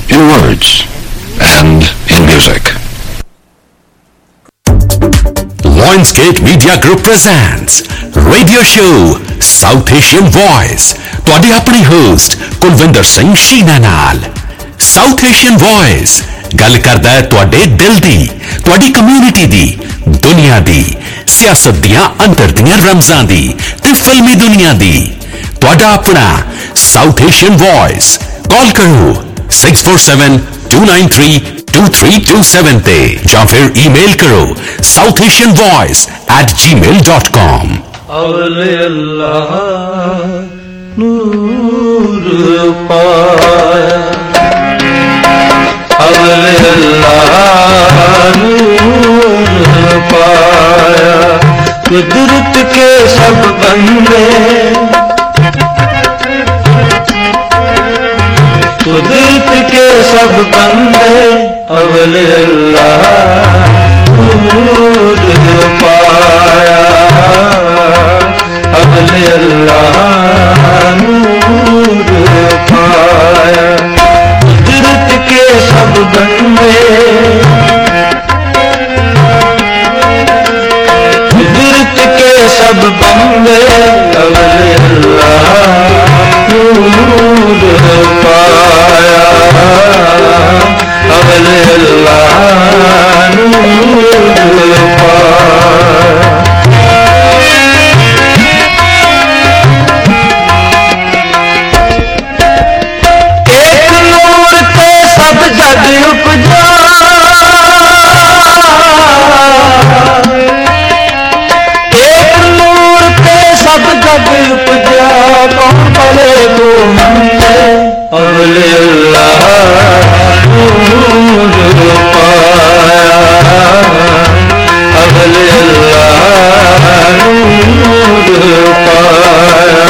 in words and in music. Lionsgate Media Group presents Radio Show South Asian Voice. ਤੁਹਾਡੇ ਆਪਣੇ host Kulwinder Singh Sheena ਨਾਲ। South Asian Voice ਗੱਲ ਕਰਦਾ ਹੈ ਤੁਹਾਡੇ ਦਿਲ ਦੀ, ਤੁਹਾਡੀ ਕਮਿਊਨਿਟੀ ਦੀ, ਦੁਨੀਆ ਦੀ, ਸਿਆਸਤ ਦੀਆਂ ਅੰਦਰ ਦੀਆਂ ਰਮਜ਼ਾਂ ਦੀ ਤੇ ਫਿਲਮੀ ਦੁਨੀਆ ਦੀ। ਤੁਹਾਡਾ ਆਪਣਾ South Asian Voice। ਕਾਲ ਕਰੋ 6472932327 ਤੇ ਜਾਂ ਫਿਰ ਈਮੇਲ ਕਰੋ southasianvoice@gmail.com। अवले अल्लाह नूर पाया, अवले अल्लाह नूर पाया, कुदरत के सब बंदे, कुदरत के सब बंदे, अवले अल्लाह नूर पाया, अवले अल्लाह नूर पाया, कुदरत के सब बंदे, कुदरत के सब बंदे, अवले अल्लाह नूर पाया, अवले अल्लाह नूर पाया। जग उपजा एक नूर पे सब जग उपजा, कौन पले को मंदे, अवले अल्लाह नूर पाया, अवले अल्लाह नूर पाया।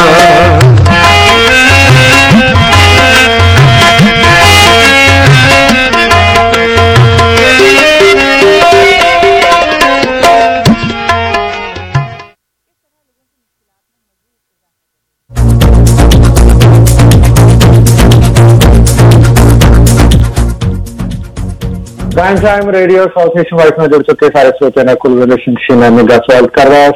Prime time radio South Asian voice में जुड़ चुके सारे श्रोते ने कुलविंदर सिंह शीना का स्वागत कर रहा है।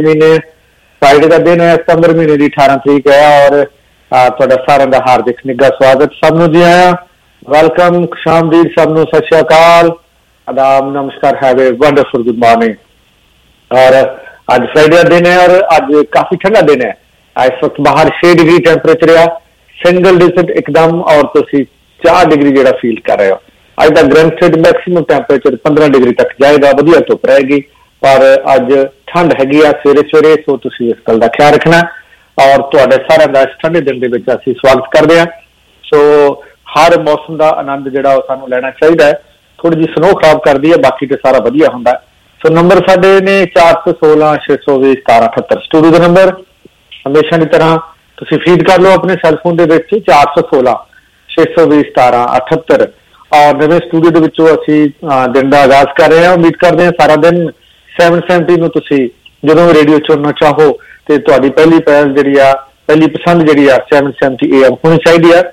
फ्राइडे का दिन है, सितंबर महीने की 18 तरीक है और तुहाडा सारिआं दा हार्दिक निघा स्वागत। सबनूं जी आया, वेलकम, खुशामदीद, सबनूं सत श्री अकाल, आदाब, नमस्कार, have a wonderful good morning. और अज फ्राइडे का दिन है और अज काफी ठंडा दिन है। इस वक्त बाहर 6 डिग्री टैंपरेचर है, सिंगल डिजिट एकदम, और तुसीं 4 डिग्री जिहड़ा फील कर रहे हो। अज का ग्रैंटेड मैक्सीमम टैंपरेचर 15 डिग्री तक जाएगा, वधिया धुप रहेगी, पर अज ठंड हैगी आ सवेरे सवेरे, सो तुसीं इस गल का ख्याल रखना। और तुहाडे सारिआं दा इस ठंडे दिन दे विच असीं स्वागत करदे हां। सो हर मौसम का आनंद जिहड़ा सानूं लैना चाहीदा है। थोड़ी जी स्नो खराब करदी है, बाकी तो सारा वधिया हुंदा है। सो नंबर साडे ने 416 620 1778 स्टूडियो का नंबर। हमेशा की तरह तुसीं फीड कर लो अपने सैलफोन दे विच 416 620 1778। और नवे स्टूडियो के विचों असीं दिन का आगाज कर रहे हैं। उम्मीद करते हैं सारा दिन 770 नूं तुसीं जदों रेडियो चुनना चाहो तो तुहाडी पहली पहल जिहड़ी आ, पहली पसंद जिहड़ी आ 770 AM होनी चाहिए है।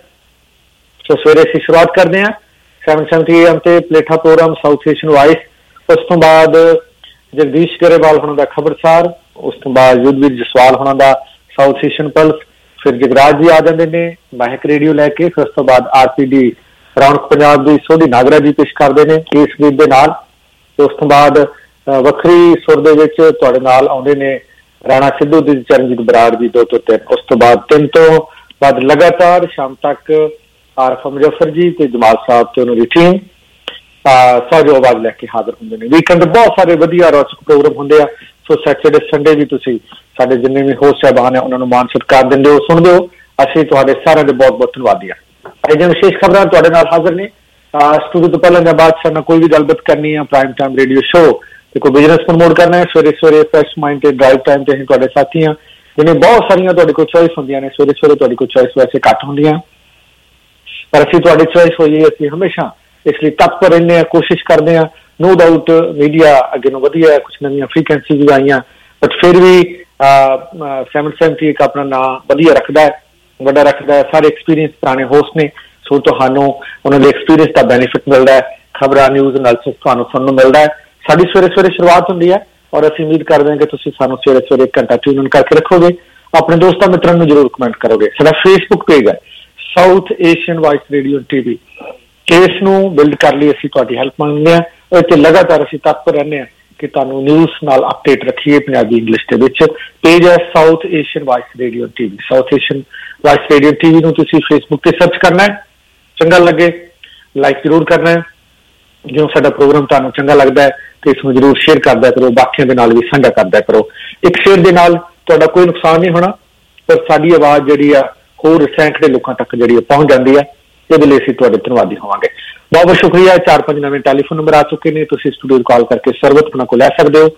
सो सवेरे असीं शुरुआत करते हैं 770 AM ते प्लेठा प्रोग्राम साउथ एशियन वॉइस। उस तो बाद जगदीश गरेवाल होना दा खबरसार, उस तो बाद युद्धवीर जसवाल होना दा साउथ एशियन पल्स, फिर जगराज जी आ जाते हैं महक रेडियो लैके, फिर उस तो बाद RPD रौनक पंजाब की सोधी नागरा जी पेश करते हैं इस गीत के नाल। उस तो बाद वखरी सुर दे विच तुहाडे नाल आउंदे ने राणा सिद्धू जी, चरणजीत बराड़ जी 2 तो 3। उस तो बाद 3 तो बाद लगातार शाम तक आरफ मुजफ्फर जी ते जमाल साहब ते उन्हां दी टीम साजो आवाज लैके हाजिर होंदे ने। वीकेंड बहुत सारे वधिया रोचक प्रोग्राम होंदे आ। सो सैटरडे संडे भी तुसीं साडे जिन्ने भी होस्ट साहबान है उन्हां नूं मान सत्कार दिंदे हो, सुणदे हो। असीं तुहाडे सारिआं दे बहुत बहुत धन्नवादी हां। अजे विशेष खबरां तुहाडे नाल हाजिर ने। स्टूडियो तो पहले या बाद साडे नाल कोई भी गलबात करनी है, प्राइम टाइम रेडियो शो ते कोई बिजनेस प्रमोट करना है, सवेरे सवेरे फ्रैश माइंड ते ड्राइव टाइम ते असीं तुहाडे साथी हां। जिन्हें बहुत सारियां तुहाडे कोल चॉइस होंदियां ने, सवेरे सवेरे तुहाडी कोल चॉइस वैसे घट होंदियां, पर असीं तुहाडी चॉइस होई असीं हमेशा इसलिए तत्पर रहने हैं, कोशिश करते हैं। नो डाउट मीडिया अगे नूं वधिया, कुछ नवीं फ्रीकुएंसी भी आईयां, बट फिर भी 770 एक अपना नाम वधिया रखता है, वड्डा रखता है। सारे एक्सपीरियंस पुराने होस्ट ने, सो ਸੋ ਤੁਹਾਨੂੰ ਉਹਨਾਂ ਦੇ ਐਕਸਪੀਰੀਅੰਸ ਦਾ ਬੈਨੀਫਿਟ ਮਿਲਦਾ ਹੈ, ਖਬਰਾਂ ਨਿਊਜ਼ ਐਨਾਲਿਸਿਸ ਤੁਹਾਨੂੰ ਸੁਣਨ ਨੂੰ ਮਿਲਦਾ ਹੈ। ਸਾਡੀ ਸਵੇਰੇ ਸ਼ੁਰੂਆਤ ਹੁੰਦੀ ਹੈ ਔਰ ਅਸੀਂ ਉਮੀਦ ਕਰਦੇ ਹਾਂ ਕਿ ਤੁਸੀਂ ਸਾਨੂੰ ਸਵੇਰੇ 1 ਘੰਟਾ ਟਿਊਨ ਕਰਕੇ ਰੱਖੋਗੇ, ਆਪਣੇ ਦੋਸਤਾਂ ਮਿੱਤਰਾਂ ਨੂੰ ਜ਼ਰੂਰ ਕਮੈਂਟ ਕਰੋਗੇ। ਸਾਡਾ ਫੇਸਬੁੱਕ ਪੇਜ ਹੈ South Asian voice radio TV, ਇਸ ਨੂੰ ਬਿਲਡ ਕਰ ਲਈ ਅਸੀਂ ਤੁਹਾਡੀ ਹੈਲਪ ਮੰਗਦੇ ਹਾਂ। ਉਹ 'ਤੇ ਲਗਾਤਾਰ ਅਸੀਂ ਤਤਪਰ ਰਹਿੰਦੇ ਹਾਂ ਕਿ ਤੁਹਾਨੂੰ ਨਿਊਜ਼ ਨਾਲ ਅਪਡੇਟ ਰੱਖੀਏ ਪੰਜਾਬੀ ਇੰਗਲਿਸ਼ ਦੇ ਵਿੱਚ। ਪੇਜ ਹੈ South Asian voice radio TV, South Asian voice radio TV ਨੂੰ ਤੁਸੀਂ ਫੇਸਬੁੱਕ ਤੇ ਸਰਚ ਕਰਨਾ ਹੈ, ਚੰਗਾ ਲੱਗੇ ਲਾਈਕ ਜ਼ਰੂਰ ਕਰਨਾ ਹੈ। ਜਦੋਂ ਸਾਡਾ ਪ੍ਰੋਗਰਾਮ ਤੁਹਾਨੂੰ ਚੰਗਾ ਲੱਗਦਾ ਹੈ ਤੇ ਇਸ ਨੂੰ ਜ਼ਰੂਰ ਸ਼ੇਅਰ ਕਰਦਿਆ ਕਰੋ, ਬਾਕੀਆਂ ਦੇ ਨਾਲ ਵੀ ਸਾਂਝਾ ਕਰਦਿਆ ਕਰੋ। ਇੱਕ ਸ਼ੇਅਰ ਦੇ ਨਾਲ ਤੁਹਾਡਾ ਕੋਈ ਨੁਕਸਾਨ ਨਹੀਂ ਹੋਣਾ, ਪਰ ਸਾਡੀ ਆਵਾਜ਼ ਜਿਹੜੀ ਆ ਹੋਰ ਸੈਂਕੜੇ ਲੋਕਾਂ ਤੱਕ ਜਿਹੜੀ ਪਹੁੰਚ ਜਾਂਦੀ ਹੈ, ਇਹਦੇ ਲਈ ਅਸੀਂ ਤੁਹਾਡੇ ਧੰਨਵਾਦੀ ਹੋਵਾਂਗੇ। ਬਹੁਤ ਬਹੁਤ ਸ਼ੁਕਰੀਆ। 4-5 ਨਵੇਂ ਟੈਲੀਫੋਨ ਨੰਬਰ ਆ ਚੁੱਕੇ ਨੇ, ਤੁਸੀਂ ਸਟੂਡੀਓ ਕਾਲ ਕਰਕੇ ਸਰਵਿਸ ਆਪਣਾ ਕੋਲ ਲੈ ਸਕਦੇ ਹੋ।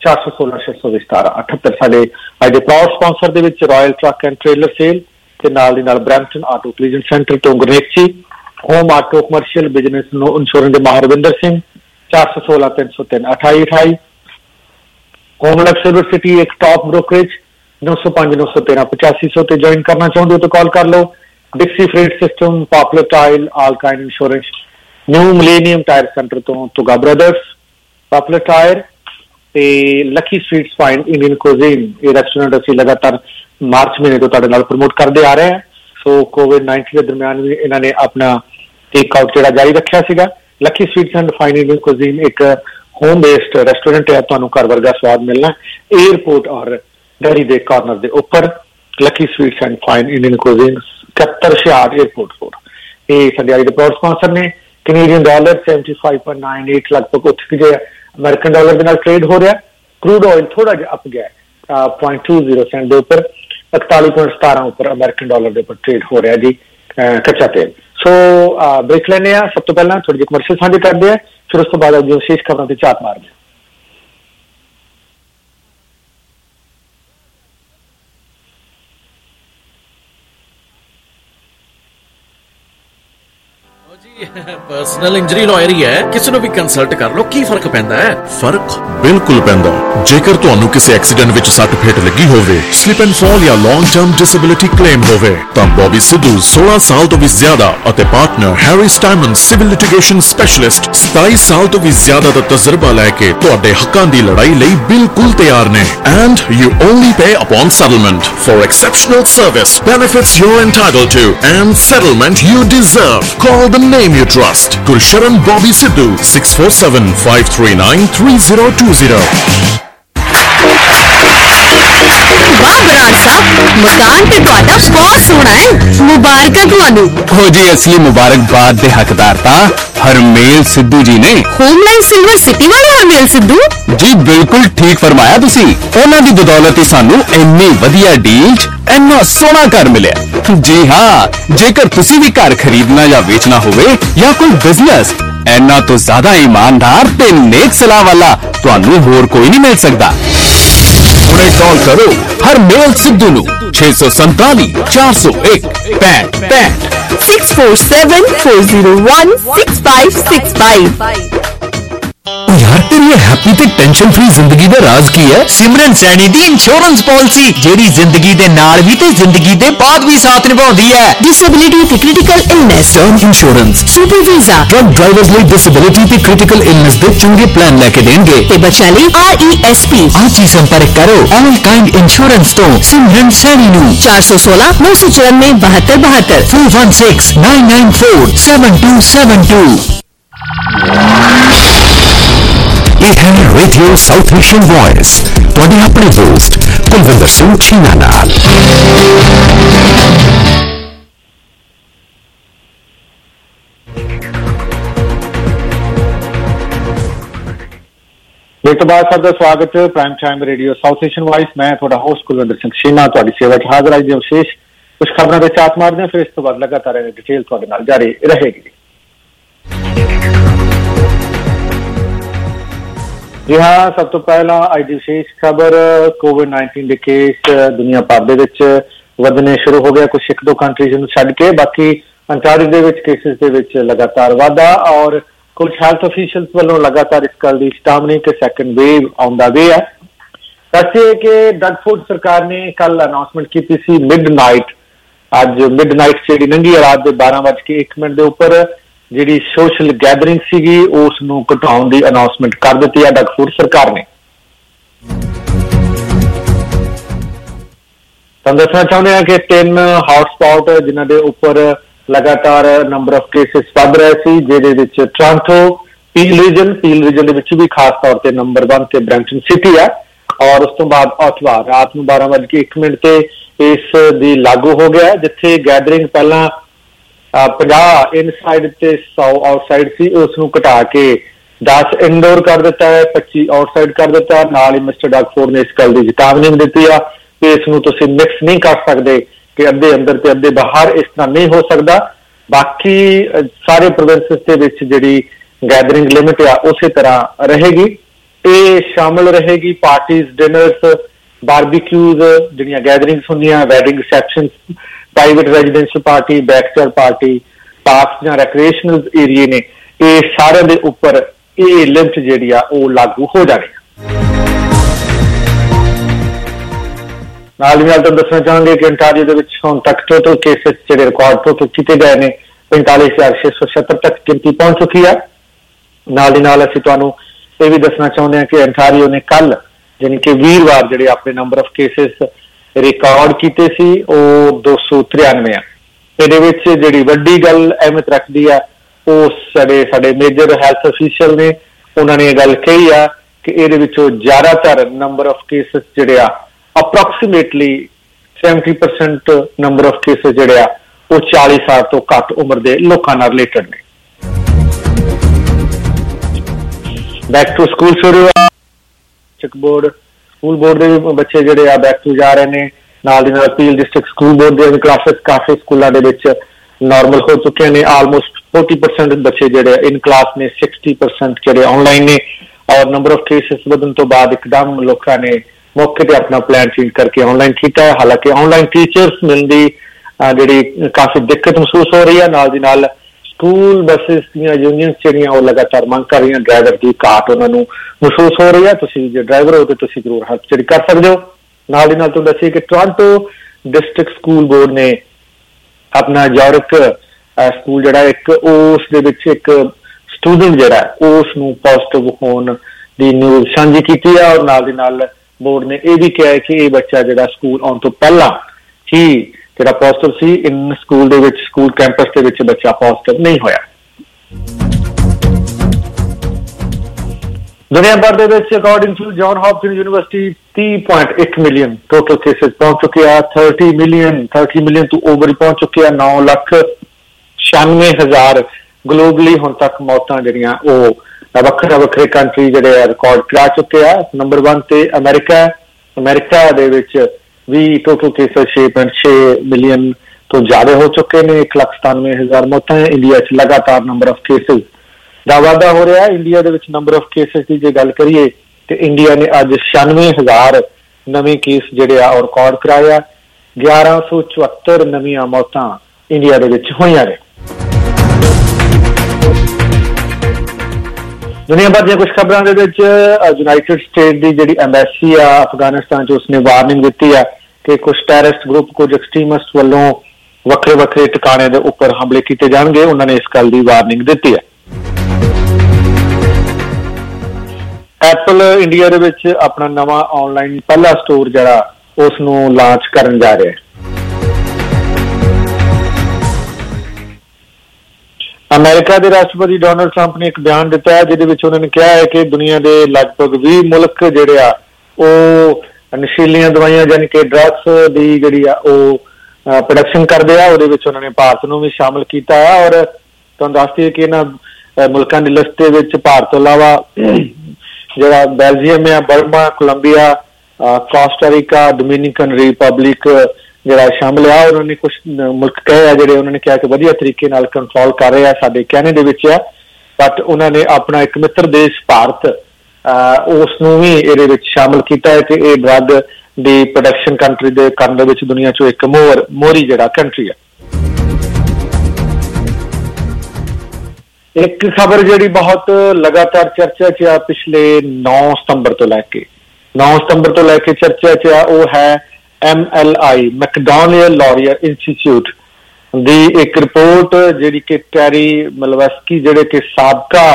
416-617-78 ਸਾਡੇ ਅੱਜ ਦੇ ਪ੍ਰਾਊਡ ਸਪਾਂਸਰ ਦੇ ਵਿੱਚ royal truck and trailer sale ਤੇ ਨਾਲ ਦੀ ਨਾਲ ਬਰੈਂਪਟਨ ਆਟੋ ਕਲੀਜ਼ਨ ਸੈਂਟਰ ਤੋਂ Gurnek ji, home auto commercial business insurance ਦੇ ਮਾਹਰ Ravinder Singh. 416-303-2828 Homelife silver city ਇੱਕ ਟਾਪ ਬ੍ਰੋਕਰੇਜ 905-913-8500 ਤੇ ਜੁਆਇਨ ਕਰਨਾ ਚਾਹੁੰਦੇ ਹੋ ਤਾਂ ਕਾਲ ਕਰ ਲਓ। Dixie freight system, popular tile, all kind insurance, new millennium tyre centre ਤੋਂ ਤੁਗਾ ਬ੍ਰਦਰਸ, ਪਾਪੂਲਰ ਟਾਇਰ ਤੇ lucky sweets fine Indian cuisine. ਇਹ ਰੈਸਟੋਰੈਂਟ ਅਸੀਂ ਲਗਾਤਾਰ ਮਾਰਚ ਮਹੀਨੇ ਤੋਂ ਤੁਹਾਡੇ ਨਾਲ ਪ੍ਰਮੋਟ ਕਰਦੇ ਆ ਰਹੇ ਹਾਂ। ਸੋ ਕੋਵਿਡ-19 ਦੇ ਦਰਮਿਆਨ ਵੀ ਇਹਨਾਂ ਨੇ ਆਪਣਾ ਟੇਕ ਆਊਟ ਜਿਹੜਾ ਜਾਰੀ ਰੱਖਿਆ ਸੀਗਾ। Lucky sweets and fine Indian cuisine ਇੱਕ ਹੋਮ ਬੇਸਡ ਰੈਸਟੋਰੈਂਟ ਹੈ, ਤੁਹਾਨੂੰ ਘਰ ਵਰਗਾ ਸਵਾਦ ਮਿਲਣਾ ਏਅਰਪੋਰਟ ਔਰ ਡੈਰੀ ਦੇ ਕਾਰਨਰ ਦੇ ਉੱਪਰ। Lucky sweets and fine Indian cuisine 7166 airport road. ਇਹ ਸਾਡੇ ਅੱਜ ਦੇ ਪ੍ਰਾਊਡ ਸਪਾਂਸਰ ਨੇ। ਕੈਨੇਡੀਅਨ ਡਾਲਰ 75.98 ਲਗਭਗ ਉੱਥੇ ਜੇ ਅਮਰੀਕਨ ਡਾਲਰ ਦੇ ਨਾਲ ਟ੍ਰੇਡ ਹੋ ਰਿਹਾ। ਕਰੂਡ ਆਇਲ ਥੋੜਾ ਜਿਹਾ ਅਪ ਗਿਆ 0.20 ਸੈਂਟ ਦੇ ਉੱਪਰ, 41.17 ਉੱਪਰ ਅਮਰੀਕਨ ਡਾਲਰ ਦੇ ਉੱਪਰ ਟ੍ਰੇਡ ਹੋ ਰਿਹਾ ਜੀ ਕੱਚਾ ਤੇਲ। ਸੋ ਬ੍ਰੇਕ ਲੈਂਦੇ ਹਾਂ। ਸਭ ਤੋਂ ਪਹਿਲਾਂ ਥੋੜੀ ਜਿਹੀ ਕਮਰਸ਼ੀਅਲ ਸਾਂਝੇ ਕਰਦੇ ਆ, ਫਿਰ ਉਸ ਤੋਂ ਬਾਅਦ ਅੱਜ ਵਿਸ਼ੇਸ਼ ਖਬਰਾਂ ਤੇ ਝਾਤ ਮਾਰਦੇ ਹਾਂ। पर्सनल इंजरी लॉयर ही है, किसी ਨੂੰ ਵੀ ਕੰਸਲਟ ਕਰ ਲਓ। ਕੀ ਫਰਕ ਪੈਂਦਾ ਹੈ? ਫਰਕ ਬਿਲਕੁਲ ਪੈਂਦਾ। ਜੇਕਰ ਤੁਹਾਨੂੰ ਕਿਸੇ ਐਕਸੀਡੈਂਟ ਵਿੱਚ ਸੱਟ ਫੇਟ ਲੱਗੀ ਹੋਵੇ, ਸਲਿਪ ਐਂਡ ਫਾਲ ਜਾਂ ਲੌਂਗ ਟਰਮ ਡਿਸੇਬਿਲਿਟੀ ਕਲੇਮ ਹੋਵੇ, ਤਾਂ ਬੌਬੀ ਸਿੱਧੂ 16 ਸਾਲ ਤੋਂ ਵੀ ਜ਼ਿਆਦਾ ਅਤੇ partner Harry Steiman civil litigation specialist 27 ਸਾਲ ਤੋਂ ਵੀ ਜ਼ਿਆਦਾ ਦਾ ਤਜਰਬਾ ਲੈ ਕੇ ਤੁਹਾਡੇ ਹੱਕਾਂ ਦੀ ਲੜਾਈ ਲਈ ਬਿਲਕੁਲ ਤਿਆਰ ਨੇ। And you only pay upon settlement for exceptional service, benefits you are entitled to and settlement you deserve. Call the name you trust. Gulsharan Bobby Sidhu 647-539-3020. वाह बराड़ साहब, मकान ते तुहाडा बहुत सोहना है, मुबारक तुहानू। हो जी, असली मुबारकबाद दे हकदार ता हरमेल सिद्धू जी ने। होमलैंड सिल्वर सिटी वाले हरमेल सिद्धू जी बिल्कुल ठीक फरमाया तुसी। उन्हां दी बदौलत ही सानू इन्नी वधिया डील इन्ना सोहना घर मिलिया। जी हाँ, जेकर तुसी भी घर खरीदना या बेचना होवे या कोई बिजनेस, इन्ना तो ज्यादा ईमानदार ते नेक सलाह वाला तुहानू होर कोई नहीं मिल सकता। हुणे कॉल करो हरमेल सिद्धू नू 647 401 6565 647 401 6565। यार तेरी ये हैप्पी ते टेंशन फ्री जिंदगी दा राज की है? सिमरन सैनी दी इंश्योरेंस पॉलिसी जेड़ी जिंदगी दे नाल भी ते जिंदगी दे बाद भी साथ निभाउंदी है। डिसेबिलिटी ते critical illness, term insurance, super visa, truck drivers ਲਈ डिसेबिलिटी ਤੇ क्रिटिकल इलनेस ਦੇ ਚੰਗੇ ਪਲਾਨ ਲੈ ਕੇ ਦੇਣਗੇ ਤੇ ਬੱਚਿਆਂ ਲਈ RESP। आज ही संपर्क करो ऑल काइंड इंश्योरेंस तो सिमरन सैनी नू 416 994 72 416 994 7272। ਇਹ ਹੈ ਰੇਡੀਓ ਸਾਊਥ ਏਸ਼ੀਅਨ ਵੌਇਸ, ਤੁਹਾਡੇ ਆਪਣੇ ਦੋਸਤ ਕੁਲਵਿੰਦਰ ਸਿੰਘ ਛੀਨਾ ਨਾਲ। ਇਸ ਤੋਂ ਬਾਅਦ ਸਭ ਦਾ ਸਵਾਗਤ prime time radio South Asian voice. ਮੈਂ ਤੁਹਾਡਾ ਹੋਸਟ ਕੁਲਵਿੰਦਰ ਸਿੰਘ ਛੀਨਾ ਤੁਹਾਡੀ ਸੇਵਾ 'ਚ ਹਾਜ਼ਰ। ਅੱਜ ਦੀਆਂ ਵਿਸ਼ੇਸ਼ ਕੁਝ ਖਬਰਾਂ ਦੇ ਝਾਤ ਮਾਰਦੇ ਹਾਂ, ਫਿਰ ਇਸ ਤੋਂ ਬਾਅਦ ਲਗਾਤਾਰ ਡਿਟੇਲ ਤੁਹਾਡੇ ਨਾਲ ਜਾਰੀ ਰਹੇਗੀ। ਜੀ ਹਾਂ, ਸਭ ਤੋਂ ਪਹਿਲਾਂ ਅੱਜ ਦੀ ਵਿਸ਼ੇਸ਼ ਖਬਰ ਕੋਵਿਡ-19 ਦੇ ਕੇਸ ਦੁਨੀਆ ਭਰ ਦੇ ਵਿੱਚ ਵਧਣੇ ਸ਼ੁਰੂ ਹੋ ਗਿਆ। ਕੁਝ 1-2 ਕੰਟਰੀਜ਼ ਨੂੰ ਛੱਡ ਕੇ ਬਾਕੀ ਅੰਟਾਰੀਓ ਦੇ ਵਿੱਚ ਕੇਸਿਸ ਦੇ ਵਿੱਚ ਲਗਾਤਾਰ ਵਾਧਾ, ਔਰ ਕੁਝ ਹੈਲਥ ਅਫੀਸ਼ੀਅਲਸ ਵੱਲੋਂ ਲਗਾਤਾਰ ਇਸ ਗੱਲ ਦੀ ਚੇਤਾਵਨੀ ਕਿ ਸੈਕੰਡ ਵੇਵ ਆਉਂਦਾ ਵੇ ਹੈ। ਦੱਸਿਏ ਕਿ ਡਗਫੋਰਡ ਸਰਕਾਰ ਨੇ ਕੱਲ ਅਨਾਉਂਸਮੈਂਟ ਕੀਤੀ ਸੀ ਮਿਡਨਾਈਟ ਅੱਜ ਮਿਡਨਾਈਟ ਜਿਹੜੀ ਲੰਘੀ ਰਾਤ ਦੇ 12:01 ਦੇ ਉੱपर ਜਿਹੜੀ ਸੋਸ਼ਲ ਗੈਦਰਿੰਗ ਸੀਗੀ ਉਸ ਨੂੰ ਘਟਾਉਣ ਦੀ ਅਨਾਉਂਸਮੈਂਟ ਕਰ ਦਿੱਤੀ ਹੈ ਡਗਫੋਰਡ ਸਰਕਾਰ ਨੇ। ਤੁਹਾਨੂੰ ਦੱਸਣਾ ਚਾਹੁੰਦੇ ਹਾਂ ਕਿ 3 ਹੌਟਸਪੌਟ ਜਿਨ੍ਹਾਂ ਦੇ ਉੱਪਰ ਲਗਾਤਾਰ ਨੰਬਰ ਆਫ ਕੇਸਿਸ ਵੱਧ ਰਹੇ ਸੀ, ਜਿਹਦੇ ਵਿੱਚ ਟੋਰਾਂਟੋ, ਪੀਲ ਰੀਜਨ ਦੇ ਵਿੱਚ ਵੀ ਖਾਸ ਤੌਰ ਤੇ ਨੰਬਰ 1 ਤੇ ਬਰੈਂਪਟਨ ਸਿਟੀ ਹੈ, ਔਰ ਉਸ ਤੋਂ ਬਾਅਦ ਔਟਵਾ ਰਾਤ ਨੂੰ 12:01 ਤੇ ਇਸ ਦੀ ਲਾਗੂ ਹੋ ਗਿਆ, ਜਿੱਥੇ ਗੈਦਰਿੰਗ ਪਹਿਲਾਂ 50 ਇਨਸਾਈਡ ਤੇ 100 ਆਊਟਸਾਈਡ ਸੀ, ਉਸ ਨੂੰ ਘਟਾ ਕੇ 10 ਇਨਡੋਰ ਕਰ ਦਿੱਤਾ ਹੈ, 25 ਆਊਟਸਾਈਡ ਕਰ ਦਿੱਤਾ। ਨਾਲ ਹੀ ਮਿਸਟਰ ਡਗਫੋਰਡ ਨੇ ਇਸ ਗੱਲ ਦੀ ਚੇਤਾਵਨੀ ਦਿੱਤੀ ਆ ਕਿ ਇਸ ਨੂੰ ਤੁਸੀਂ ਮਿਕਸ ਨਹੀਂ ਕਰ ਸਕਦੇ ਕਿ ਅੱਧੇ ਅੰਦਰ ਤੇ ਅੱਧੇ ਬਾਹਰ, ਇਸ ਤਰ੍ਹਾਂ ਨਹੀਂ ਹੋ ਸਕਦਾ। ਬਾਕੀ ਸਾਰੇ ਪ੍ਰੋਵਿੰਸਿਸ ਦੇ ਵਿੱਚ ਜਿਹੜੀ ਗੈਦਰਿੰਗ ਲਿਮਿਟ ਆ ਉਸੇ ਤਰ੍ਹਾਂ ਰਹੇਗੀ। ਇਹ ਸ਼ਾਮਲ ਰਹੇਗੀ ਪਾਰਟੀਜ਼, ਡਿਨਰਸ, ਬਾਰਬੀਕਿਊਜ਼, ਜਿਹੜੀਆਂ ਗੈਦਰਿੰਗਸ ਹੁੰਦੀਆਂ, wedding reception, private residential party, backyard party, parks ਜਾਂ ਰੈਕ੍ਰੀਏਸ਼ਨਲ ਏਰੀਏ ਨੇ, ਇਹ ਸਾਰਿਆਂ ਦੇ ਉੱਪਰ ਇਹ ਲਿਮਟ ਜਿਹੜੀ ਆ ਉਹ ਲਾਗੂ ਹੋ ਜਾਣੀ ਹੈ। ਨਾਲ ਹੀ ਨਾਲ ਤੁਹਾਨੂੰ ਦੱਸਣਾ ਚਾਹਾਂਗੇ ਕਿ ਅੰਟਾਰੀਓ ਦੇ ਵਿੱਚ ਹੁਣ ਤੱਕ ਟੋਟਲ ਕੇਸਿਸ ਜਿਹੜੇ ਰਿਕਾਰਡ ਕੀਤੇ ਗਏ ਨੇ 45,676 ਤੱਕ ਗਿਣਤੀ ਪਹੁੰਚ ਚੁੱਕੀ ਹੈ। ਨਾਲ ਹੀ ਨਾਲ ਅਸੀਂ ਤੁਹਾਨੂੰ ਇਹ ਵੀ ਦੱਸਣਾ ਚਾਹੁੰਦੇ ਹਾਂ ਕਿ ਅੰਟਾਰੀਓ ਨੇ ਕੱਲ ਯਾਨੀ ਕਿ ਵੀਰਵਾਰ ਜਿਹੜੇ ਆਪਣੇ ਨੰਬਰ ਆਫ ਕੇਸਿਸ ਰਿਕਾਰਡ ਕੀਤੇ ਸੀ ਉਹ 293 ਆ। ਇਹਦੇ ਵਿੱਚ ਜਿਹੜੀ ਵੱਡੀ ਗੱਲ ਅਹਿਮੀਅਤ ਰੱਖਦੀ ਆ ਉਹ ਸਾਡੇ ਮੇਜਰ ਹੈਲਥ ਅਫੀਸ਼ੀਅਲ ਨੇ, ਉਹਨਾਂ ਨੇ ਇਹ ਗੱਲ ਕਹੀ ਆ ਕਿ ਇਹਦੇ ਵਿੱਚੋਂ ਜ਼ਿਆਦਾਤਰ ਨੰਬਰ ਆਫ ਕੇਸਿਸ ਜਿਹੜੇ ਆ ਅਪਰੋਕਸੀਮੇਟਲੀ 70% ਨੰਬਰ ਆਫ ਕੇਸਿਸ ਜਿਹੜੇ ਆ ਉਹ 40 ਸਾਲ ਤੋਂ ਘੱਟ ਉਮਰ ਦੇ ਲੋਕਾਂ ਨਾਲ ਰਿਲੇਟਡ ਨੇ। ਬੈਕ ਟੂ ਸਕੂਲ ਸ਼ੁਰੂ ਆ, ਸਕੂਲ ਬੋਰਡ ਦੇ ਵੀ ਬੱਚੇ ਜਿਹੜੇ ਆ ਬੈਕ ਟੂ ਜਾ ਰਹੇ ਨੇ। ਨਾਲ ਦੀ ਨਾਲ ਪੀਲ ਡਿਸਟ੍ਰਿਕਟ ਸਕੂਲ ਬੋਰਡ ਦੇ ਕਲਾਸਿਸ ਕਾਫੀ ਸਕੂਲਾਂ ਦੇ ਵਿੱਚ ਨਾਰਮਲ ਹੋ ਚੁੱਕੇ ਨੇ। ਆਲਮੋਸਟ 40% ਬੱਚੇ ਜਿਹੜੇ ਇਨ ਕਲਾਸ ਨੇ, 60% ਜਿਹੜੇ ਆਨਲਾਈਨ ਨੇ, ਔਰ ਨੰਬਰ ਆਫ ਕੇਸਿਸ ਵਧਣ ਤੋਂ ਬਾਅਦ ਇੱਕਦਮ ਲੋਕਾਂ ਨੇ ਮੌਕੇ ਤੇ ਆਪਣਾ ਪਲਾਨ ਚੇਂਜ ਕਰਕੇ ਆਨਲਾਈਨ ਕੀਤਾ ਹੈ। ਹਾਲਾਂਕਿ ਆਨਲਾਈਨ ਟੀਚਰਸ ਮਿਲਣ ਦੀ ਜਿਹੜੀ ਕਾਫੀ ਦਿੱਕਤ ਮਹਿਸੂਸ ਹੋ ਰਹੀ ਹੈ। ਨਾਲ ਦੀ ਨਾਲ ਸਕੂਲ ਬੱਸਿਸ ਦੀਆਂ ਯੂਨੀਅਨਸ ਜਿਹੜੀਆਂ ਉਹ ਲਗਾਤਾਰ ਮੰਗ ਕਰ ਰਹੀਆਂ, ਡਰਾਈਵਰ ਦੀ ਘਾਟ ਉਹਨਾਂ ਨੂੰ ਮਹਿਸੂਸ ਹੋ ਰਹੀ ਹੈ। ਤੁਸੀਂ ਜੇ ਡਰਾਈਵਰ ਹੋ ਤੇ ਤੁਸੀਂ ਜ਼ਰੂਰ ਹੈਲਪ ਜਿਹੜੀ ਕਰ ਸਕਦੇ ਹੋ। ਨਾਲ ਦੀ ਨਾਲ ਤੁਹਾਨੂੰ ਦੱਸੀਏ ਕਿ ਟੋਰਾਂਟੋ ਡਿਸਟ੍ਰਿਕਟ ਸਕੂਲ ਬੋਰਡ ਨੇ ਆਪਣਾ ਯੂਰਿਕ ਸਕੂਲ ਜਿਹੜਾ ਇੱਕ ਉਸ ਦੇ ਵਿੱਚ ਇੱਕ ਸਟੂਡੈਂਟ ਜਿਹੜਾ ਉਸ ਨੂੰ ਪੋਜ਼ਿਟਿਵ ਹੋਣ ਦੀ ਨਿਊਜ਼ ਸਾਂਝੀ ਕੀਤੀ ਹੈ, ਔਰ ਨਾਲ ਦੀ ਨਾਲ ਬੋਰਡ ਨੇ ਇਹ ਵੀ ਕਿਹਾ ਹੈ ਕਿ ਇਹ ਬੱਚਾ ਜਿਹੜਾ ਸਕੂਲ ਆਉਣ ਤੋਂ ਪਹਿਲਾਂ ਹੀ ਜਿਹੜਾ ਪੋਜ਼ਿਟਿਵ ਸੀ, ਇਨ ਸਕੂਲ ਦੇ ਵਿੱਚ ਸਕੂਲ ਕੈਂਪਸ ਦੇ ਵਿੱਚ ਬੱਚਾ ਪੋਜ਼ਿਟਿਵ ਨਹੀਂ ਹੋਇਆ। ਦੁਨੀਆ ਭਰ ਦੇ ਵਿੱਚ according to John Hopkins university 30.1 million total cases ਪਹੁੰਚ ਚੁੱਕੇ ਆ। 30 ਮਿਲੀਅਨ ਤੋਂ ਓਵਰ ਪਹੁੰਚ ਚੁੱਕੇ ਆ। 9,96,000 ਗਲੋਬਲੀ ਹੁਣ ਤੱਕ ਮੌਤਾਂ ਜਿਹੜੀਆਂ ਉਹ ਵੱਖਰੇ ਕੰਟਰੀ ਜਿਹੜੇ ਆ ਰਿਕਾਰਡ ਕਰਾ ਚੁੱਕੇ ਆ। ਨੰਬਰ 1 ਤੇ ਅਮਰੀਕਾ ਦੇ ਵਿੱਚ ਵੀ ਟੋਟਲ ਕੇਸਿਸ 6.6 ਮਿਲੀਅਨ ਤੋਂ ਜ਼ਿਆਦਾ ਹੋ ਚੁੱਕੇ ਨੇ। 1,97,000 ਮੌਤਾਂ ਹੈ। ਇੰਡੀਆ 'ਚ ਲਗਾਤਾਰ ਨੰਬਰ ਆਫ ਕੇਸਿਸ ਦਾ ਵਾਧਾ ਹੋ ਰਿਹਾ। ਇੰਡੀਆ ਦੇ ਵਿੱਚ ਨੰਬਰ ਆਫ ਕੇਸਿਸ ਦੀ ਜੇ ਗੱਲ ਕਰੀਏ ਤੇ ਇੰਡੀਆ ਨੇ ਅੱਜ 96,000 ਨਵੇਂ ਕੇਸ ਜਿਹੜੇ ਆ ਰਿਕਾਰਡ ਕਰਾਏ ਆ। 1174 ਨਵੀਆਂ ਮੌਤਾਂ ਇੰਡੀਆ ਦੇ ਵਿੱਚ ਹੋਈਆਂ ਨੇ। ਦੁਨੀਆ ਭਰ ਦੀਆਂ ਕੁਝ ਖਬਰਾਂ ਦੇ ਵਿੱਚ ਯੂਨਾਈਟਿਡ ਸਟੇਟ ਦੀ ਜਿਹੜੀ ਐਮਬੈਸੀ ਆ ਅਫਗਾਨਿਸਤਾਨ 'ਚ ਉਸਨੇ ਵਾਰਨਿੰਗ ਦਿੱਤੀ ਆ ਕਿ ਕੁਝ ਟੈਰਰਿਸਟ ਗਰੁੱਪ, ਕੁਝ ਐਕਸਟ੍ਰੀਮਿਸਟ ਵੱਲੋਂ ਵੱਖਰੇ ਟਿਕਾਣੇ ਦੇ ਉੱਪਰ ਹਮਲੇ ਕੀਤੇ ਜਾਣਗੇ। ਉਹਨਾਂ ਨੇ ਇਸ ਗੱਲ ਦੀ ਵਾਰਨਿੰਗ ਦਿੱਤੀ ਹੈ। ਐਪਲ ਇੰਡੀਆ ਦੇ ਵਿੱਚ ਆਪਣਾ ਨਵਾਂ ਆਨਲਾਈਨ ਪਹਿਲਾ ਸਟੋਰ ਜਿਹੜਾ ਉਸ ਨੂੰ ਲਾਂਚ ਕਰਨ ਜਾ ਰਿਹਾ ਹੈ। ਅਮਰੀਕਾ ਦੇ ਰਾਸ਼ਟਰਪਤੀ ਡੋਨਾਲਡ ਟਰੰਪ ਨੇ ਇੱਕ ਬਿਆਨ ਦਿੱਤਾ ਹੈ ਜਿਹਦੇ ਵਿੱਚ ਉਹਨਾਂ ਨੇ ਕਿਹਾ ਹੈ ਕਿ ਦੁਨੀਆ ਦੇ ਲਗਭਗ 20 ਮੁਲਕ ਜਿਹੜੇ ਆ ਉਹ ਨਸ਼ੀਲੀਆਂ ਦਵਾਈਆਂ ਯਾਨੀ ਕਿ ਡਰੱਗਸ ਦੀ ਜਿਹੜੀ ਆ ਉਹ ਪ੍ਰੋਡਕਸ਼ਨ ਕਰਦੇ ਆ। ਉਹਦੇ ਵਿੱਚ ਉਹਨਾਂ ਨੇ ਭਾਰਤ ਨੂੰ ਵੀ ਸ਼ਾਮਲ ਕੀਤਾ ਹੈ। ਔਰ ਤੁਹਾਨੂੰ ਦੱਸ ਦਈਏ ਕਿ ਇਹਨਾਂ ਮੁਲਕਾਂ ਦੀ ਲਿਸਟ ਦੇ ਵਿੱਚ ਭਾਰਤ ਤੋਂ ਇਲਾਵਾ ਜਿਹੜਾ ਬੈਲਜੀਅਮ ਆ, Burma, Colombia, Costa Rica, Dominican Republic ਜਿਹੜਾ ਸ਼ਾਮਲ ਆ। ਉਹਨਾਂ ਨੇ ਕੁਝ ਮੁਲਕ ਕਹੇ ਆ ਜਿਹੜੇ ਉਹਨਾਂ ਨੇ ਕਿਹਾ ਕਿ ਵਧੀਆ ਤਰੀਕੇ ਨਾਲ ਕੰਟਰੋਲ ਕਰ ਰਹੇ ਆ, ਸਾਡੇ ਕਹਿਣੇ ਦੇ ਵਿੱਚ ਆ। ਬਟ ਉਹਨਾਂ ਨੇ ਆਪਣਾ ਇੱਕ ਮਿੱਤਰ ਦੇਸ਼ ਭਾਰਤ ਉਸ ਨੂੰ ਵੀ ਇਹਦੇ ਵਿੱਚ ਸ਼ਾਮਲ ਕੀਤਾ ਹੈ ਕਿ ਇਹ ਡਰੱਗ ਦੀ ਪ੍ਰੋਡਕਸ਼ਨ ਕੰਟਰੀ ਦੇ ਕਰਨ ਦੇ ਵਿੱਚ ਦੁਨੀਆ 'ਚੋਂ ਇੱਕ ਮੋਹਰੀ ਜਿਹੜਾ ਕੰਟਰੀ ਆ। ਇੱਕ ਖਬਰ ਜਿਹੜੀ ਬਹੁਤ ਲਗਾਤਾਰ ਚਰਚਾ 'ਚ ਆ ਪਿਛਲੇ 9 ਸਤੰਬਰ ਤੋਂ ਲੈ ਕੇ ਚਰਚਾ 'ਚ ਆ ਉਹ ਹੈ MLI ਮੈਕਡੋਨਲਡ ਲਾਰੀਅਰ ਇੰਸਟੀਚਿਊਟ ਦੀ ਇੱਕ ਰਿਪੋਰਟ ਜਿਹੜੀ ਕਿ ਟੈਰੀ ਮਲਵਸਕੀ ਜਿਹੜੇ ਕਿ ਸਾਬਕਾ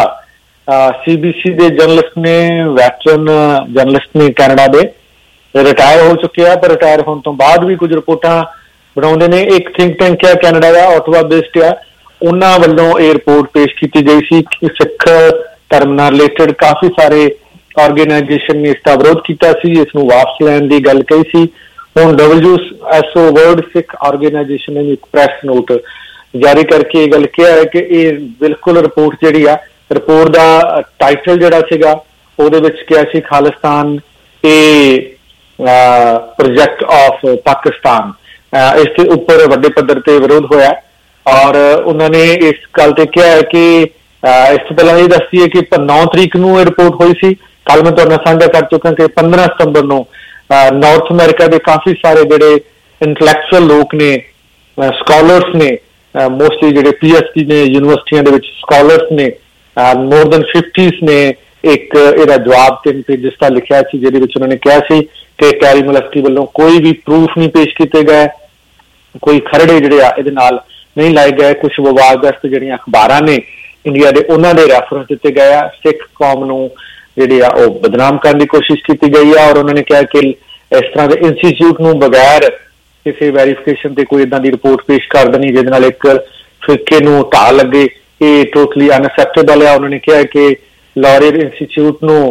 CBC ਦੇ ਜਰਨਲਿਸਟ ਨੇ, ਵੈਟਰਨ ਜਰਨਲਿਸਟ ਨੇ ਕੈਨੇਡਾ ਦੇ, ਰਿਟਾਇਰ ਹੋ ਚੁੱਕੇ ਆ, ਪਰ ਰਿਟਾਇਰ ਹੋਣ ਤੋਂ ਬਾਅਦ ਵੀ ਕੁਝ ਰਿਪੋਰਟਾਂ ਬਣਾਉਂਦੇ ਨੇ। ਇੱਕ ਥਿੰਕ ਟੈਂਕ ਆ ਕੈਨੇਡਾ ਦਾ, ਆਟਵਾ ਬੇਸਡ ਆ, ਉਹਨਾਂ ਵੱਲੋਂ ਇਹ ਰਿਪੋਰਟ ਪੇਸ਼ ਕੀਤੀ ਗਈ ਸੀ ਕਿ ਸਿੱਖ ਧਰਮ ਨਾਲ ਰਿਲੇਟਡ ਕਾਫੀ ਸਾਰੇ ਆਰਗੇਨਾਈਜੇਸ਼ਨ ਨੇ ਇਸ ਦਾ ਵਿਰੋਧ ਕੀਤਾ ਸੀ, ਇਸ ਨੂੰ ਵਾਪਸ ਲੈਣ ਦੀ ਗੱਲ ਕਹੀ ਸੀ। ਹੁਣ WSO ਵਰਲਡ ਸਿੱਖ ਆਰਗੇਨਾਈਜੇਸ਼ਨ ਨੇ ਇੱਕ ਪ੍ਰੈਸ ਨੋਟ ਜਾਰੀ ਕਰਕੇ ਇਹ ਗੱਲ ਕਿਹਾ ਹੈ ਕਿ ਇਹ ਬਿਲਕੁਲ ਰਿਪੋਰਟ ਜਿਹੜੀ ਆ, ਰਿਪੋਰਟ ਦਾ ਟਾਈਟਲ ਜਿਹੜਾ ਸੀਗਾ ਉਹਦੇ ਵਿੱਚ ਕਿਹਾ ਸੀ ਖਾਲਿਸਤਾਨ ਇਹ ਪ੍ਰੋਜੈਕਟ ਆਫ ਪਾਕਿਸਤਾਨ। ਇਸ ਦੇ ਉੱਪਰ ਵੱਡੇ ਪੱਧਰ ਤੇ ਵਿਰੋਧ ਹੋਇਆ ਔਰ ਉਹਨਾਂ ਨੇ ਇਸ ਗੱਲ ਤੇ ਕਿਹਾ ਹੈ ਕਿ ਇਸ ਤੋਂ ਪਹਿਲਾਂ ਇਹ ਦੱਸਦੀ ਹੈ ਕਿ 9 ਤਰੀਕ ਨੂੰ ਇਹ ਰਿਪੋਰਟ ਹੋਈ ਸੀ। ਕੱਲ ਮੈਂ ਤੁਹਾਡੇ ਨਾਲ ਸਾਂਝਾ ਕਰ ਚੁੱਕਾ ਕਿ 15 ਸਤੰਬਰ ਨੂੰ ਨਾਰਥ ਅਮਰੀਕਾ ਦੇ ਕਾਫੀ ਸਾਰੇ ਜਿਹੜੇ ਇੰਟੈਲੈਕਚੁਅਲ ਲੋਕ ਨੇ, ਸਕਾਲਰਸ ਨੇ, ਮੋਸਟਲੀ ਜਿਹੜੇ PhD ਨੇ ਯੂਨੀਵਰਸਿਟੀਆਂ ਦੇ ਵਿੱਚ ਸਕਾਲਰਸ ਨੇ, ਮੋਰ ਦੈਨ 50 ਨੇ ਇੱਕ ਇਹਦਾ ਜਵਾਬ 3 ਪੇਜਿਸ ਦਾ ਲਿਖਿਆ ਸੀ, ਜਿਹਦੇ ਵਿੱਚ ਉਹਨਾਂ ਨੇ ਕਿਹਾ ਸੀ ਕਿ ਟੈਰੀ ਮਲਵਸਕੀ ਵੱਲੋਂ ਕੋਈ ਵੀ ਪ੍ਰੂਫ ਨਹੀਂ ਪੇਸ਼ ਕੀਤੇ ਗਏ, ਕੋਈ ਖਰੜੇ ਜਿਹੜੇ ਆ ਇਹਦੇ ਨਾਲ ਨਹੀਂ ਲਾਏ ਗਏ। ਕੁਝ ਵਿਵਾਦਗ੍ਰਸਤ ਜਿਹੜੀਆਂ ਅਖਬਾਰਾਂ ਨੇ ਇੰਡੀਆ ਦੇ ਉਹਨਾਂ ਦੇ ਰੈਫਰੈਂਸ ਦਿੱਤੇ ਗਏ ਆ, ਸਿੱਖ ਕੌਮ ਨੂੰ ਜਿਹੜੀ ਆ ਉਹ ਬਦਨਾਮ ਕਰਨ ਦੀ ਕੋਸ਼ਿਸ਼ ਕੀਤੀ ਗਈ ਆ। ਔਰ ਉਹਨਾਂ ਨੇ ਕਿਹਾ ਕਿ ਇਸ ਤਰ੍ਹਾਂ ਦੇ ਇੰਸਟੀਚਿਊਟ ਨੂੰ ਬਗੈਰ ਕਿਸੇ ਵੈਰੀਫਿਕੇਸ਼ਨ ਤੇ ਕੋਈ ਇਦਾਂ ਦੀ ਰਿਪੋਰਟ ਪੇਸ਼ ਕਰ ਦੇਣੀ ਜਿਹਦੇ ਨਾਲ ਇੱਕ ਫਿਰਕੇ ਨੂੰ ਢਾਹ ਲੱਗੇ, ਇਹ ਟੋਟਲੀ ਅਨਐਕਸੈਪਟੇਬਲ ਆ। ਉਹਨਾਂ ਨੇ ਕਿਹਾ ਕਿ ਲਾਰੀਅਰ ਇੰਸਟੀਚਿਊਟ ਨੂੰ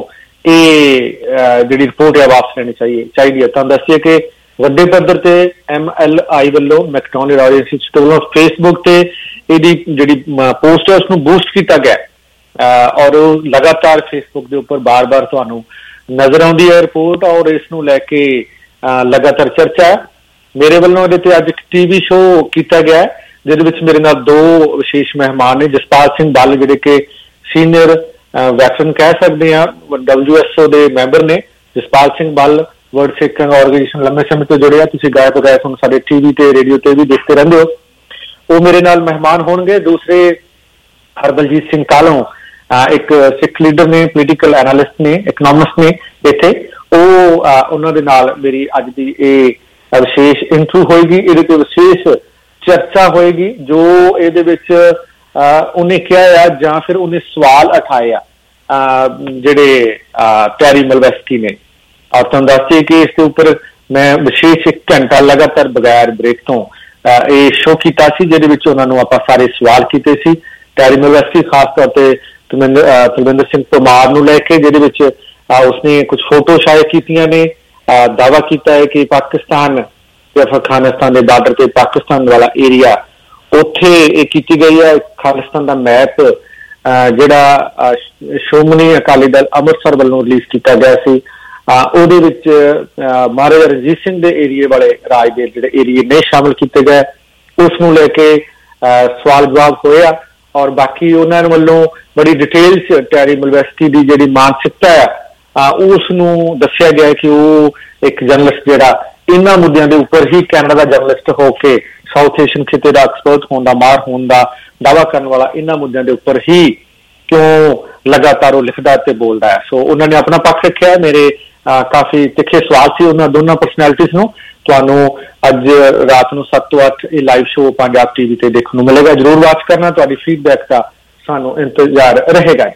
ਇਹ ਜਿਹੜੀ ਰਿਪੋਰਟ ਹੈ ਵਾਪਸ ਲੈਣੀ ਚਾਹੀਦੀ ਹੈ। ਤਾਂ ਦੱਸੀਏ ਕਿ ਵੱਡੇ ਪੱਧਰ ਤੇ MLI ਵੱਲੋਂ ਮੈਕਡੋਨਲਡ ਲਾਰੀਅਰ ਇੰਸਟੀਚਿਊਟ ਵੱਲੋਂ ਫੇਸਬੁੱਕ ਤੇ ਇਹਦੀ ਜਿਹੜੀ ਪੋਸਟ ਹੈ ਉਸਨੂੰ ਬੂਸਟ ਕੀਤਾ ਗਿਆ ਔਰ ਉਹ ਲਗਾਤਾਰ ਫੇਸਬੁੱਕ ਦੇ ਉੱਪਰ ਬਾਰ-ਬਾਰ ਤੁਹਾਨੂੰ ਨਜ਼ਰ ਆਉਂਦੀ ਹੈ ਰਿਪੋਰਟ ਔਰ ਇਸ ਨੂੰ ਲੈ ਕੇ ਲਗਾਤਾਰ ਚਰਚਾ ਹੈ। ਮੇਰੇ ਵੱਲੋਂ ਇਹਦੇ ਤੇ ਅੱਜ ਇੱਕ TV ਸ਼ੋਅ ਕੀਤਾ ਗਿਆ ਜਿਹਦੇ ਵਿੱਚ ਮੇਰੇ ਨਾਲ 2 ਵਿਸ਼ੇਸ਼ ਮਹਿਮਾਨ ਨੇ। ਜਸਪਾਲ ਸਿੰਘ ਬੱਲ ਜਿਹੜੇ ਕਿ ਸੀਨੀਅਰ ਵੈਟਰਨ ਕਹਿ ਸਕਦੇ ਆ, WSO ਦੇ ਮੈਂਬਰ ਨੇ। ਜਸਪਾਲ ਸਿੰਘ ਬੱਲ ਵਰਲਡ ਸਿੱਖ ਆਰਗੇਨਾਈਜੇਸ਼ਨ ਲੰਮੇ ਸਮੇਂ ਤੋਂ ਜੁੜੇ ਆ, ਤੁਸੀਂ ਗਾਇਬ ਬਗਾਇ ਤੁਹਾਨੂੰ ਸਾਡੇ TV ਤੇ ਰੇਡੀਓ ਤੇ ਵੀ ਦੇਖਦੇ ਰਹਿੰਦੇ ਹੋ। ਉਹ ਮੇਰੇ ਨਾਲ ਮਹਿਮਾਨ ਹੋਣਗੇ। ਦੂਸਰੇ ਹਰਬਲਜੀਤ ਸਿੰਘ ਕਾਲੋਂ ਇੱਕ ਸਿੱਖ ਲੀਡਰ ਨੇ, ਪੋਲੀਟੀਕਲ ਐਨਾਲਿਸਟ ਨੇ, ਇਕਨੋਮਿਸਟ ਨੇ ਇੱਥੇ, ਉਹ ਉਹਨਾਂ ਦੇ ਨਾਲ ਮੇਰੀ ਅੱਜ ਦੀ ਇਹ ਵਿਸ਼ੇਸ਼ ਇੰਟਰਵਿਊ ਹੋਏਗੀ। ਇਹਦੇ ਤੇ ਵਿਸ਼ੇਸ਼ ਚਰਚਾ ਹੋਏਗੀ ਜੋ ਇਹਦੇ ਵਿੱਚ ਉਹਨੇ ਕਿਹਾ ਆ ਜਾਂ ਫਿਰ ਉਹਨੇ ਸਵਾਲ ਉਠਾਏ ਆ ਜਿਹੜੇ ਟੈਰੀ ਮਲਵਸਕੀ ਨੇ। ਔਰ ਤੁਹਾਨੂੰ ਦੱਸਦੇ ਕਿ ਇਸ ਦੇ ਉੱਪਰ ਮੈਂ ਵਿਸ਼ੇਸ਼ 1 ਘੰਟਾ ਲਗਾਤਾਰ ਬਗੈਰ ਬ੍ਰੇਕ ਤੋਂ ਇਹ ਸ਼ੋਅ ਕੀਤਾ ਸੀ ਜਿਹਦੇ ਵਿੱਚ ਉਹਨਾਂ ਨੂੰ ਆਪਾਂ ਸਾਰੇ ਸਵਾਲ ਕੀਤੇ ਸੀ ਟੈਰੀ ਮਲਵਸਕੀ, ਖਾਸ ਤੌਰ ਤੇ ਤਲਵਿੰਦਰ ਸਿੰਘ ਪਰਮਾਰ ਨੂੰ ਲੈ ਕੇ, ਜਿਹਦੇ ਵਿੱਚ ਉਸਨੇ ਕੁਝ ਫੋਟੋ ਸ਼ਾਇਰ ਕੀਤੀਆਂ ਨੇ। ਦਾਅਵਾ ਕੀਤਾ ਹੈ ਕਿ ਪਾਕਿਸਤਾਨ ਤੇ ਅਫਗਾਨਿਸਤਾਨ ਦੇ ਬਾਰਡਰ ਤੇ ਪਾਕਿਸਤਾਨ ਵਾਲਾ ਏਰੀਆ ਉੱਥੇ ਇਹ ਕੀਤੀ ਗਈ ਹੈ। ਖਾਲਿਸਤਾਨ ਦਾ ਮੈਪ ਜਿਹੜਾ ਸ਼੍ਰੋਮਣੀ ਅਕਾਲੀ ਦਲ ਅੰਮ੍ਰਿਤਸਰ ਵੱਲੋਂ ਰਿਲੀਜ਼ ਕੀਤਾ ਗਿਆ ਸੀ, ਉਹਦੇ ਵਿੱਚ ਮਹਾਰਾਜਾ ਰਣਜੀਤ ਸਿੰਘ ਦੇ ਏਰੀਏ ਵਾਲੇ ਰਾਜ ਦੇ ਜਿਹੜੇ ਏਰੀਏ ਨਹੀਂ ਸ਼ਾਮਿਲ ਕੀਤੇ ਗਏ, ਉਸ ਨੂੰ ਲੈ ਕੇ ਸਵਾਲ ਜਵਾਬ ਹੋਇਆ। ਔਰ ਬਾਕੀ ਉਹਨਾਂ ਵੱਲੋਂ ਬੜੀ ਡਿਟੇਲ 'ਚ ਟੈਰੀ ਮਲਵਸਕੀ ਦੀ ਜਿਹੜੀ ਮਾਨਸਿਕਤਾ ਹੈ ਉਸ ਨੂੰ ਦੱਸਿਆ ਗਿਆ ਕਿ ਉਹ ਇੱਕ ਜਰਨਲਿਸਟ ਜਿਹੜਾ ਇਹਨਾਂ ਮੁੱਦਿਆਂ ਦੇ ਉੱਪਰ ਹੀ ਕੈਨੇਡਾ ਦਾ ਜਰਨਲਿਸਟ ਹੋ ਕੇ ਸਾਊਥ ਏਸ਼ੀਅਨ ਖਿੱਤੇ ਦਾ ਐਕਸਪਰਟ ਹੋਣ ਦਾ, ਮਾਹਰ ਹੋਣ ਦਾ ਦਾਅਵਾ ਕਰਨ ਵਾਲਾ ਇਹਨਾਂ ਮੁੱਦਿਆਂ ਦੇ ਉੱਪਰ ਹੀ ਕਿਉਂ ਲਗਾਤਾਰ ਉਹ ਲਿਖਦਾ ਤੇ ਬੋਲਦਾ ਹੈ। ਸੋ ਉਹਨਾਂ ਨੇ ਆਪਣਾ ਪੱਖ ਰੱਖਿਆ। ਮੇਰੇ ਕਾਫੀ ਤਿੱਖੇ ਸਵਾਲ ਸੀ ਉਹਨਾਂ ਦੋਨਾਂ ਪਰਸਨੈਲਿਟੀਜ਼ ਨੂੰ। ਤੁਹਾਨੂੰ ਅੱਜ ਰਾਤ ਨੂੰ 7 ਤੋਂ 8 ਇਹ ਲਾਈਵ ਸ਼ੋਅ ਪੰਜਾਬ TV ਤੇ ਦੇਖਣ ਨੂੰ ਮਿਲੇਗਾ। ਜ਼ਰੂਰ ਵਾਚ ਕਰਨਾ, ਤੁਹਾਡੀ ਫੀਡਬੈਕ ਦਾ ਸਾਨੂੰ ਇੰਤਜ਼ਾਰ ਰਹੇਗਾ।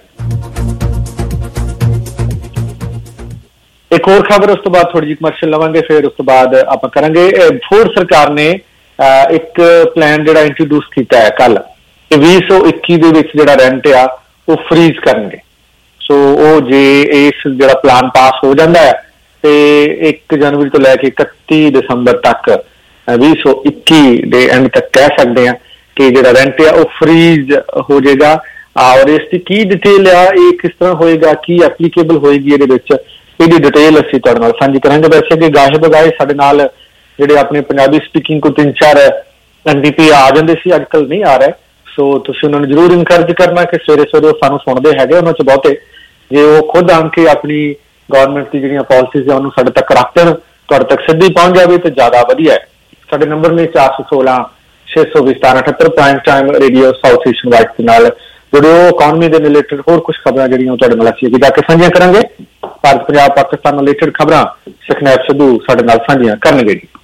ਇੱਕ ਹੋਰ ਖਬਰ, ਉਸ ਤੋਂ ਬਾਅਦ ਥੋੜੀ ਜਿਹੀ ਕਮਰਸ਼ੀਅਲ ਲਵਾਂਗੇ, ਫਿਰ ਉਸ ਤੋਂ ਬਾਅਦ ਆਪਾਂ ਕਰਾਂਗੇ। ਫੋਰਡ ਸਰਕਾਰ ਨੇ ਇੱਕ ਪਲਾਨ ਜਿਹੜਾ ਇੰਟਰੋਡਿਊਸ ਕੀਤਾ ਹੈ ਕੱਲ, 2021 ਦੇ ਵਿੱਚ ਜਿਹੜਾ ਰੈਂਟ ਆ ਉਹ ਫਰੀਜ਼ ਕਰਨਗੇ। ਸੋ ਉਹ ਜੇ ਇਸ ਜਿਹੜਾ ਪਲਾਨ ਪਾਸ ਹੋ ਜਾਂਦਾ ਹੈ ਤੇ 1 ਜਨਵਰੀ ਤੋਂ ਲੈ ਕੇ 31 ਦਸੰਬਰ ਤੱਕ 2021 ਦੇ ਐਂਡ ਤੱਕ ਕਹਿ ਸਕਦੇ ਆ ਕਿ ਜਿਹੜਾ ਰੈਂਟ ਆ ਉਹ ਫਰੀਜ਼ ਹੋ ਜਾਏਗਾ। ਔਰ ਇਸ ਦੀ ਕੀ ਡਿਟੇਲ ਆ, ਇਹ ਕਿਸ ਤਰ੍ਹਾਂ ਹੋਏਗਾ, ਕੀ ਐਪਲੀਕੇਬਲ ਹੋਏਗੀ ਇਹਦੇ ਵਿੱਚ, ਇਹਦੀ ਡਿਟੇਲ ਅਸੀਂ ਤੁਹਾਡੇ ਨਾਲ ਸਾਂਝੀ ਕਰਾਂਗੇ। ਵੈਸੇ ਕਿ ਗਾਹੇ ਬਗਾਏ ਸਾਡੇ ਨਾਲ ਜਿਹੜੇ ਆਪਣੇ ਪੰਜਾਬੀ ਸਪੀਕਿੰਗ ਕੋ 3-4 NDP ਆ ਜਾਂਦੇ ਸੀ, ਅੱਜ ਕੱਲ ਨਹੀਂ ਆ ਰਹੇ। ਸੋ ਤੁਸੀਂ ਉਹਨਾਂ ਨੂੰ ਜ਼ਰੂਰ ਇਨਕਰੇਜ ਕਰਨਾ ਕਿ ਸਵੇਰੇ ਸਵੇਰੇ ਉਹ ਸਾਨੂੰ ਸੁਣਦੇ ਹੈਗੇ। ਉਹਨਾਂ 'ਚ ਬਹੁਤੇ ਜੇ ਉਹ ਖੁਦ ਆਣ ਕੇ ਆਪਣੀ ਗੌਰਮੈਂਟ ਦੀ ਜਿਹੜੀਆਂ ਪਾਲਿਸੀਜ਼ ਆ ਉਹਨੂੰ ਸਾਡੇ ਤੱਕ ਰੱਖਣ, ਤੁਹਾਡੇ ਤੱਕ ਸਿੱਧੀ ਪਹੁੰਚ ਜਾਵੇ ਤਾਂ ਜ਼ਿਆਦਾ ਵਧੀਆ ਹੈ। ਸਾਡੇ ਨੰਬਰ ਨੇ 416 620 1778 prime time radio South Asian voice ਦੇ ਨਾਲ ਜੁੜਿਓ। ਇਕਨੋਮੀ ਦੇ ਰਿਲੇਟਡ ਹੋਰ ਕੁਝ ਖਬਰਾਂ ਜਿਹੜੀਆਂ ਤੁਹਾਡੇ ਨਾਲ ਅਸੀਂ ਜਾ ਕੇ ਸਾਂਝੀਆਂ ਕਰਾਂਗੇ। ਭਾਰਤ, ਪੰਜਾਬ, ਪਾਕਿਸਤਾਨ ਨਾਲ ਰਿਲੇਟਡ ਖਬਰਾਂ ਸੁਖਨੈਬ ਸਿੱਧੂ ਸਾਡੇ ਨਾਲ ਸਾਂਝੀਆਂ ਕਰਨਗੇ ਜੀ।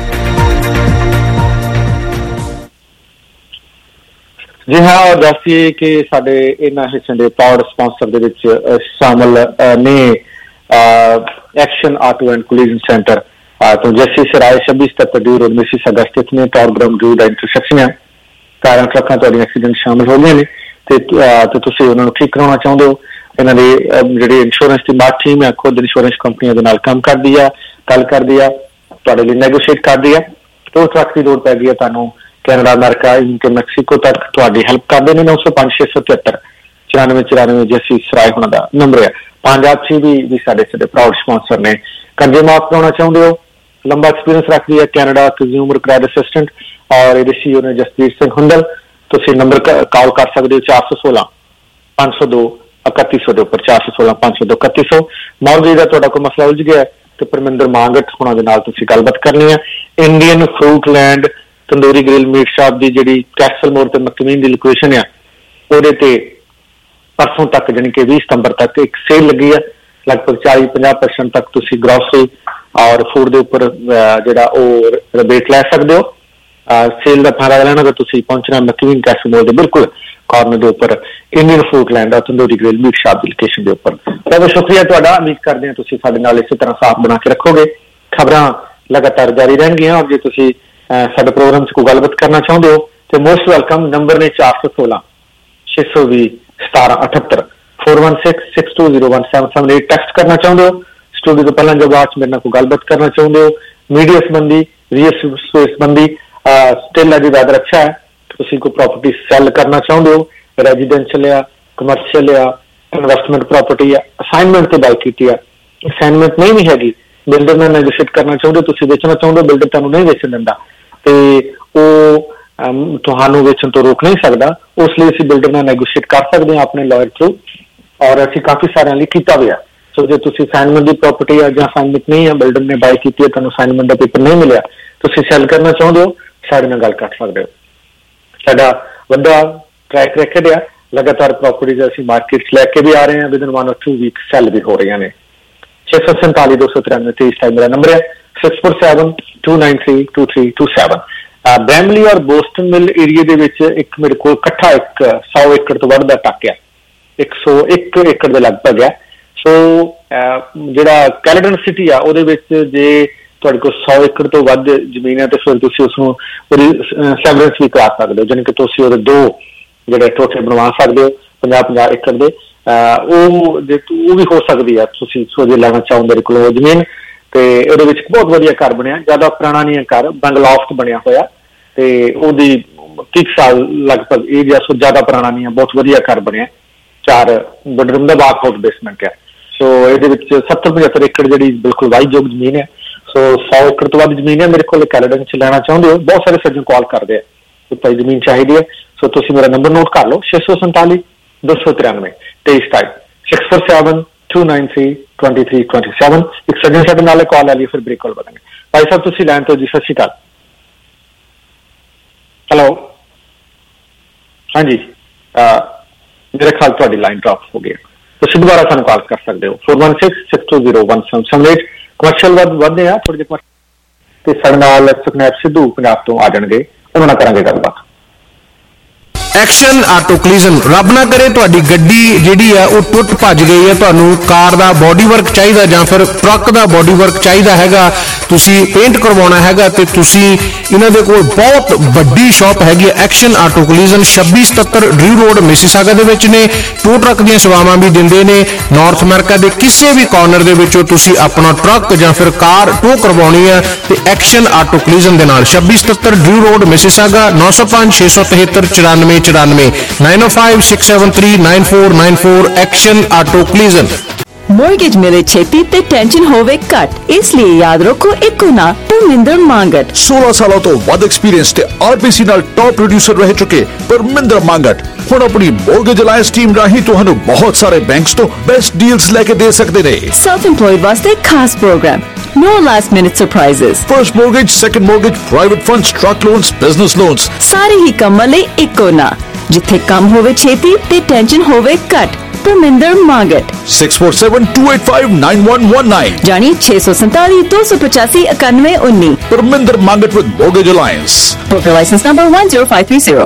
ਜੀ ਹਾਂ, ਔਰ ਦੱਸੀਏ ਕਿ ਸਾਡੇ ਇਹਨਾਂ ਹਿੱਸਿਆਂ ਦੇ ਪ੍ਰਾਊਡ ਸਪਾਂਸਰ ਦੇ ਵਿੱਚ ਸ਼ਾਮਲ ਨੇ action auto and collision centre ਤੋਂ Jassi Sarai 2677 Drew road Mississauga ਸਥਿਤ ਨੇ। ਟੌਰ ਗਰਾਊਂਡ ਰੋਡ ਦਾ ਇੰਟਰਸੈਕਸ਼ਨ ਹੈ। ਕਾਰਾਂ ਟਰੱਕਾਂ ਤੁਹਾਡੀਆਂ ਐਕਸੀਡੈਂਟ ਸ਼ਾਮਲ ਹੋ ਗਈਆਂ ਨੇ ਤੇ ਤੁਸੀਂ ਉਹਨਾਂ ਨੂੰ ਠੀਕ ਕਰਾਉਣਾ ਚਾਹੁੰਦੇ ਹੋ। ਇਹਨਾਂ ਦੀ ਜਿਹੜੀ ਇੰਸ਼ੋਰੈਂਸ ਦੀ ਮਾਰਕ ਟੀਮ ਹੈ ਖੁਦ ਇੰਸ਼ੋਰੈਂਸ ਕੰਪਨੀਆਂ ਦੇ ਨਾਲ ਕੰਮ ਕਰਦੀ ਆ, ਗੱਲ ਕਰਦੀ ਆ, ਤੁਹਾਡੇ ਲਈ ਨੈਗੋਸ਼ੀਏਟ ਕਰਦੀ ਆ। ਟੋ ਟਰੱਕ ਦੀ ਲੋੜ ਪੈ ਗਈ ਹੈ ਤੁਹਾਨੂੰ ਕੈਨੇਡਾ, ਅਮਰੀਕਾ, ਤੇ ਮੈਕਸੀਕੋ ਤੱਕ ਤੁਹਾਡੀ ਹੈਲਪ ਕਰਦੇ ਨੇ। 905-673 9494 ਜੱਸੀ ਸਰਾਏ ਹੋਣਾ ਦਾ ਨੰਬਰ ਹੈ। ਪੰਜਾਬ ਚ ਵੀ ਸਾਡੇ ਪ੍ਰਾਊਡ ਸਪਾਂਸਰ ਨੇ। ਕਰਜ਼ੇ ਮਾਫ ਕਰਾਉਣਾ ਚਾਹੁੰਦੇ ਹੋ, ਲੰਬਾ ਐਕਸਪੀਰੀਅੰਸ ਰੱਖਦੀ ਹੈ ਕੈਨੇਡਾ ਕੰਜ਼ਿਊਮਰ ਕ੍ਰੈਡਿਟ ਅਸਿਸਟੈਂਟ ਔਰ ਇਹਦੇ CEO ਨੇ ਜਸਪੀਰ ਸਿੰਘ ਹੁੰਦਲ। ਤੁਸੀਂ ਨੰਬਰ ਕਾਲ ਕਰ ਸਕਦੇ ਹੋ 416-502-3100 ਦੇ ਉੱਪਰ 416-502-3100। ਮੌਰਗੇਜ ਦਾ ਤੁਹਾਡਾ ਕੋਈ ਮਸਲਾ ਉਲਝ ਗਿਆ ਤੇ ਪਰਮਿੰਦਰ ਮਾਂਗਟ ਹੋਣਾ ਦੇ ਨਾਲ ਤੁਸੀਂ ਗੱਲਬਾਤ ਕਰਨੀ ਹੈ। Indian fruit land tandoori grill meat shop ਦੀ ਜਿਹੜੀ ਕੈਸਲ ਮੋੜ ਤੇ ਮਕਮੀਨ ਦੀ ਲੋਕੇਸ਼ਨ ਆ ਉਹਦੇ ਤੇ ਪਰਸੋਂ ਤੱਕ ਜਾਣੀ ਕਿ 20 ਸਤੰਬਰ ਤੱਕ ਇੱਕ ਸੇਲ ਲੱਗੀ ਹੈ। ਲਗਭਗ 40-50% ਤੱਕ ਤੁਸੀਂ ਗਰੋਸਰੀ ਔਰ ਫੂਡ ਦੇ ਉੱਪਰ ਜਿਹੜਾ ਉਹ ਰਿਬੇਟ ਲੈ ਸਕਦੇ ਹੋ। ਸੇਲ ਦਾ ਫਾਇਦਾ ਲੈਣਾ ਤਾਂ ਤੁਸੀਂ ਪਹੁੰਚਣਾ ਮਕਮੀਨ ਕੈਸਲ ਮੋੜ ਦੇ ਬਿਲਕੁਲ ਕਾਰਨਰ ਦੇ ਉੱਪਰ ਇੰਡੀਅਨ ਫੂਡ ਲੈਂਡ ਦਾ ਤੰਦੂਰੀ ਗ੍ਰਿਲ ਮੀਟ ਸ਼ਾਪ ਦੀ ਲੋਕੇਸ਼ਨ ਦੇ ਉੱਪਰ। ਬਹੁਤ ਸ਼ੁਕਰੀਆ ਤੁਹਾਡਾ। ਉਮੀਦ ਕਰਦੇ ਹਾਂ ਤੁਸੀਂ ਸਾਡੇ ਨਾਲ ਇਸੇ ਤਰ੍ਹਾਂ ਸਾਥ ਬਣਾ ਕੇ ਰੱਖੋਗੇ। ਖਬਰਾਂ ਲਗਾਤਾਰ ਜਾਰੀ ਰਹਿਣਗੀਆਂ ਔਰ ਜੇ ਤੁਸੀਂ ਸਾਡੇ ਪ੍ਰੋਗਰਾਮ 'ਚ ਕੋਈ ਗੱਲਬਾਤ ਕਰਨਾ ਚਾਹੁੰਦੇ ਹੋ ਤੇ ਮੋਸਟ ਵੈਲਕਮ। ਨੰਬਰ ਨੇ 416-620-1778 416-620-1778। ਟੈਕਸਟ ਕਰਨਾ ਚਾਹੁੰਦੇ ਹੋ ਸਟੂਡੀਓ ਤੋਂ ਪਹਿਲਾਂ ਜਵਾਬ 'ਚ ਮੇਰੇ ਨਾਲ ਕੋਈ ਗੱਲਬਾਤ ਕਰਨਾ ਚਾਹੁੰਦੇ ਹੋ ਮੀਡੀਆ ਸੰਬੰਧੀ, ਰੀਅਲ ਸਪੇਸ ਸੰਬੰਧੀ। ਸਟਿਲ ਅੱਜ ਵੈਦਰ ਅੱਛਾ ਹੈ, ਤੁਸੀਂ ਕੋਈ ਪ੍ਰਾਪਰਟੀ ਸੈਲ ਕਰਨਾ ਚਾਹੁੰਦੇ ਹੋ, ਰੈਜ਼ੀਡੈਂਸ਼ੀਅਲ ਆ, ਕਮਰਸ਼ੀਅਲ ਆ, ਇਨਵੈਸਟਮੈਂਟ ਪ੍ਰਾਪਰਟੀ ਆ, ਅਸਾਈਨਮੈਂਟ ਤੇ ਬਾਈ ਕੀਤੀ ਆ, ਅਸਾਈਨਮੈਂਟ ਨਹੀਂ ਵੀ ਹੈਗੀ, ਬਿਲਡਰ ਨਾਲ ਨੈਗੋਸ਼ੀਏਟ ਕਰਨਾ ਚਾਹੁੰਦੇ ਹੋ, ਤੁਸੀਂ ਵੇਚਣਾ ਚਾਹੁੰਦੇ ਹੋ, ਬਿਲਡਰ ਤੁਹਾਨੂੰ ਨਹੀਂ ਵੇਚਣ ਦਿੰਦਾ ਤੇ ਉਹ ਤੁਹਾਨੂੰ ਵੇਚਣ ਤੋਂ ਰੋਕ ਨਹੀਂ ਸਕਦਾ, ਉਸ ਲਈ ਅਸੀਂ ਬਿਲਡਰ ਨਾਲ ਨੈਗੋਸ਼ੀਏਟ ਕਰ ਸਕਦੇ ਹਾਂ ਆਪਣੇ ਲਾਇਰ ਥਰੂ ਔਰ ਅਸੀਂ ਕਾਫੀ ਸਾਰਿਆਂ ਲਈ ਕੀਤਾ ਹੋਇਆ। ਸੋ ਜੇ ਤੁਸੀਂ ਅਸਾਈਨਮੈਂਟ ਦੀ ਪ੍ਰਾਪਰਟੀ ਆ ਜਾਂ ਅਸਾਈਨਮੈਂਟ ਨਹੀਂ ਆ, ਬਿਲਡਰ ਨੇ ਬਾਈ ਕੀਤੀ ਹੈ, ਤੁਹਾਨੂੰ ਅਸਾਈਨਮੈਂਟ ਦਾ ਪੇਪਰ ਨਹੀਂ ਮਿਲਿਆ, ਤੁਸੀਂ ਸੈਲ ਕਰਨਾ ਚਾਹੁੰਦੇ ਹੋ, ਸਾਡੇ ਨਾਲ ਗੱਲ ਕਰ ਸਕਦੇ ਹੋ। ਸਾਡਾ ਵੱਡਾ ਟਰੈਕ ਰੈਕਡ ਆ, ਲਗਾਤਾਰ ਪ੍ਰਾਪਰਟੀਜ਼ ਅਸੀਂ ਮਾਰਕੀਟ 'ਚ ਲੈ ਕੇ ਵੀ ਆ ਰਹੇ ਹਾਂ। ਵਿਦਨ 1 or 2 ਵੀਕ ਸੈਲ ਵੀ ਹੋ ਰਹੀਆਂ ਨੇ। 647-293 ਮੇਰਾ ਨੰਬਰ ਹੈ। 647-293-2327। ਬੈਮਲੀ ਔਰ ਬੋਸਟਨ ਮਿਲ ਏਰੀਆ ਦੇ ਵਿੱਚ ਇੱਕ ਮੇਰੇ ਕੋਲ ਇਕੱਠਾ 100 ਏਕੜ ਤੋਂ ਵੱਧ ਦਾ ਟੱਕ ਆ, 101 ਏਕੜ ਦੇ ਲਗਭਗ ਹੈ। ਸੋ ਜਿਹੜਾ ਕੈਲੇਡਨ ਸਿਟੀ ਆ ਉਹਦੇ ਵਿੱਚ ਜੇ ਤੁਹਾਡੇ ਕੋਲ 100 ਏਕੜ ਤੋਂ ਵੱਧ ਜ਼ਮੀਨ ਹੈ ਤੇ ਫਿਰ ਤੁਸੀਂ ਉਸਨੂੰ ਉਹਦੀ ਸੈਵਰੈਂਸ ਵੀ ਕਰਾ ਸਕਦੇ ਹੋ, ਜਾਣੀ ਕਿ ਤੁਸੀਂ ਉਹਦੇ 2 ਜਿਹੜੇ ਟੋਟੇ ਬਣਵਾ ਸਕਦੇ ਹੋ 50-50 ਏਕੜ ਦੇ। ਉਹ ਵੀ ਹੋ ਸਕਦੀ ਆ, ਤੁਸੀਂ ਸੋਝੇ ਲੈਣਾ ਚਾਹੋ ਮੇਰੇ ਕੋਲ ਉਹ ਜ਼ਮੀਨ। ਤੇ ਉਹਦੇ ਵਿੱਚ ਬਹੁਤ ਵਧੀਆ ਘਰ ਬਣਿਆ, ਜ਼ਿਆਦਾ ਪੁਰਾਣਾ ਨਹੀਂ ਹੈ ਘਰ, ਬੰਗਲੌਫਟ ਬਣਿਆ ਹੋਇਆ ਤੇ ਉਹਦੀ 30 ਸਾਲ ਲਗਭਗ ਏਰੀਆ, ਸੋ ਜ਼ਿਆਦਾ ਪੁਰਾਣਾ ਨਹੀਂ ਹੈ, ਬਹੁਤ ਵਧੀਆ ਘਰ ਬਣਿਆ। 4 ਬੈਡਰੂਮ ਦਾ ਬਾਥ ਹਾਊਸ ਬੇਸਮੈਂਟ ਹੈ। ਸੋ ਇਹਦੇ ਵਿੱਚ 70-75 ਏਕੜ ਜਿਹੜੀ ਬਿਲਕੁਲ ਵਾਹੀਯੋਗ ਜ਼ਮੀਨ ਹੈ। ਸੋ 100 ਏਕੜ ਤੋਂ ਵੱਧ ਜ਼ਮੀਨ ਹੈ ਮੇਰੇ ਕੋਲ। ਕੈਨੇਡਾ 'ਚ ਲੈਣਾ ਚਾਹੁੰਦੇ ਹੋ, ਬਹੁਤ ਸਾਰੇ ਸੱਜਣ ਕਾਲ ਕਰਦੇ ਆ ਕਿ ਭਾਈ ਜ਼ਮੀਨ ਚਾਹੀਦੀ ਹੈ। ਸੋ ਤੁਸੀਂ ਮੇਰਾ ਨੰਬਰ ਨੋਟ ਕਰ ਲਓ 647-293-2327 647-293-2327। ਇੱਕ ਸੱਜਣ ਸਾਡੇ ਨਾਲ ਕਾਲ ਆ ਲਈ, ਫਿਰ ਬ੍ਰੇਕ ਕਾਲ ਬਦਲਾਂਗੇ। ਭਾਈ ਸਾਹਿਬ ਤੁਸੀਂ ਲਾਈਨ ਤੋਂ ਜੀ, ਸਤਿ ਸ਼੍ਰੀ ਅਕਾਲ। ਹੈਲੋ, ਹਾਂਜੀ, ਮੇਰੇ ਖਿਆਲ ਤੁਹਾਡੀ ਲਾਈਨ ਡ੍ਰੌਪ ਹੋ ਗਈ। ਤੁਸੀਂ ਦੁਬਾਰਾ ਸਾਨੂੰ ਕਾਲ ਕਰ ਸਕਦੇ ਹੋ 416-620-1778। ਕਮਰਸ਼ੀਅਲ ਵੱਧਦੇ ਆ ਥੋੜੇ ਜਿਹੇ ਤੇ ਸਾਡੇ ਨਾਲ ਸੁਖਨੈਬ ਸਿੱਧੂ ਪੰਜਾਬ ਤੋਂ ਆ ਜਾਣਗੇ, ਉਹਨਾਂ ਨਾਲ ਕਰਾਂਗੇ ਗੱਲਬਾਤ। Action auto collision. ਰੱਬ ਨਾ ਕਰੇ ਤੁਹਾਡੀ ਗੱਡੀ ਜਿਹੜੀ ਆ ਉਹ ਟੁੱਟ ਭੱਜ ਗਈ ਹੈ, ਤੁਹਾਨੂੰ ਕਾਰ ਦਾ ਬੋਡੀ ਵਰਕ ਚਾਹੀਦਾ ਜਾਂ ਫਿਰ ਟਰੱਕ ਦਾ ਬੋਡੀ ਵਰਕ ਚਾਹੀਦਾ ਹੈਗਾ, ਤੁਸੀਂ ਪੇਂਟ ਕਰਵਾਉਣਾ ਹੈਗਾ ਤੇ ਤੁਸੀਂ ਇਹਨਾਂ ਦੇ ਕੋਲ ਬਹੁਤ ਵੱਡੀ ਸ਼ਾਪ ਹੈਗੀ ਹੈ action auto collision. 2677 Drew road Mississauga ਦੇ ਵਿੱਚ ਨੇ। ਟੋ ਟਰੱਕ ਦੀਆਂ ਸੇਵਾਵਾਂ ਵੀ ਦਿੰਦੇ ਨੇ। ਨਾਰਥ ਅਮਰੀਕਾ ਦੇ ਕਿਸੇ ਵੀ ਕਾਰਨਰ ਦੇ ਵਿੱਚੋਂ ਤੁਸੀਂ ਆਪਣਾ ਟਰੱਕ ਜਾਂ ਫਿਰ ਕਾਰ ਟੋ ਕਰਵਾਉਣੀ ਹੈ ਤੇ ਐਕਸ਼ਨ ਆਟੋ ਕਲੀਜ਼ਨ ਦੇ ਨਾਲ 2677 Drew road Mississauga 905-673-9494 905-673-9494 action auto collision. Mortgage ਮਿਲੇ ਛੇਤੀ ਤੇ ਟੈਨਸ਼ਨ ਹੋਵੇ ਘੱਟ, ਇਸ ਲਈ ਯਾਦ ਰੱਖੋ ਇੱਕੋ ਨਾ ਪਰਮਿੰਦਰ ਮਾਂਗਟ। 16 ਸਾਲਾਂ ਤੋਂ ਵੱਧ ਐਕਸਪੀਰੀਅੰਸ ਤੇ ਆਰਬੀਸੀ ਨਾਲ ਟੌਪ ਪ੍ਰੋਡਿਊਸਰ ਰਹਿ ਚੁੱਕੇ ਪਰਮਿੰਦਰ ਮਾਂਗਟ ਹੁਣ ਆਪਣੀ ਮੋਰਗੇਜ ਅਲਾਇੰਸ ਟੀਮ ਰਾਹੀਂ ਤੁਹਾਨੂੰ ਬਹੁਤ ਸਾਰੇ ਬੈਂਕਸ ਤੋਂ ਬੈਸਟ ਡੀਲਸ ਲੈ ਕੇ ਦੇ ਸਕਦੇ ਨੇ। ਸੈਲਫ ਇੰਪਲੋਇਡ ਵਾਸਤੇ ਖਾਸ program, no last minute surprises, first mortgage, second mortgage, private funds, truck loans, business loans, ਸਾਰੇ ਹੀ ਕੰਮਾਂ ਲਈ ਇੱਕੋ ਨਾ ਜਿੱਥੇ ਕੰਮ ਹੋਵੇ ਛੇਤੀ ਤੇ ਟੈਨਸ਼ਨ ਹੋਵੇ ਘੱਟ। ਪਰਮਿੰਦਰ ਮਾਂਗਟ 647-285-9119 ਜਾਨੀ 647 285 9119। Parminder Mangat with Mortgage Alliance. Broker license number 10530।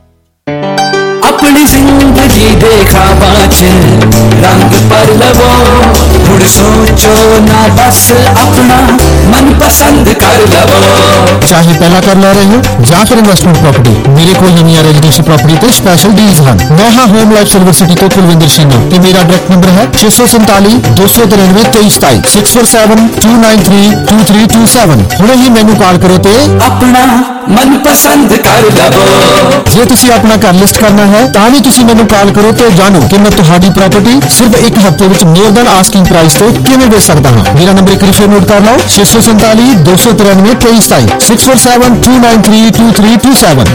अपनी जिंदगी देखा बाचे रंग पर लवो मुड़ सोचो ना बस अपना मन पसंद कर लवो। चाहे पहला कर ले रहे हो या फिर इन्वेस्टमेंट प्रॉपर्टी, मेरे को नवी रेजिडेंशियल प्रॉपर्टी ते स्पेशल डील्स हैं। मैं हाँ होम लाइफ सिल्वर सिटी तो कुलविंदर सिंह ते मेरा डायरेक्ट नंबर है 647 293 2327 647 293 2327। हुणे ही मैनू कॉल करो ते अपना मन पसंद कर लवो। जे तुसी अपना घर लिस्ट करना है ਤਾਂ ਵੀ ਤੁਸੀਂ ਮੈਨੂੰ ਕਾਲ ਕਰੋ ਤੇ ਜਾਣੋ ਕਿ ਮੈਂ ਤੁਹਾਡੀ ਪ੍ਰਾਪਰਟੀ ਸਿਰਫ ਇੱਕ ਹਫ਼ਤੇ ਵਿੱਚ ਮੋਰ ਦੈਨ ਆਸਕਿੰਗ ਪ੍ਰਾਈਸ ਤੇ ਕਿਵੇਂ ਵੇਚ ਸਕਦਾ ਹਾਂ। ਮੇਰਾ ਨੰਬਰ ਇੱਕ ਵਾਰ ਫਿਰ ਨੋਟ ਕਰ ਲਓ 647 293 2327 647 293 2327।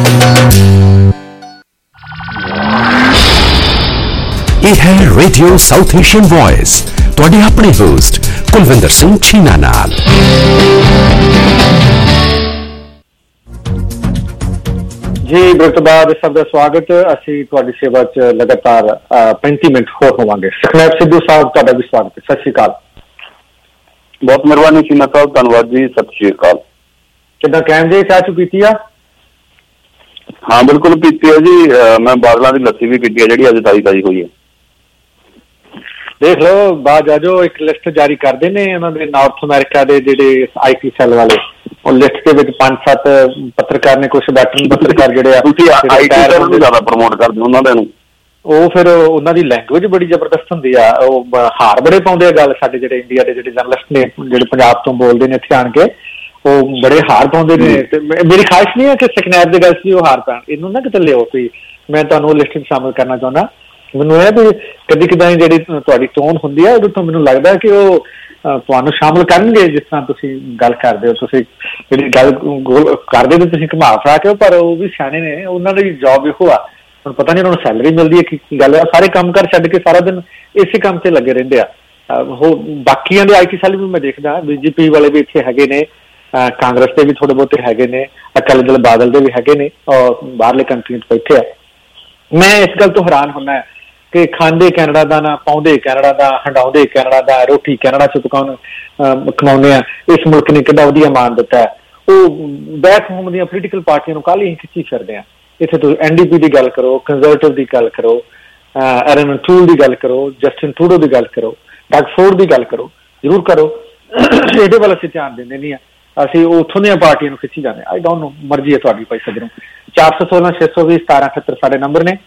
ਇਹ ਹੈ ਰੇਡੀਓ ਸਾਊਥ ਏਸ਼ੀਅਨ ਵੌਇਸ, ਤੁਹਾਡੇ ਆਪਣੇ ਹੋਸਟ ਕੁਲਵਿੰਦਰ ਸਿੰਘ ਛੀਨਾ ਨਾਲ। जी ब्रेक तो बाद सब का स्वागत। असी तुहाडी सेवा च लगातार 35 मिनट होर होवांगे। सुखनैब सिद्धू साहब तुहाडा भी स्वागत है। सत श्री अकाल। बहुत मेहरबानी सीना साहब, धन्यवाद जी। सत श्री अकाल। किद्दां कैम जे चाह चु पीती आ? हाँ बिल्कुल पीती है जी। मैं बादलों की लस्सी भी पीती है जी अज ताजी हुई है। देख लो बाज आजो एक लिस्ट जारी करते ने उन्होंने नॉर्थ अमेरिका के जिहड़े IT सेल वाले लिस्ट के 5-7 पत्रकार ने कुछ बैटन पत्रकार जिहड़े ज्यादा प्रमोट करदे उन्हां नूं ਉਹ ਫਿਰ ਉਹਨਾਂ ਦੀ ਲੈਂਗੁਏਜ ਬੜੀ ਜ਼ਬਰਦਸਤ ਹੁੰਦੀ ਆ। ਉਹ ਹਾਰ ਬੜੇ ਪਾਉਂਦੇ ਆ ਗੱਲ ਸਾਡੇ ਜਿਹੜੇ ਇੰਡੀਆ ਦੇ ਜਿਹੜੇ ਜਰਨਲਿਸਟ ਨੇ ਜਿਹੜੇ ਪੰਜਾਬ ਤੋਂ ਬੋਲਦੇ ਨੇ ਇੱਥੇ ਆਣ ਕੇ ਉਹ ਬੜੇ ਹਾਰ ਪਾਉਂਦੇ ਨੇ। ਤੇ ਮੇਰੀ ਖਾਹਿਸ਼ ਨਹੀਂ ਹੈ ਕਿ ਸਕਨੈਪ ਦੇ ਗੱਲ ਸੀ ਉਹ ਹਾਰ ਪੈਣ, ਇਹਨੂੰ ਨਾ ਕਿਤੇ ਲਿਓ ਕੋਈ। ਮੈਂ ਤੁਹਾਨੂੰ ਲਿਸਟ ਵਿੱਚ ਸ਼ਾਮਿਲ ਕਰਨਾ ਚਾਹੁੰਦਾ। ਮੈਨੂੰ ਇਹ ਵੀ ਕਦੀ ਕਦਾਈ ਜਿਹੜੀ ਤੁਹਾਡੀ ਟੋਨ ਹੁੰਦੀ ਹੈ ਉਹਦੇ ਤੋਂ ਮੈਨੂੰ ਲੱਗਦਾ ਕਿ ਉਹ ਤੁਹਾਨੂੰ ਸ਼ਾਮਿਲ ਕਰਨਗੇ ਜਿਸ ਤਰ੍ਹਾਂ ਤੁਸੀਂ ਗੱਲ ਕਰਦੇ ਹੋ। ਤੁਸੀਂ ਜਿਹੜੀ ਗੱਲ ਕਰਦੇ ਹੋ ਤੁਸੀਂ ਘੁਮਾ ਫਰਾ ਕੇ, ਪਰ ਉਹ ਵੀ ਸਿਆਣੇ ਨੇ, ਉਹਨਾਂ ਦੀ ਜੌਬ ਇਹੋ ਆ। ਹੁਣ ਪਤਾ ਨਹੀਂ ਉਹਨਾਂ ਨੂੰ ਸੈਲਰੀ ਮਿਲਦੀ ਹੈ ਕੀ ਗੱਲ ਹੈ। ਸਾਰੇ ਕੰਮ ਕਰ ਛੱਡ ਕੇ ਸਾਰਾ ਦਿਨ ਇਸੇ ਕੰਮ 'ਤੇ ਲੱਗੇ ਰਹਿੰਦੇ ਆ। ਉਹ ਬਾਕੀਆਂ ਦੇ IT ਸੈਲ ਵੀ ਮੈਂ ਦੇਖਦਾ, BJP ਵਾਲੇ ਵੀ ਇੱਥੇ ਹੈਗੇ ਨੇ, ਕਾਂਗਰਸ ਦੇ ਵੀ ਥੋੜੇ ਬਹੁਤੇ ਹੈਗੇ ਨੇ, ਅਕਾਲੀ ਦਲ ਬਾਦਲ ਦੇ ਵੀ ਹੈਗੇ ਨੇ, ਔਰ ਬਾਹਰਲੇ ਕੰਟਰੀਆਂ 'ਚ ਬੈਠੇ ਆ। ਮੈਂ ਇਸ ਗੱਲ ਤੋਂ ਹੈਰਾਨ ਹੁੰਦਾ ਕਿ ਖਾਂਦੇ ਕੈਨੇਡਾ ਦਾ ਨਾ, ਪਾਉਂਦੇ ਕੈਨੇਡਾ ਦਾ, ਹੰਡਾਉਂਦੇ ਕੈਨੇਡਾ ਦਾ, ਰੋਟੀ ਕੈਨੇਡਾ 'ਚ ਕਮਾਉਂਦੇ ਆ। ਇਸ ਮੁਲਕ ਨੇ ਕਿੱਡਾ ਵਧੀਆ ਮਾਣ ਦਿੱਤਾ ਹੈ। ਉਹ ਬੈਕ ਹੋਮ ਦੀਆਂ ਪੋਲੀਟੀਕਲ ਪਾਰਟੀਆਂ ਨੂੰ ਕੱਲ੍ਹ ਹੀ ਖਿੱਚੀ ਫਿਰਦੇ ਆ। ਇੱਥੇ ਤੁਸੀਂ NDP ਦੀ ਗੱਲ ਕਰੋ, ਕੰਜ਼ਰਵੇਟਿਵ ਦੀ ਗੱਲ ਕਰੋ, ਐਰਨ ਟੂਲ ਦੀ ਗੱਲ ਕਰੋ, ਜਸਟਿਨ ਟਰੂਡੋ ਦੀ ਗੱਲ ਕਰੋ, ਡਗ ਫੋਰਡ ਦੀ ਗੱਲ ਕਰੋ, ਜ਼ਰੂਰ ਕਰੋ। ਇਹਦੇ ਵੱਲ ਅਸੀਂ ਧਿਆਨ ਦਿੰਦੇ ਨਹੀਂ ਆ। ਅਸੀਂ ਉੱਥੋਂ ਦੀਆਂ ਪਾਰਟੀਆਂ ਨੂੰ ਖਿੱਚੀ ਜਾਂਦੇ। ਆਈ ਡੋਂਟ ਨੋ, ਮਰਜ਼ੀ ਹੈ ਤੁਹਾਡੀ ਭਾਈ ਸੱਜਣੋਂ। 416 620 1778 ਸਾਡੇ ਨੰਬਰ ਨੇ।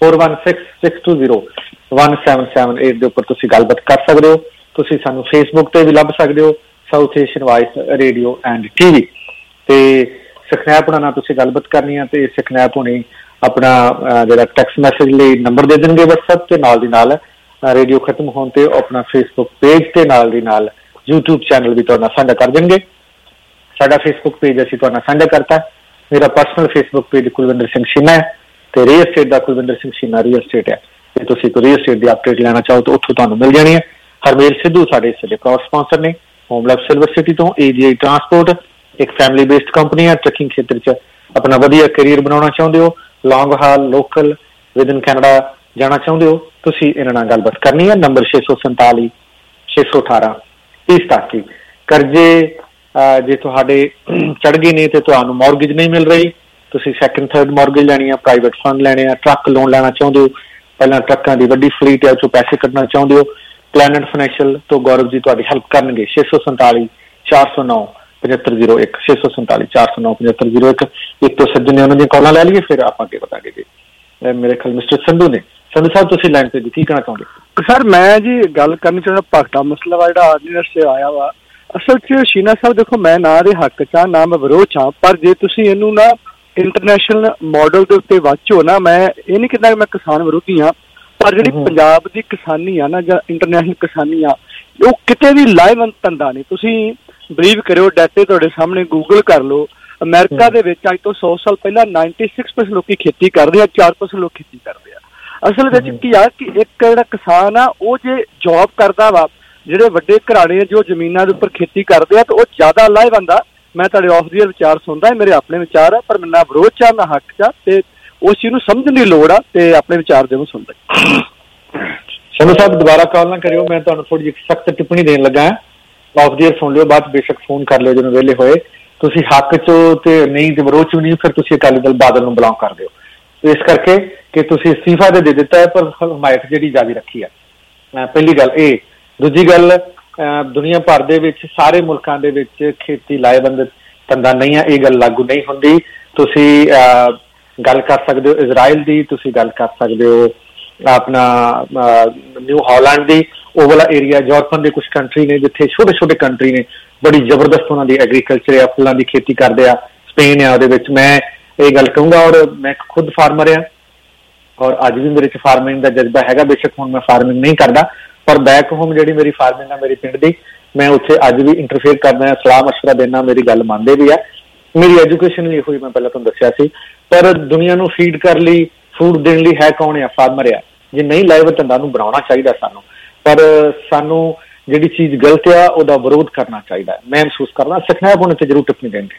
4166201778 ਦੇ ਉੱਪਰ ਤੁਸੀਂ ਗੱਲਬਾਤ ਕਰ ਸਕਦੇ ਹੋ। ਤੁਸੀਂ ਸਾਨੂੰ ਫੇਸਬੁੱਕ ਤੇ ਵੀ ਲੱਭ ਸਕਦੇ ਹੋ, South Asian voice radio and TV। ਤੇ ਸਕਨੈਪ ਹੋਣਾ ਨਾਲ ਤੁਸੀਂ ਗੱਲਬਾਤ ਕਰਨੀ ਆ ਤੇ ਸਕਨੈਪ ਹੋਣੀ ਆਪਣਾ ਜਿਹੜਾ ਟੈਕਸਟ ਮੈਸੇਜ ਲਈ ਨੰਬਰ ਦੇ ਦੇਣਗੇ WhatsApp ਤੇ, ਨਾਲ ਦੀ ਨਾਲ ਰੇਡੀਓ ਖਤਮ ਹੋਣ ਤੇ ਆਪਣਾ ਫੇਸਬੁੱਕ ਪੇਜ ਤੇ ਨਾਲ ਦੀ ਨਾਲ YouTube ਚੈਨਲ ਵੀ ਤੁਹਾਡਾ ਸਾਂਝਾ ਕਰ ਦੇਣਗੇ। ਸਾਡਾ ਫੇਸਬੁੱਕ ਪੇਜ ਅਸੀਂ ਤੁਹਾਡਾ ਸਾਂਝਾ ਕਰਤਾ। ਮੇਰਾ personal Facebook page Kulwinder Singh Chhina ਹੈ ਤੇ ਰੀਅਲ ਸਟੇਟ ਦਾ ਕੁਲਵਿੰਦਰ ਸਿੰਘ ਛੀਨਾ ਰੀਅਲ ਸਟੇਟ ਹੈ। ਜੇ ਤੁਸੀਂ ਕੋਈ ਰੀਅਲ ਸਟੇਟ ਦੀ ਅਪਡੇਟ ਲੈਣਾ ਚਾਹੋ ਤਾਂ ਉੱਥੋਂ ਤੁਹਾਨੂੰ ਮਿਲ ਜਾਣੀ ਹੈ। ਹਰਮੇਲ ਸਿੱਧੂ ਸਾਡੇ ਇਸ ਦੇ ਪ੍ਰਾਊਡ ਸਪਾਂਸਰ ਨੇ। ਹੋਮ ਲਾਈਫ ਸਿਲਵਰ ਸਿਟੀ ਤੋਂ AGI ਟਰਾਂਸਪੋਰਟ ਇੱਕ ਫੈਮਿਲੀ ਬੇਸਡ ਕੰਪਨੀ ਹੈ। ਟਰੱਕਿੰਗ ਖੇਤਰ 'ਚ ਆਪਣਾ ਵਧੀਆ ਕੈਰੀਅਰ ਬਣਾਉਣਾ ਚਾਹੁੰਦੇ ਹੋ, long haul, local, within Canada ਜਾਣਾ ਚਾਹੁੰਦੇ ਹੋ, ਤੁਸੀਂ ਇਹਨਾਂ ਨਾਲ ਗੱਲਬਾਤ ਕਰਨੀ ਹੈ। ਨੰਬਰ 647 618 30 ਕਰਜ਼ੇ ਜੇ ਤੁਹਾਡੇ ਚੜ੍ਹ ਗਏ ਨੇ ਤੇ ਤੁਹਾਨੂੰ ਮੌਰਗੇਜ ਨਹੀਂ ਮਿਲ ਰਹੀ, ਤੁਸੀਂ ਸੈਕਿੰਡ ਥਰਡ ਮੌਰਗੇਜ ਲੈਣੀ ਆ, ਪ੍ਰਾਈਵੇਟ ਫੰਡ ਲੈਣੇ ਆ, ਟਰੱਕ ਲੋਨ ਲੈਣਾ ਚਾਹੁੰਦੇ ਹੋ, ਪਹਿਲਾਂ ਟਰੱਕਾਂ ਦੀ ਵੱਡੀ ਫਲੀਟ ਹੈ ਉਹ 'ਚੋਂ ਪੈਸੇ ਕੱਢਣਾ ਚਾਹੁੰਦੇ ਹੋ, ਪਲੈਨਟ ਫਾਈਨੈਂਸ਼ੀਅਲ ਤੋਂ ਗੌਰਵ ਜੀ ਤੁਹਾਡੀ ਹੈਲਪ ਕਰਨਗੇ। 647 409 7501 647 409 7501। ਇੱਕ ਤੋਂ ਸੱਜਣ ਨੇ ਉਹਨਾਂ ਦੀਆਂ ਕਾਲਾਂ ਲੈ ਲਈਏ, ਫਿਰ ਆਪਾਂ ਅੱਗੇ ਵਧਾਂਗੇ ਜੀ। ਮੇਰੇ ਖਿਆਲ ਮਿਸਟਰ ਸੰਧੂ ਨੇ। ਸੰਧੂ ਸਾਹਿਬ ਤੁਸੀਂ ਲਾਈਨ ਤੇ ਕੀ ਕਹਿਣਾ ਚਾਹੁੰਦੇ? ਸਰ ਮੈਂ ਜੀ ਗੱਲ ਕਰਨੀ ਚਾਹੁੰਦਾ ਭਗਤਾ ਮਸਲਾ ਵਾ ਜਿਹੜਾ ਆਰਡੀਨੈਂਸ 'ਚ ਆਇਆ ਵਾ। ਅਸਲ 'ਚ ਸ਼ੀਨਾ ਸਾਹਿਬ ਦੇਖੋ, ਮੈਂ ਨਾ ਦੇ ਹੱਕ 'ਚ ਨਾ ਮੈਂ ਵਿਰੋਧ 'ਚ, ਪਰ ਜੇ ਤੁਸੀਂ ਇਹਨੂੰ ਨਾ ਇੰਟਰਨੈਸ਼ਨਲ ਮਾਡਲ ਦੇ ਉੱਤੇ ਵਾਚੋ ਨਾ, ਮੈਂ ਇਹ ਨਹੀਂ ਕਹਿੰਦਾ ਮੈਂ ਕਿਸਾਨ ਵਿਰੋਧੀ ਹਾਂ, ਪਰ ਜਿਹੜੀ ਪੰਜਾਬ ਦੀ ਕਿਸਾਨੀ ਆ ਨਾ ਜਾਂ ਇੰਟਰਨੈਸ਼ਨਲ ਕਿਸਾਨੀ ਆ, ਉਹ ਕਿਤੇ ਵੀ ਲਾਹੇਵੰਦ ਧੰਦਾ ਨਹੀਂ। ਤੁਸੀਂ ਬਲੀਵ ਕਰਿਓ, ਡਾਟੇ ਤੁਹਾਡੇ ਸਾਹਮਣੇ ਗੂਗਲ ਕਰ ਲਓ। ਅਮਰੀਕਾ ਦੇ ਵਿੱਚ ਅੱਜ ਤੋਂ 100 ਸਾਲ ਪਹਿਲਾਂ 96% ਲੋਕੀ ਖੇਤੀ ਕਰਦੇ ਆ, 4% ਲੋਕ ਖੇਤੀ ਕਰਦੇ ਆ। ਅਸਲ ਵਿੱਚ ਕੀ ਆ ਕਿ ਇੱਕ ਜਿਹੜਾ ਕਿਸਾਨ ਆ ਉਹ ਜੇ ਜੌਬ ਕਰਦਾ ਵਾ, ਜਿਹੜੇ ਵੱਡੇ ਘਰਾਣੇ ਜੋ ਜ਼ਮੀਨਾਂ ਦੇ ਉੱਪਰ ਖੇਤੀ ਕਰਦੇ ਆ, ਤਾਂ ਉਹ ਜ਼ਿਆਦਾ ਲਾਹੇਵੰਦ ਆ। ਮੈਂ ਤੁਹਾਡੇ ਆਫ ਦੀ ਵਿਚਾਰ ਸੁਣਦਾ, ਮੇਰੇ ਆਪਣੇ ਵਿਚਾਰ ਆ, ਪਰ ਮੈਂ ਨਾ ਵਿਰੋਧ 'ਚ ਨਾ ਹੱਕ 'ਚ। ਤੇ ਉਸ ਚੀਜ਼ ਨੂੰ ਸਮਝਣ ਦੀ ਲੋੜ ਆ ਤੇ ਆਪਣੇ ਵਿਚਾਰ ਜ਼ਰੂਰ ਸੁਣਦੇ। ਸ਼ਮੀ ਸਾਹਿਬ ਦੁਬਾਰਾ ਕਾਲ ਨਾ ਕਰਿਓ, ਮੈਂ ਤੁਹਾਨੂੰ ਥੋੜੀ ਜਿਹੀ ਸਖਤ ਟਿੱਪਣੀ ਦੇਣ ਲੱਗਾ ਹਾਂ। ਆਫ ਦੀ ਏਅਰ ਸੁਣ ਲਿਓ, ਬਾਅਦ ਬੇਸ਼ੱਕ ਫੋਨ ਕਰ ਲਿਓ ਜਦੋਂ ਵਿਹਲੇ ਹੋਏ। ਤੁਸੀਂ ਹੱਕ ਚੋਂ ਤੇ ਨਹੀਂ ਤੇ ਵਿਰੋਧ ਚੋਂ ਨਹੀਂ, ਫਿਰ ਤੁਸੀਂ ਅਕਾਲੀ ਦਲ ਬਾਦਲ ਨੂੰ ਬਿਲੋਂਗ ਕਰਦੇ ਹੋ। ਇਸ ਕਰਕੇ ਕਿ ਤੁਸੀਂ ਅਸਤੀਫਾ ਦੇ ਦਿੱਤਾ ਹੈ ਪਰ ਹਮਾਇਤ ਜਿਹੜੀ ਜਾਰੀ ਰੱਖੀ ਹੈ। ਪਹਿਲੀ ਗੱਲ ਇਹ। ਦੂਜੀ ਗੱਲ, ਦੁਨੀਆ ਭਰ ਦੇ ਵਿੱਚ ਸਾਰੇ ਮੁਲਕਾਂ ਦੇ ਵਿੱਚ ਖੇਤੀ ਲਾਹੇਵੰਦ ਧੰਦਾ ਨਹੀਂ ਹੈ, ਇਹ ਗੱਲ ਲਾਗੂ ਨਹੀਂ ਹੁੰਦੀ। ਤੁਸੀਂ ਗੱਲ ਕਰ ਸਕਦੇ ਹੋ ਇਜ਼ਰਾਈਲ ਦੀ, ਤੁਸੀਂ ਗੱਲ ਕਰ ਸਕਦੇ ਹੋ ਆਪਣਾ ਨਿਊ ਹਾਲੈਂਡ ਦੀ, ਉਹ ਵਾਲਾ ਏਰੀਆ ਯੂਰਪਨ ਦੇ ਕੁਝ ਕੰਟਰੀ ਨੇ ਜਿੱਥੇ ਛੋਟੇ ਛੋਟੇ ਕੰਟਰੀ ਨੇ, ਬੜੀ ਜ਼ਬਰਦਸਤ ਉਹਨਾਂ ਦੀ ਐਗਰੀਕਲਚਰ ਆ, ਫੁੱਲਾਂ ਦੀ ਖੇਤੀ ਕਰਦੇ ਆ। ਸਪੇਨ ਆ ਉਹਦੇ ਵਿੱਚ। ਮੈਂ ਇਹ ਗੱਲ ਕਹੂੰਗਾ, ਔਰ ਮੈਂ ਖੁਦ ਫਾਰਮਰ ਆ ਔਰ ਅੱਜ ਵੀ ਮੇਰੇ 'ਚ ਫਾਰਮਿੰਗ ਦਾ ਜਜ਼ਬਾ ਹੈਗਾ। ਬੇਸ਼ੱਕ ਹੁਣ ਮੈਂ ਫਾਰਮਿੰਗ ਨਹੀਂ ਕਰਦਾ, ਪਰ ਬੈਕ ਹੋਮ ਜਿਹੜੀ ਮੇਰੀ ਫਾਰਮਿੰਗ ਆ ਮੇਰੇ ਪਿੰਡ ਦੀ, ਮੈਂ ਉੱਥੇ ਅੱਜ ਵੀ ਇੰਟਰਫੇਅਰ ਕਰਦਾ, ਸਲਾਹ ਮਸ਼ਵਰਾ ਦੇਣਾ, ਮੇਰੀ ਗੱਲ ਮੰਨਦੇ ਵੀ ਆ। ਮੇਰੀ ਐਜੂਕੇਸ਼ਨ ਵੀ ਇਹੋ ਹੀ, ਮੈਂ ਪਹਿਲਾਂ ਤੁਹਾਨੂੰ ਦੱਸਿਆ ਸੀ। ਪਰ ਦੁਨੀਆ ਨੂੰ ਫੀਡ ਕਰਨ ਲਈ, ਫੂਡ ਦੇਣ ਲਈ ਹੈ ਕੌਣ ਆ? ਫਾਰਮਰ ਆ। ਜੇ ਨਹੀਂ ਲਾਹੇਵੰਦ ਧੰਦਾ ਨੂੰ ਬਣਾਉਣਾ ਚਾਹੀਦਾ ਸਾਨੂੰ, ਪਰ ਸਾਨੂੰ ਜਿਹੜੀ ਚੀਜ਼ ਗਲਤ ਆ ਉਹਦਾ ਵਿਰੋਧ ਕਰਨਾ ਚਾਹੀਦਾ। ਮੈਂ ਮਹਿਸੂਸ ਕਰਦਾ ਸਖਨਾਬ ਹੋਣੇ ਤੇ ਜ਼ਰੂਰ ਟਿੱਪਣੀ ਦੇਣਗੇ।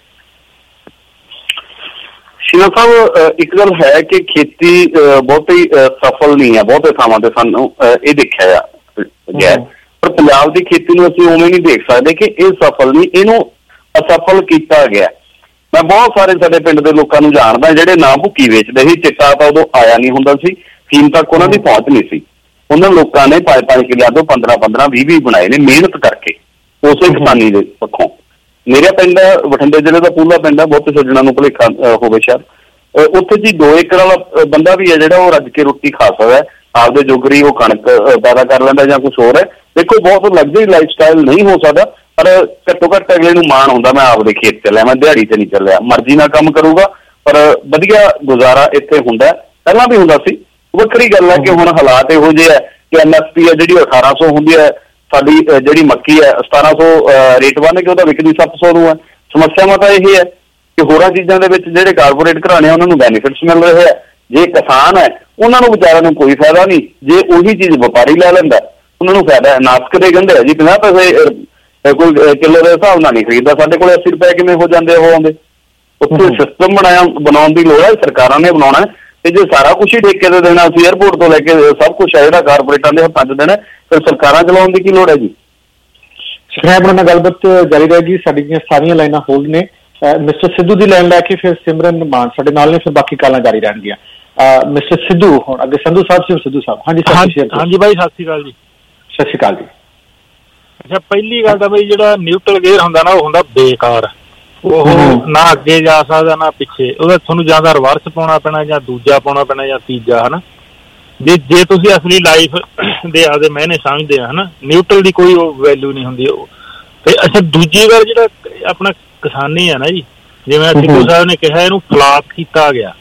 ਸ਼ੀਨਾ ਸਾਹਿਬ, ਇੱਕ ਗੱਲ ਹੈ ਕਿ ਖੇਤੀ ਬਹੁਤੀ ਸਫਲ ਨਹੀਂ ਹੈ, ਬਹੁਤੇ ਥਾਵਾਂ ਤੇ ਸਾਨੂੰ ਇਹ ਦੇਖਿਆ ਗਿਆ, ਪਰ ਪੰਜਾਬ ਦੀ ਖੇਤੀ ਨੂੰ ਅਸੀਂ ਉਵੇਂ ਨਹੀਂ ਦੇਖ ਸਕਦੇ ਕਿ ਇਹ ਸਫਲ ਨਹੀਂ, ਇਹਨੂੰ ਅਸਫਲ ਕੀਤਾ ਗਿਆ। ਮੈਂ ਬਹੁਤ ਸਾਰੇ ਸਾਡੇ ਪਿੰਡ ਦੇ ਲੋਕਾਂ ਨੂੰ ਜਾਣਦਾ ਜਿਹੜੇ ਨਾ ਭੁੱਕੀ ਵੇਚਦੇ ਸੀ। ਚਿੱਟਾ ਤਾਂ ਉਦੋਂ ਆਇਆ ਨਹੀਂ ਹੁੰਦਾ ਸੀ, ਫੀਮ ਤੱਕ ਉਹਨਾਂ ਦੀ ਪਹੁੰਚ ਨਹੀਂ ਸੀ। ਉਹਨਾਂ ਲੋਕਾਂ ਨੇ 5-5 ਕਿੱਲਿਆਂ ਤੋਂ 15-15, 20-20 ਬਣਾਏ ਨੇ ਮਿਹਨਤ ਕਰਕੇ, ਉਸੇ ਕਿਸਾਨੀ ਦੇ ਪੱਖੋਂ। ਮੇਰਾ ਪਿੰਡ ਬਠਿੰਡੇ ਜ਼ਿਲ੍ਹੇ ਦਾ ਪੂਲਾ ਪਿੰਡ ਹੈ, ਬਹੁਤੇ ਸੱਜਣਾ ਨੂੰ ਭੁਲੇਖਾ ਹੋਵੇ ਸ਼ਾਇਦ। ਉੱਥੇ ਜੀ 2 ਏਕੜ ਵਾਲਾ ਬੰਦਾ ਵੀ ਹੈ ਜਿਹੜਾ ਉਹ ਰੱਜ ਕੇ ਰੋਟੀ ਖਾ ਸਕਦਾ, ਆਪਦੇ ਜੋਗਰੀ ਉਹ ਕਣਕ ਪੈਦਾ ਕਰ ਲੈਂਦਾ ਜਾਂ ਕੁਛ ਹੋਰ ਹੈ। ਦੇਖੋ, ਬਹੁਤ ਲਗਜ਼ਰੀ ਲਾਈਫ ਸਟਾਈਲ ਨਹੀਂ ਹੋ ਸਕਦਾ, ਪਰ ਘੱਟੋ ਘੱਟ ਅਗਲੇ ਨੂੰ ਮਾਣ ਹੁੰਦਾ ਮੈਂ ਆਪਦੇ ਖੇਤ ਚੱਲਿਆ, ਮੈਂ ਦਿਹਾੜੀ ਤੇ ਨਹੀਂ ਚੱਲਿਆ। ਮਰਜ਼ੀ ਨਾਲ ਕੰਮ ਕਰੂਗਾ, ਪਰ ਵਧੀਆ ਗੁਜ਼ਾਰਾ ਇੱਥੇ ਹੁੰਦਾ, ਪਹਿਲਾਂ ਵੀ ਹੁੰਦਾ ਸੀ। ਵੱਖਰੀ ਗੱਲ ਹੈ ਕਿ ਹੁਣ ਹਾਲਾਤ ਇਹੋ ਜਿਹੇ ਹੈ ਕਿ MSP ਹੈ ਜਿਹੜੀ 1800 ਹੁੰਦੀ ਹੈ, ਸਾਡੀ ਜਿਹੜੀ ਮੱਕੀ ਹੈ 1700 ਰੇਟ ਬੰਨ ਕੇ ਉਹਦਾ ਵਿਕਦੀ 700 ਨੂੰ ਹੈ। ਸਮੱਸਿਆਵਾਂ ਤਾਂ ਇਹ ਹੈ ਕਿ ਹੋਰਾਂ ਚੀਜ਼ਾਂ ਦੇ ਵਿੱਚ ਜਿਹੜੇ ਕਾਰਪੋਰੇਟ ਘਰਾਣੇ ਉਹਨਾਂ ਨੂੰ ਬੈਨੀਫਿਟਸ ਮਿਲ ਰਹੇ ਹੈ, ਜੇ ਕਿਸਾਨ ਹੈ ਉਹਨਾਂ ਨੂੰ ਵਿਚਾਰਿਆਂ ਨੂੰ ਕੋਈ ਫਾਇਦਾ ਨਹੀਂ। ਜੇ ਉਹੀ ਚੀਜ਼ ਵਪਾਰੀ ਲੈ ਲੈਂਦਾ ਉਹਨਾਂ ਨੂੰ ਫਾਇਦਾ ਹੈ। ਨਾਸਕ ਦੇ ਕਹਿੰਦੇ ਆ ਜੀ 50 ਪੈਸੇ ਕੋਈ ਕਿਲੋ ਦੇ ਹਿਸਾਬ ਨਾਲ ਨਹੀਂ ਖਰੀਦਦਾ, ਸਾਡੇ ਕੋਲ 80 ਰੁਪਏ ਕਿਵੇਂ ਹੋ ਜਾਂਦੇ ਉਹ ਆਉਂਦੇ। ਉੱਥੇ ਸਿਸਟਮ ਬਣਾਉਣ ਦੀ ਲੋੜ ਹੈ, ਸਰਕਾਰਾਂ ਨੇ ਬਣਾਉਣਾ। ਤੇ ਜੇ ਸਾਰਾ ਕੁਛ ਹੀ ਠੇਕੇ ਤੇ ਦੇਣਾ, ਅਸੀਂ ਏਅਰਪੋਰਟ ਤੋਂ ਲੈ ਕੇ ਸਭ ਕੁਛ ਹੈ ਜਿਹੜਾ ਕਾਰਪੋਰੇਟਾਂ ਦੇ ਹੱਥਾਂ 'ਚ ਦੇਣਾ, ਫਿਰ ਸਰਕਾਰਾਂ ਚਲਾਉਣ ਦੀ ਕੀ ਲੋੜ ਹੈ ਜੀ। ਸ਼ਖਨਾਬ ਨਾਲ ਗੱਲਬਾਤ ਜਾਰੀ ਰਹੇਗੀ। ਸਾਡੀਆਂ ਸਾਰੀਆਂ ਲਾਈਨਾਂ ਹੋਲਡ ਨੇ। ਮਿਸਟਰ ਸਿੱਧੂ ਦੀ ਲਾਈਨ ਲੈ ਕੇ ਫਿਰ ਸਿਮਰਨ ਮਾਨ ਸਾਡੇ ਨਾਲ ਨੇ, ਫਿਰ ਬਾਕੀ ਕਾਲਾਂ ਜਾਰੀ ਰਹਿਣਗੀਆਂ। ਮਿਸਟਰ ਸਿੱਧੂ ਹੁਣ ਅੱਗੇ ਸੰਧੂ ਸਾਹਿਬ ਸੀ। ਸਿੱਧੂ ਸਾਹਿਬ, ਹਾਂਜੀ ਹਾਂਜੀ ਬਾਈ, ਸਤਿ ਸ਼੍ਰੀ ਅਕਾਲ ਜੀ। ਸਤਿ ਸ਼੍ਰੀ ਅਕਾਲ ਜੀ। ਅੱਛਾ, ਪਹਿਲੀ ਗੱਲ ਤਾਂ ਬਈ ਜਿਹੜਾ ਨਿਊਟਰਲ ਗੇਅਰ ਹੁੰਦਾ ਨਾ ਉਹ ਹੁੰਦਾ ਬੇਕਾਰ, ਉਹ ਨਾ ਅੱਗੇ ਜਾ ਸਕਦਾ ਨਾ ਪਿੱਛੇ। ਉਹਦਾ ਤੁਹਾਨੂੰ ਜਾਂ ਤਾਂ ਰਿਵਰਸ ਪਾਉਣਾ ਪੈਣਾ ਜਾਂ ਦੂਜਾ ਪਾਉਣਾ ਪੈਣਾ ਜਾਂ ਤੀਜਾ, ਹਨਾ। ਜੇ ਤੁਸੀਂ ਅਸਲੀ ਲਾਈਫ ਦੇ ਆਪਦੇ ਮਾਇਨੇ ਸਮਝਦੇ ਆ, ਹਨਾ, ਨਿਊਟਰਲ ਦੀ ਕੋਈ ਵੈਲਿਊ ਨਹੀਂ ਹੁੰਦੀ ਉਹ। ਤੇ ਅੱਛਾ, ਦੂਜੀ ਗੱਲ ਜਿਹੜਾ ਆਪਣਾ ਕਿਸਾਨੀ ਆ ਨਾ ਜੀ, ਜਿਵੇਂ ਸਿੱਧੂ ਸਾਹਿਬ ਨੇ ਕਿਹਾ ਇਹਨੂੰ ਫਲਾਪ ਕੀਤਾ ਗਿਆ।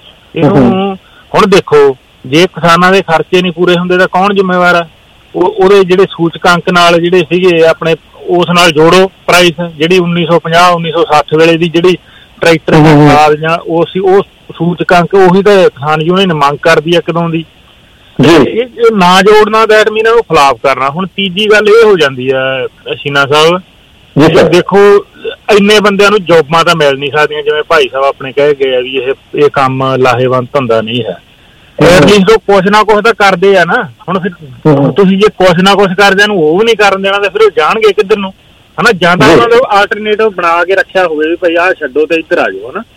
ਇਹਨੂੰ ਹੁਣ ਦੇਖੋ, ਜੇ ਕਿਸਾਨਾਂ ਦੇ ਖਰਚੇ ਨਹੀਂ ਪੂਰੇ ਹੁੰਦੇ ਤਾਂ ਕੌਣ ਜ਼ਿੰਮੇਵਾਰ ਆ? ਉਹਦੇ ਜਿਹੜੇ ਸੂਚਕਾਂਕ ਨਾਲ ਜਿਹੜੇ ਸੀਗੇ ਆਪਣੇ, ਉਸ ਨਾਲ ਜੋੜੋ ਪ੍ਰਾਈਸ। ਜਿਹੜੀ 1950-1960 ਵੇਲੇ ਦੀ ਜਿਹੜੀ ਟਰੈਕਟਰ ਖਾਦ ਜਾਂ ਉਹ ਸੀ, ਉਹ ਸੂਚਕਾਂਕ ਉਹੀ ਤਾਂ ਕਿਸਾਨ ਯੂਨੀਅਨ ਮੰਗ ਕਰਦੀ ਆ ਕਦੋਂ ਦੀ। ਇਹ ਨਾ ਜੋੜਨਾ ਦੈਟ ਮੀਨ ਇਹਨੂੰ ਖਿਲਾਫ ਕਰਨਾ। ਹੁਣ ਤੀਜੀ ਗੱਲ ਇਹ ਹੋ ਜਾਂਦੀ ਆ ਸ਼ੀਨਾ ਸਾਹਿਬ, ਦੇਖੋ ਇੰਨੇ ਬੰਦਿਆਂ ਨੂੰ ਜੋਬਾਂ ਤਾਂ ਮਿਲ ਨਹੀਂ ਸਕਦੀਆਂ, ਜਿਵੇਂ ਭਾਈ ਸਾਹਿਬ ਆਪਣੇ ਕਹਿ ਗਏ ਆ ਵੀ ਇਹ ਕੰਮ ਲਾਹੇਵੰਦ ਧੰਦਾ ਨਹੀਂ ਹੈ। ਐਟਲੀਸਟ ਉਹ ਕੁਛ ਨਾ ਕੁਛ ਤਾਂ ਕਰਦੇ ਆ ਨਾ। ਹੁਣ ਫਿਰ ਤੁਸੀਂ ਜੇ ਕੁਛ ਨਾ ਕੁਛ ਕਰਦਿਆਂ ਨੂੰ ਉਹ ਵੀ ਨਹੀਂ ਕਰਨ ਦੇਣਾ, ਤੇ ਫਿਰ ਉਹ ਜਾਣਗੇ ਕਿੱਧਰ ਨੂੰ, ਹਨਾ। ਜਾਂ ਤਾਂ ਉਹਨਾਂ ਦਾ ਆਲਟਰਨੇਟਿਵ ਬਣਾ ਕੇ ਰੱਖਿਆ ਹੋਵੇ ਵੀ ਭਾਈ ਆਹ ਛੱਡੋ ਤੇ ਇੱਧਰ ਆ ਜਾਓ, ਹਨਾ।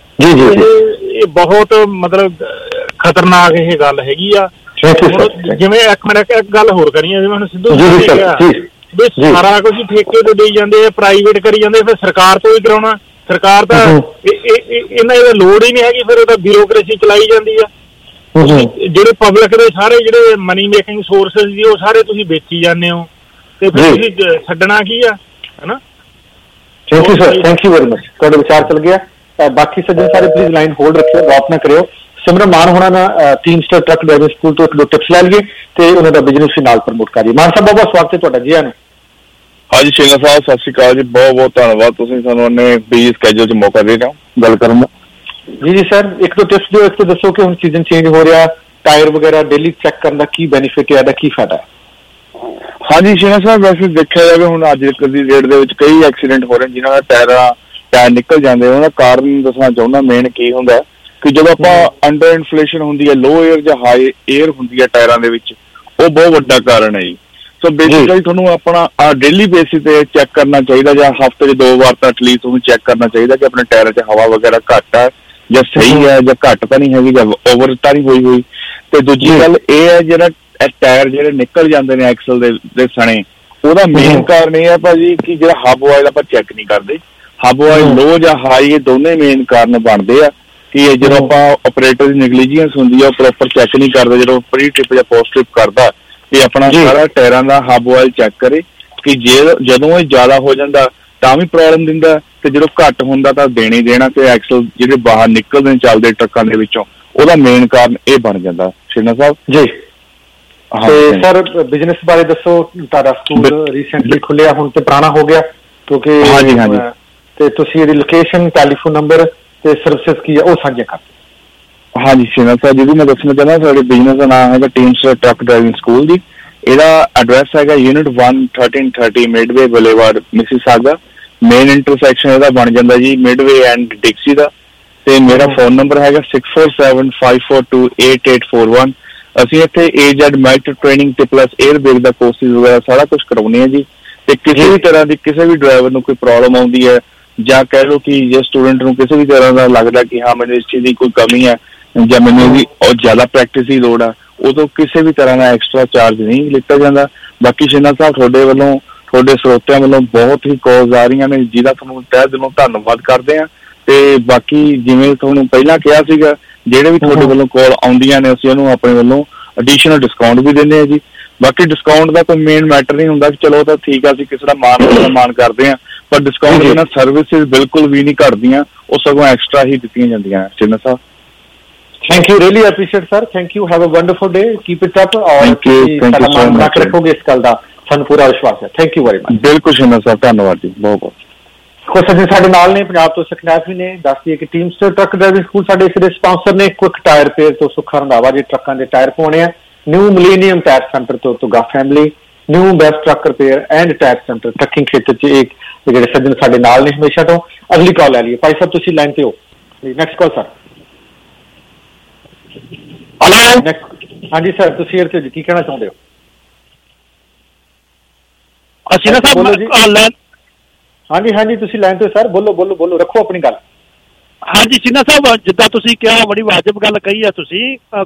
ਇਹ ਬਹੁਤ ਮਤਲਬ ਖਤਰਨਾਕ ਇਹ ਗੱਲ ਹੈਗੀ ਆ। ਜਿਵੇਂ ਇੱਕ ਗੱਲ ਹੋਰ ਕਰੀਏ, ਜਿਵੇਂ ਹੁਣ ਸਿੱਧੂ ਵੀ ਸਾਰਾ ਕੁਝ ਠੇਕੇ ਤੋਂ ਦੇਈ ਜਾਂਦੇ ਆ, ਪ੍ਰਾਈਵੇਟ ਕਰੀ ਜਾਂਦੇ, ਫਿਰ ਸਰਕਾਰ ਤੋਂ ਹੀ ਕਰਾਉਣਾ। ਸਰਕਾਰ ਤਾਂ ਇਹਨਾਂ ਦੀ ਲੋੜ ਹੀ ਨਹੀਂ ਹੈਗੀ, ਫਿਰ ਉਹਦਾ ਬਿਊਰੋਕ੍ਰੇਸੀ ਚਲਾਈ ਜਾਂਦੀ ਆ। ਜਿਹੜੇ ਪਬਲਿਕ ਦੇ ਸਾਰੇ ਜਿਹੜੇ ਮਨੀ ਮੇਕਿੰਗ ਸੋਰਸਿਸ ਜੀ ਉਹ ਸਾਰੇ ਤੁਸੀਂ ਵੇਚੀ ਜਾਂਦੇ ਹੋ, ਤੇ ਫਿਰ ਤੁਸੀਂ ਛੱਡਣਾ ਕੀ ਆ, ਹਨਾ। Thank you sir, thank you very much. ਤੁਹਾਡੇ ਵਿਚਾਰ ਚੱਲ ਗਿਆ। ਬਾਕੀ ਸੱਜਣ ਸਾਰੇ ਪਲੀਜ਼ ਲਾਈਨ ਹੋਲਡ ਰੱਖਿਓ, ਡ੍ਰੌਪ ਨਾ ਕਰਿਓ। ਸਿਮਰਨ ਮਾਨ ਹੋਣਾ ਨਾ ਟੀਮਸਟਰ ਟਰੱਕ ਡਰਾਈਵਿੰਗ ਸਕੂਲ ਤੋਂ 1-2 ਟਿਪਸ ਲੈ ਲਈਏ ਤੇ ਉਹਨਾਂ ਦਾ ਬਿਜ਼ਨਸ ਵੀ ਨਾਲ ਪ੍ਰਮੋਟ ਕਰੀਏ। ਮਾਨ ਸਾਹਿਬ, ਬਹੁਤ ਸਵਾਗਤ ਹੈ ਤੁਹਾਡਾ। ਜੀ ਆਨ। ਹਾਂਜੀ ਸ਼ੀਨਾ ਸਾਹਿਬ, ਸਤਿ ਸ਼੍ਰੀ ਅਕਾਲ ਜੀ। ਬਹੁਤ ਬਹੁਤ ਧੰਨਵਾਦ, ਤੁਸੀਂ ਸਾਨੂੰ ਉਹਨੇ ਬਿਜ਼ੀ ਸਕੈਜੂਲ 'ਚ ਮੌਕਾ ਦੇ ਰਹੇ ਹੋ ਗੱਲ ਕਰਨ ਦਾ। ਜੀ ਸਰ, 1-2 ਟਿਪਸ ਦਿਓ। ਇੱਕ ਤਾਂ ਦੱਸੋ ਕਿ ਹੁਣ ਸੀਜ਼ਨ ਚੇਂਜ ਹੋ ਰਿਹਾ, ਟਾਇਰ ਵਗੈਰਾ ਡੇਲੀ ਚੈੱਕ ਕਰਨ ਦਾ ਕੀ ਬੈਨੀਫਿਟ ਹੈ, ਇਹਦਾ ਕੀ ਫਾਇਦਾ ਹੈ? ਹਾਂਜੀ ਸ਼ੀਨਾ ਸਾਹਿਬ, ਵੈਸੇ ਦੇਖਿਆ ਜਾਵੇ ਹੁਣ ਅੱਜ ਦੀ ਡੇਟ ਦੇ ਵਿੱਚ ਕਈ ਐਕਸੀਡੈਂਟ ਹੋ ਰਹੇ ਜਿਨ੍ਹਾਂ ਦਾ ਟਾਇਰ ਨਿਕਲ ਜਾਂਦੇ। ਉਹਦਾ ਕਾਰਨ ਦੱਸਣਾ ਚਾਹੁੰਦਾ ਮੇਨ ਕੀ ਹੁੰਦਾ ਕਿ ਜਦੋਂ ਆਪਾਂ ਅੰਡਰ ਇਨਫਲੇਸ਼ਨ ਹੁੰਦੀ ਹੈ, ਲੋ 에ਅਰ ਜਾਂ ਹਾਈ 에ਅਰ ਹੁੰਦੀ ਹੈ ਟਾਇਰਾਂ ਦੇ ਵਿੱਚ, ਉਹ ਬਹੁਤ ਵੱਡਾ ਕਾਰਨ ਹੈ ਜੀ। ਸੋ ਬੇਸਿਕਲੀ ਤੁਹਾਨੂੰ ਆਪਣਾ ਡੇਲੀ ਬੇਸਿਸ ਤੇ ਚੈੱਕ ਕਰਨਾ ਚਾਹੀਦਾ, ਜਾਂ ਹਫ਼ਤੇ 'ਚ 2 ਵਾਰ ਤਾਂ ਐਟਲੀਸਟ ਤੁਹਾਨੂੰ ਚੈੱਕ ਕਰਨਾ ਚਾਹੀਦਾ ਕਿ ਆਪਣੇ ਟਾਇਰਾਂ 'ਚ ਹਵਾ ਵਗੈਰਾ ਘੱਟ ਹੈ ਜਾਂ ਸਹੀ ਹੈ, ਜਾਂ ਘੱਟ ਤਾਂ ਨਹੀਂ ਹੈਗੀ, ਜਾਂ ਓਵਰ ਤਾਂ ਨਹੀਂ ਹੋਈ। ਤੇ ਦੂਜੀ ਗੱਲ ਇਹ ਹੈ, ਜਿਹੜਾ ਟਾਇਰ ਜਿਹੜੇ ਨਿਕਲ ਜਾਂਦੇ ਨੇ ਐਕਸਲ ਦੇ ਸਣੇ, ਉਹਦਾ ਮੇਨ ਕਾਰਨ ਇਹ ਹੈ ਭਾਜੀ ਕਿ ਜਿਹੜਾ ਹਬ ਆਇਲ ਆਪਾਂ ਚੈੱਕ ਨਹੀਂ ਕਰਦੇ। ਹਬ ਆਇਲ ਲੋ ਜਾਂ ਹਾਈ, ਇਹ ਦੋਨੇ ਮੇਨ ਕਾਰਨ ਬਣਦੇ ਆ ਕਿ ਜਦੋਂ ਆਪਾਂ ਆਪਰੇਟਰ ਦੀ ਨੈਗਲੀਜੈਂਸ ਹੁੰਦੀ ਆ, ਉਹ ਪ੍ਰੋਪਰ ਚੈੱਕ ਨਹੀਂ ਕਰਦਾ। ਜਦੋਂ ਪ੍ਰੀ ਟ੍ਰਿਪ ਜਾਂ ਪੋਸਟ ਟ੍ਰਿਪ ਕਰਦਾ ਤੇ ਆਪਣਾ ਸਾਰਾ ਟਾਇਰਾਂ ਦਾ ਹਬ ਆਇਲ ਚੈੱਕ ਕਰੇ ਕਿ ਜਦੋਂ ਇਹ ਜ਼ਿਆਦਾ ਹੋ ਜਾਂਦਾ ਤਾਂ ਵੀ ਪ੍ਰੋਬਲਮ ਦਿੰਦਾ, ਤੇ ਜਦੋਂ ਘੱਟ ਹੁੰਦਾ ਤਾਂ ਦੇਣੀ ਦੇਣਾ। ਤੇ ਐਕਸਲ ਜਿਹੜੇ ਬਾਹਰ ਨਿਕਲਦੇ ਨੇ ਚੱਲਦੇ ਟਰੱਕਾਂ ਦੇ ਵਿੱਚੋਂ, ਉਹਦਾ ਮੇਨ ਕਾਰਨ ਇਹ ਬਣ ਜਾਂਦਾ। ਸ਼ਿਨਾ ਸਾਹਿਬ ਜੀ, ਤੇ ਸਰ ਬਿਜ਼ਨਸ ਬਾਰੇ ਦੱਸੋ। ਤੁਹਾਡਾ ਸਕੂਲ ਰੀਸੈਂਟਲੀ ਖੁੱਲਿਆ, ਹੁਣ ਤੇ ਪੁਰਾਣਾ ਹੋ ਗਿਆ ਕਿਉਂਕਿ, ਹਾਂਜੀ, ਤੇ ਤੁਸੀਂ ਇਹਦੀ ਲੋਕੇਸ਼ਨ, ਟੈਲੀਫੋਨ ਨੰਬਰ ਤੇ ਸਰਵਿਸਿਜ਼ ਕੀ ਆ ਉਹ ਸਾਂਝੇ ਕਰ। ਹਾਂਜੀ ਸ਼ਿਨਾ ਸਾਹਿਬ, ਜਿਹਦੀ ਮੈਂ ਦੱਸਣਾ ਚਾਹੁੰਦਾ, ਸਾਡੇ ਬਿਜ਼ਨਸ ਦਾ ਨਾਮ ਹੈਗਾ ਟੀਮਸਟਰ ਟਰੱਕ ਡਰਾਈਵਿੰਗ ਸਕੂਲ ਜੀ। ਇਹਦਾ ਐਡਰੈਸ ਹੈਗਾ unit 1 1330 Midway Boulevard, Mississauga. Main intersection ਇਹਦਾ ਬਣ ਜਾਂਦਾ ਜੀ ਮਿਡਵੇ ਐਂਡ ਡਿਕਸੀ ਦਾ। ਤੇ ਮੇਰਾ ਫੋਨ ਨੰਬਰ ਹੈਗਾ 6475428841। ਅਸੀਂ ਇੱਥੇ AZ ਮੈਟ ਟ੍ਰੇਨਿੰਗ ਤੇ ਪਲੱਸ 에ਅਰ ਬ੍ਰੇਕ ਦਾ ਕੋਰਸਿਸ ਵਗੈਰਾ ਸਾਰਾ ਕੁਝ ਕਰਾਉਂਦੇ ਆ ਜੀ। ਤੇ ਕਿਸੇ ਵੀ ਤਰ੍ਹਾਂ ਦੀ ਕਿਸੇ ਵੀ ਡਰਾਈਵਰ ਨੂੰ ਕੋਈ ਪ੍ਰੋਬਲਮ ਆਉਂਦੀ ਹੈ, ਜਾਂ ਕਹਿ ਲਓ ਕਿ ਜੇ ਸਟੂਡੈਂਟ ਨੂੰ ਕਿਸੇ ਵੀ ਤਰ੍ਹਾਂ ਦਾ ਲੱਗਦਾ ਕਿ ਹਾਂ ਮੈਨੂੰ ਇਸ ਚੀਜ਼ ਦੀ ਕੋਈ ਕਮੀ ਹੈ ਜਾਂ ਮੈਨੂੰ ਇਹਦੀ ਜ਼ਿਆਦਾ ਪ੍ਰੈਕਟਿਸ ਦੀ ਲੋੜ ਆ, ਉਦੋਂ ਕਿਸੇ ਵੀ ਤਰ੍ਹਾਂ ਦਾ ਐਕਸਟਰਾ ਚਾਰਜ ਨਹੀਂ ਲਿੱਤਾ ਜਾਂਦਾ। ਬਾਕੀ ਸ਼ਿਨਾ ਸਾਹਿਬ, ਤੁਹਾਡੇ ਵੱਲੋਂ, ਤੁਹਾਡੇ ਸਰੋਤਿਆਂ ਵੱਲੋਂ ਬਹੁਤ ਹੀ ਕਾਲਸ ਆ ਰਹੀਆਂ ਨੇ, ਜਿਹਦਾ ਤੁਹਾਨੂੰ ਤਹਿ ਦਿਲੋਂ ਧੰਨਵਾਦ ਕਰਦੇ ਹਾਂ। ਤੇ ਬਾਕੀ ਜਿਵੇਂ ਤੁਹਾਨੂੰ ਪਹਿਲਾਂ ਕਿਹਾ ਸੀਗਾ, ਜਿਹੜੇ ਵੀ ਤੁਹਾਡੇ ਵੱਲੋਂ ਕਾਲ ਆਉਂਦੀਆਂ ਨੇ, ਅਸੀਂ ਉਹਨੂੰ ਆਪਣੇ ਵੱਲੋਂ ਐਡੀਸ਼ਨਲ ਡਿਸਕਾਊਂਟ ਵੀ ਦਿੰਦੇ ਹਾਂ ਜੀ। ਬਾਕੀ ਡਿਸਕਾਊਂਟ ਦਾ ਕੋਈ ਮੇਨ ਮੈਟਰ ਨਹੀਂ ਹੁੰਦਾ ਕਿ ਚਲੋ ਤਾਂ ਠੀਕ ਆ, ਅਸੀਂ ਕਿਸੇ ਦਾ ਮਾਣ ਕਰਦੇ ਹਾਂ, ਪਰ ਡਿਸਕਾਊਂਟ ਦੇ ਨਾਲ ਸਰਵਿਸਿਜ਼ ਬਿਲਕੁਲ ਵੀ ਨਹੀਂ ਘਟਦੀਆਂ, ਉਹ ਸਗੋਂ ਐਕਸਟਰਾ ਹੀ ਦਿੱਤੀਆਂ ਜਾਂਦੀਆਂ। Chhina sahib, thank you, really appreciate sir, thank you, have a wonderful day, keep it up. और मान रखोगे इस गल का सानू पूरा विश्वास है। Thank you very much. बिल्कुल शिना साहब, धन्यवाद जी, बहुत बहुत। खुश सज्जन साडे नाल ने पंजाब तो सकनैफ भी ने दस दिए कि टीमस्टर ट्रक ड्राइविंग स्कूल साडे इस दे स्पॉन्सर ने। क्विक टायर रिपेयर तो सुखा रंधावा जी ट्रकों के टायर पाने हैं। न्यू मिलेनियम टायर सेंटर तो गा family, new best truck repair and tyre centre trucking क्षेत्र च एक जिहड़े सज्जन साडे नाल ने हमेशा तो। अगली कॉल लै लईए भाई साहब, तुसीं लाइन ते हो। Next call sir. हेलो, हाँ जी सर, तुसीं एयर ते जी की कहना चाहुंदे हो? असीना साहब, हाँ जी तुसीं लाइन ते सर, बोलो रखो अपनी गल। हाँ जी सीना साहब, जिद्दां तुसीं किहा बड़ी वाजिब गल कही है तुसीं।